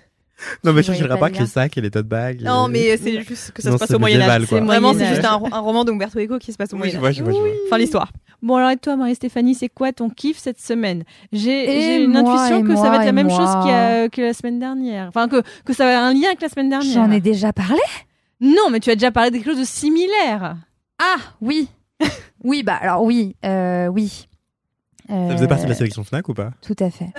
Non, mais Je je voyais dirais pas pas le que les lien. sacs et les tote bags. Non, et- mais c'est juste que ça Non, se passe c'est au Moyen-Âge. médiéval, quoi. C'est Vraiment, c'est Moyen-Âge. juste un, ro- un roman d'Umberto Eco qui se passe au Oui, je Moyen-Âge. vois, je vois, je vois. Fin de l'histoire. Bon, alors et toi, Marie-Stéphanie, c'est quoi ton kiff cette semaine? J'ai Et j'ai une moi, intuition et que ça moi, va être la et même moi. chose qu'il y a- que la semaine dernière. Enfin, que, que ça a un lien avec la semaine dernière. J'en ai déjà parlé. Non, mais tu as déjà parlé de quelque chose de similaire. Ah, oui. Oui, bah alors oui, euh, oui. Ça faisait partie de la Euh, sélection Fnac ou pas? Tout à fait.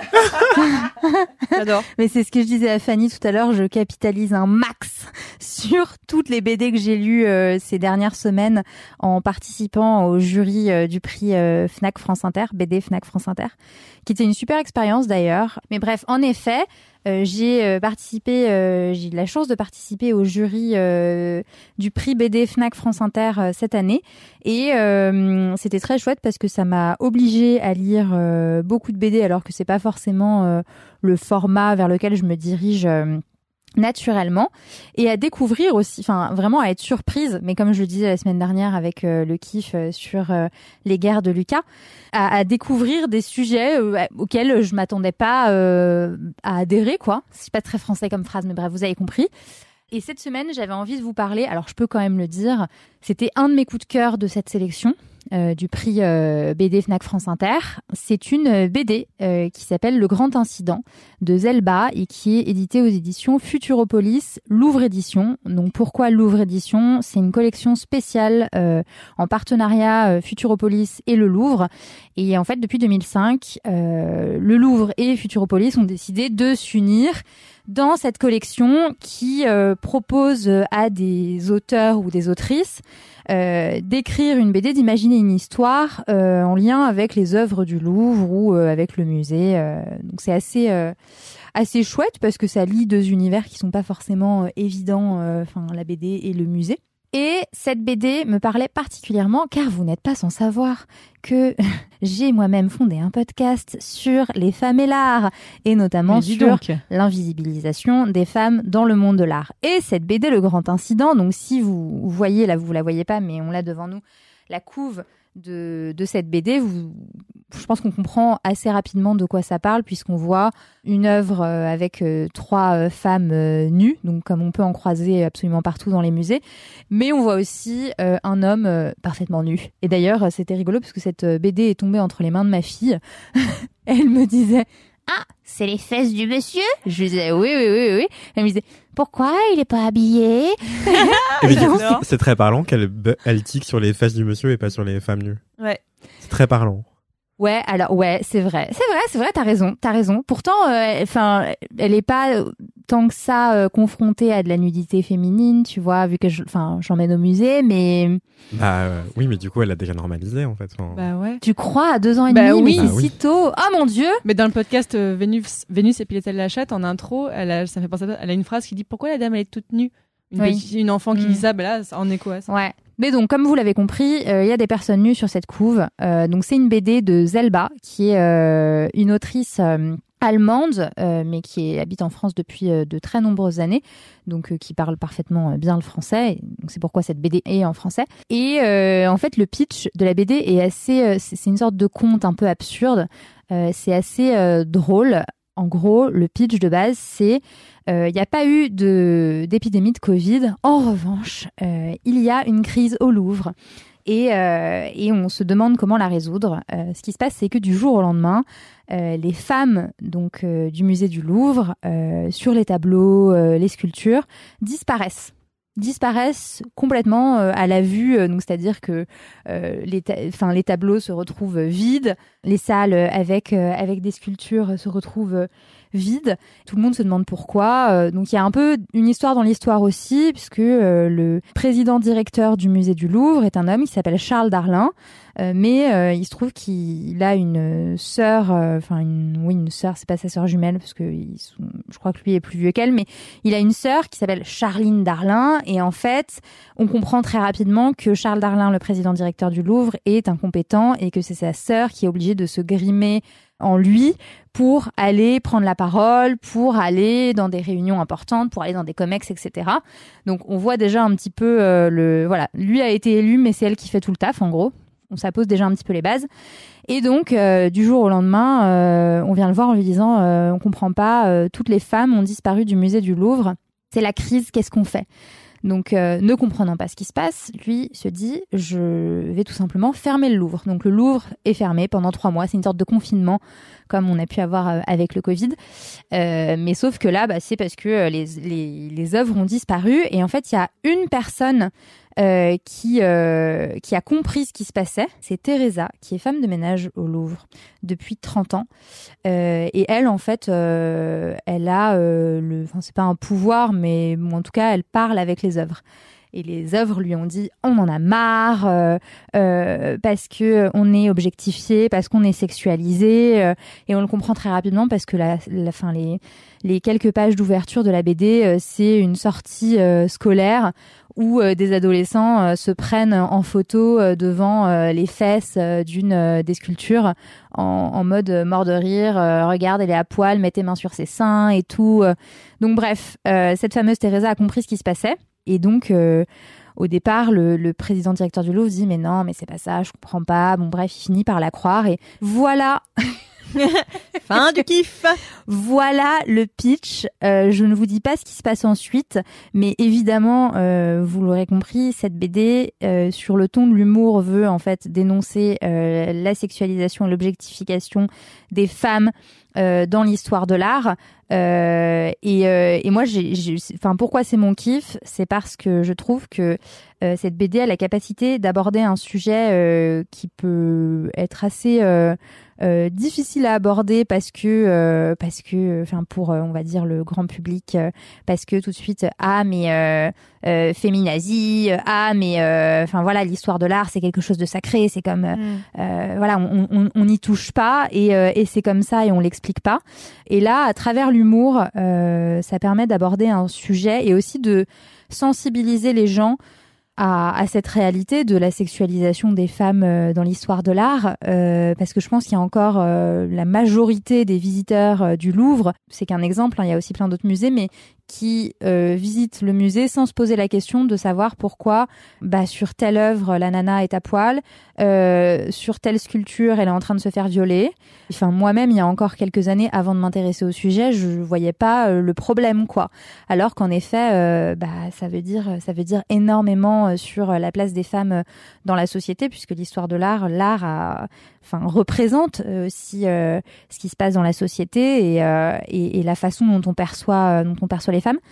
J'adore. Mais c'est ce que je disais à Fanny tout à l'heure, je capitalise un max sur toutes les B D que j'ai lues euh, ces dernières semaines en participant au jury euh, du prix euh, Fnac France Inter, B D Fnac France Inter, qui était une super expérience d'ailleurs. Mais bref, en effet, euh, j'ai euh, participé, euh, j'ai eu la chance de participer au jury euh, du prix B D Fnac France Inter euh, cette année. Et euh, c'était très chouette parce que ça m'a obligée à lire euh, beaucoup de B D alors que c'est pas forcément euh, le format vers lequel je me dirige euh, naturellement, et à découvrir aussi, enfin vraiment à être surprise, mais comme je le disais la semaine dernière avec euh, le kiff euh, sur euh, les guerres de Lucas, à, à découvrir des sujets euh, auxquels je m'attendais pas euh, à adhérer, quoi. C'est pas très français comme phrase, mais bref, vous avez compris. Et cette semaine, j'avais envie de vous parler, alors je peux quand même le dire, c'était un de mes coups de cœur de cette sélection, euh, du prix euh, B D Fnac France Inter. C'est une B D euh, qui s'appelle Le Grand Incident de Zelba et qui est éditée aux éditions Futuropolis, Louvre Édition. Donc pourquoi Louvre Édition? C'est une collection spéciale euh, en partenariat euh, Futuropolis et le Louvre. Et en fait, depuis deux mille cinq, euh, le Louvre et Futuropolis ont décidé de s'unir dans cette collection qui euh, propose à des auteurs ou des autrices euh, d'écrire une B D, d'imaginer une histoire euh, en lien avec les œuvres du Louvre ou euh, avec le musée. Euh, donc c'est assez euh, assez chouette parce que ça lie deux univers qui sont pas forcément euh, évidents, enfin la B D et le musée. Et cette B D me parlait particulièrement car vous n'êtes pas sans savoir que j'ai moi-même fondé un podcast sur les femmes et l'art et notamment Mais dis sur donc. l'invisibilisation des femmes dans le monde de l'art. Et cette B D, Le Grand Incident, donc si vous voyez, là vous la voyez pas mais on l'a devant nous, la couve de, de cette B D, vous, je pense qu'on comprend assez rapidement de quoi ça parle puisqu'on voit une œuvre euh, avec euh, trois euh, femmes euh, nues, donc comme on peut en croiser absolument partout dans les musées, mais on voit aussi euh, un homme euh, parfaitement nu. Et d'ailleurs, euh, c'était rigolo parce que cette euh, B D est tombée entre les mains de ma fille. Elle me disait « Ah, c'est les fesses du monsieur ?» Je lui disais « Oui, oui, oui, oui. » Elle me disait « pourquoi il est pas habillé? Et mais du coup, J'adore. c'est- c'est très parlant qu'elle be- elle tique sur les fesses du monsieur et pas sur les femmes nues. Ouais. C'est très parlant. Ouais, alors ouais, c'est vrai, c'est vrai, c'est vrai, t'as raison, t'as raison. Pourtant, enfin, euh, elle est pas euh, tant que ça euh, confrontée à de la nudité féminine, tu vois, vu que je, enfin, j'emmène au musée, mais Bah euh, oui, mais du coup, elle a déjà normalisé en fait. Enfin, Bah ouais. tu crois à deux ans et Bah demi, oui. mais c'est Bah oui. si tôt. Oh mon Dieu. Mais dans le podcast euh, Vénus, Vénus et Piletel la chatte, en intro, elle a, ça fait penser à ça, elle a une phrase qui dit pourquoi la dame elle est toute nue. Une, Oui. petite- une enfant qui Mm. dit ça, bah là, ça- en écho à ça. Ouais. Mais donc, comme vous l'avez compris, euh, il y a des personnes nues sur cette couve. Euh, donc, c'est une B D de Zelba, qui est euh, une autrice euh, allemande, euh, mais qui est- habite en France depuis euh, de très nombreuses années, donc euh, qui parle parfaitement euh, bien le français. Et donc, c'est pourquoi cette B D est en français. Et euh, en fait, le pitch de la B D est assez, euh, c'est c'est une sorte de conte un peu absurde. Euh, c'est assez euh, drôle. En gros, le pitch de base, c'est il n'y a pas eu de, d'épidémie de Covid. En revanche, euh, il y a une crise au Louvre et, euh, et on se demande comment la résoudre. Euh, ce qui se passe, c'est que du jour au lendemain, euh, les femmes donc, euh, du musée du Louvre, euh, sur les tableaux, euh, les sculptures, disparaissent. disparaissent complètement euh, à la vue, euh, donc c'est-à-dire que euh, les, ta- enfin, les tableaux se retrouvent vides, les salles euh, avec, euh, avec des sculptures se retrouvent euh, vides. Tout le monde se demande pourquoi. Euh, donc il y a un peu une histoire dans l'histoire aussi, puisque euh, le président-directeur du musée du Louvre est un homme qui s'appelle Charles Darlin, euh, mais euh, il se trouve qu'il a une sœur, euh, enfin une, oui une sœur, c'est pas sa sœur jumelle, parce que ils sont, je crois que lui est plus vieux qu'elle, mais il a une sœur qui s'appelle Charline Darlin, et en fait, on comprend très rapidement que Charles Darlin, le président-directeur du Louvre, est incompétent et que c'est sa sœur qui est obligée de se grimer en lui pour aller prendre la parole, pour aller dans des réunions importantes, pour aller dans des comex, et cetera. Donc on voit déjà un petit peu euh, le... Voilà, lui a été élu, mais c'est elle qui fait tout le taf, en gros. On ça pose déjà un petit peu les bases. Et donc, euh, du jour au lendemain, euh, on vient le voir en lui disant euh, « On comprend pas, euh, toutes les femmes ont disparu du musée du Louvre. C'est la crise, qu'est-ce qu'on fait ?» Donc, euh, ne comprenant pas ce qui se passe, lui se dit « Je vais tout simplement fermer le Louvre. » Donc, le Louvre est fermé pendant trois mois. C'est une sorte de confinement, comme on a pu avoir euh, avec le Covid. Euh, mais sauf que là, bah, c'est parce que euh, les, les, les œuvres ont disparu. Et en fait, il y a une personne euh, qui, euh, qui a compris ce qui se passait. C'est Teresa, qui est femme de ménage au Louvre depuis trente ans. Euh, et elle, en fait, euh, elle a, euh, le, enfin, c'est pas un pouvoir, mais bon, en tout cas, elle parle avec les œuvres. Et les œuvres lui ont dit on en a marre euh, euh, parce que on est objectifié, parce qu'on est sexualisé, euh, et on le comprend très rapidement parce que la, la fin les les quelques pages d'ouverture de la B D, euh, c'est une sortie euh, scolaire où euh, des adolescents euh, se prennent en photo euh, devant euh, les fesses euh, d'une euh, des sculptures en, en mode euh, mort de rire, euh, regarde elle est à poil, met tes mains sur ses seins et tout. euh. Donc bref, euh, cette fameuse Teresa a compris ce qui se passait. Et donc, euh, au départ, le, le président directeur du Louvre dit « Mais non, mais c'est pas ça, je comprends pas. » Bon, bref, il finit par la croire. Et voilà, Fin du kiff. voilà le pitch. Euh, je ne vous dis pas ce qui se passe ensuite, mais évidemment, euh, vous l'aurez compris, cette B D, euh, sur le ton de l'humour, veut en fait dénoncer euh, la sexualisation et l'objectification des femmes euh, dans l'histoire de l'art. Euh, et, euh, et moi, j'ai, j'ai, enfin, pourquoi c'est mon kiff ? C'est parce que je trouve que euh, cette B D a la capacité d'aborder un sujet euh, qui peut être assez euh, euh, difficile à aborder parce que, euh, parce que, enfin, pour, euh, on va dire, le grand public, euh, parce que tout de suite, ah, mais euh, euh, féminazie, ah, mais, enfin, euh, voilà, l'histoire de l'art, c'est quelque chose de sacré, c'est comme, euh, Mm. euh, voilà, on n'y touche pas et, euh, et c'est comme ça et on l'explique pas. Et là, à travers l'humour, euh, ça permet d'aborder un sujet et aussi de sensibiliser les gens à, à cette réalité de la sexualisation des femmes euh, dans l'histoire de l'art, euh, parce que je pense qu'il y a encore euh, la majorité des visiteurs euh, du Louvre, c'est qu'un exemple, hein, il y a aussi plein d'autres musées, mais qui euh, visitent le musée sans se poser la question de savoir pourquoi bah, sur telle œuvre la nana est à poil, euh, sur telle sculpture elle est en train de se faire violer. Enfin, moi-même, il y a encore quelques années, avant de m'intéresser au sujet, je voyais pas euh, le problème, quoi. Alors qu'en effet, euh, bah, ça veut dire, ça veut dire énormément sur la place des femmes dans la société, puisque l'histoire de l'art, l'art a, enfin, représente aussi euh, ce qui se passe dans la société et, euh, et, et la façon dont on perçoit, dont on perçoit les femmes.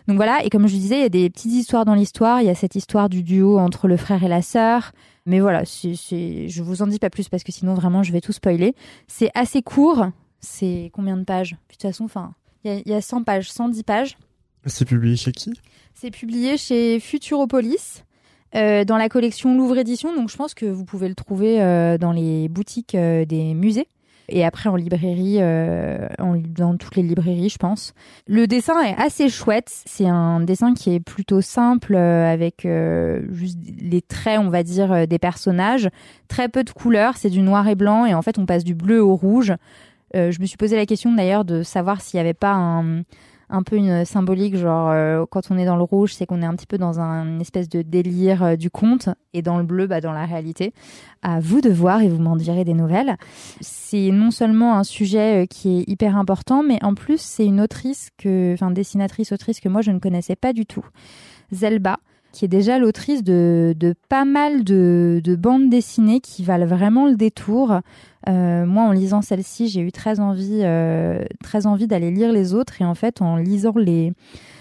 Donc voilà, et comme je disais, il y a des petites histoires dans l'histoire. Il y a cette histoire du duo entre le frère et la sœur. Mais voilà, c'est, c'est... je vous en dis pas plus parce que sinon vraiment je vais tout spoiler. C'est assez court. C'est combien de pages ? De toute façon, enfin, il y a, il y a cent pages, cent dix pages. C'est publié chez qui ? C'est publié chez Futuropolis, euh, dans la collection Louvre Édition. Donc je pense que vous pouvez le trouver euh, dans les boutiques euh, des musées. Et après en librairie, euh, en, dans toutes les librairies, je pense. Le dessin est assez chouette. C'est un dessin qui est plutôt simple, euh, avec euh, juste les traits, on va dire, euh, des personnages. Très peu de couleurs, c'est du noir et blanc. Et en fait, on passe du bleu au rouge. Euh, je me suis posé la question d'ailleurs de savoir s'il n'y avait pas un... un peu une symbolique, genre euh, quand on est dans le rouge, c'est qu'on est un petit peu dans un, une espèce de délire euh, du conte, et dans le bleu, bah, dans la réalité. À vous de voir et vous m'en direz des nouvelles. C'est non seulement un sujet euh, qui est hyper important, mais en plus c'est une autrice, que, enfin dessinatrice, autrice que moi je ne connaissais pas du tout, Zelba, qui est déjà l'autrice de, de pas mal de, de bandes dessinées qui valent vraiment le détour. Euh, moi, en lisant celle-ci, j'ai eu très envie, euh, très envie d'aller lire les autres. Et en fait, en lisant les,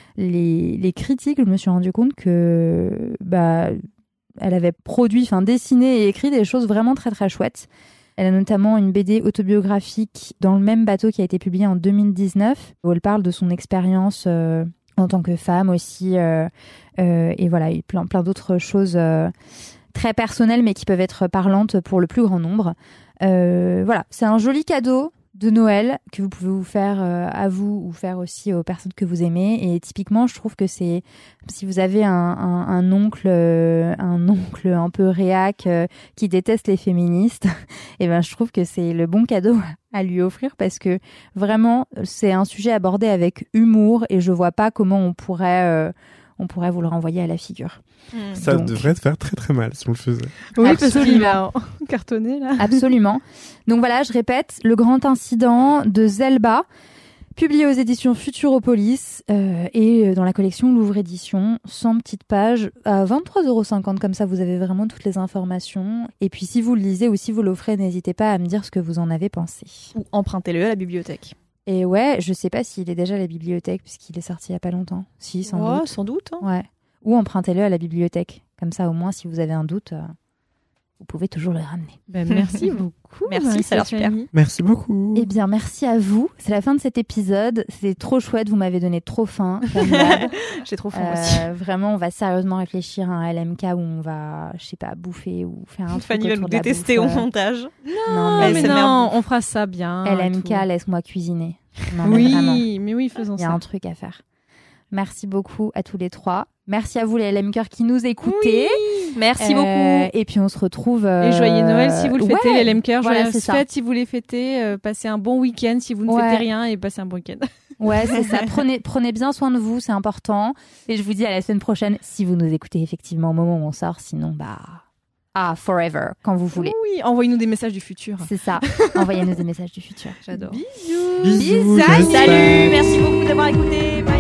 les, les critiques, je me suis rendu compte que bah, elle avait produit, enfin dessiné et écrit des choses vraiment très très chouettes. Elle a notamment une B D autobiographique dans le même bateau qui a été publiée en deux mille dix-neuf, où elle parle de son expérience euh, en tant que femme aussi. Euh, euh, et voilà, et plein, plein d'autres choses euh, très personnelles, mais qui peuvent être parlantes pour le plus grand nombre. Euh, voilà, c'est un joli cadeau de Noël que vous pouvez vous faire euh, à vous ou faire aussi aux personnes que vous aimez. Et typiquement, je trouve que c'est, si vous avez un, un, un oncle, euh, un oncle un peu réac euh, qui déteste les féministes, et ben je trouve que c'est le bon cadeau à lui offrir, parce que vraiment c'est un sujet abordé avec humour et je vois pas comment on pourrait euh, on pourrait vous le renvoyer à la figure. Mmh. Ça Donc... devrait te faire très très mal si on le faisait. Oui, Absolument. parce qu'il a cartonné là. Absolument. Donc voilà, je répète, Le Grand Incident de Zelba, publié aux éditions Futuropolis euh, et dans la collection Louvre Édition, cent petites pages à vingt-trois euros cinquante. Comme ça, vous avez vraiment toutes les informations. Et puis si vous le lisez ou si vous l'offrez, n'hésitez pas à me dire ce que vous en avez pensé. Ou empruntez-le à la bibliothèque. Et ouais, je sais pas s'il est déjà à la bibliothèque puisqu'il est sorti il y a pas longtemps. Si, sans Oh, doute. sans doute. Hein. Ouais. Ou empruntez-le à la bibliothèque. Comme ça, au moins, si vous avez un doute, euh, vous pouvez toujours le ramener. Ben, merci beaucoup. Merci, ça a l'air super. Merci beaucoup. Eh bien, merci à vous. C'est la fin de cet épisode. C'était trop chouette. Vous m'avez donné trop faim. Comme d'hab. J'ai trop faim aussi. Euh, vraiment, on va sérieusement réfléchir à un L M K où on va, je sais pas, bouffer ou faire un truc Fanny va autour nous de la détester bouffe, au euh. montage. Non, mais, mais c'est non, merde. on fera ça bien. L M et K, tout. laisse-moi cuisiner. Non, mais vraiment. Oui, mais oui, faisons Il y a ça. un truc à faire. Merci beaucoup à tous les trois. Merci à vous les L M K qui nous écoutez. Merci Euh, beaucoup. Et puis on se retrouve. euh, Et joyeux Noël si vous le fêtez, ouais, les L M K. voilà, Joyeuses c'est ça. fêtes si vous les fêtez. Euh, passez un bon week-end si vous ne Ouais. fêtez rien, et passez un bon week-end. Ouais, c'est ça. Prenez, prenez bien soin de vous, c'est important. Et je vous dis à la semaine prochaine si vous nous écoutez effectivement au moment où on sort. Sinon, bah, ah, forever, quand vous voulez. Oui, envoyez-nous des messages du futur. C'est ça. Envoyez-nous des messages du futur. J'adore. Bisous. Bisous. Salut, j'espère. merci beaucoup d'avoir écouté. Bye.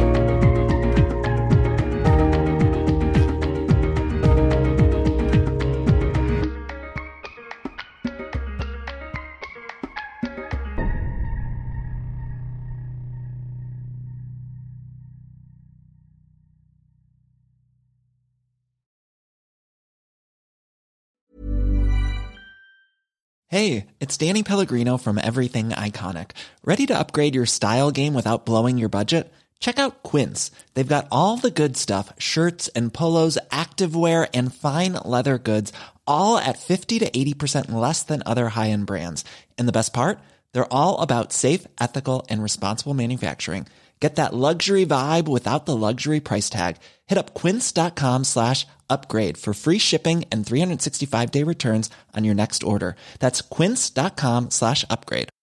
Hey, it's Danny Pellegrino from Everything Iconic. Ready to upgrade your style game without blowing your budget? Check out Quince. They've got all the good stuff, shirts and polos, activewear, and fine leather goods, all at fifty to eighty percent less than other high-end brands. And the best part? They're all about safe, ethical, and responsible manufacturing. Get that luxury vibe without the luxury price tag. Hit up quince.com slash upgrade for free shipping and three sixty-five day returns on your next order. That's quince.com slash upgrade.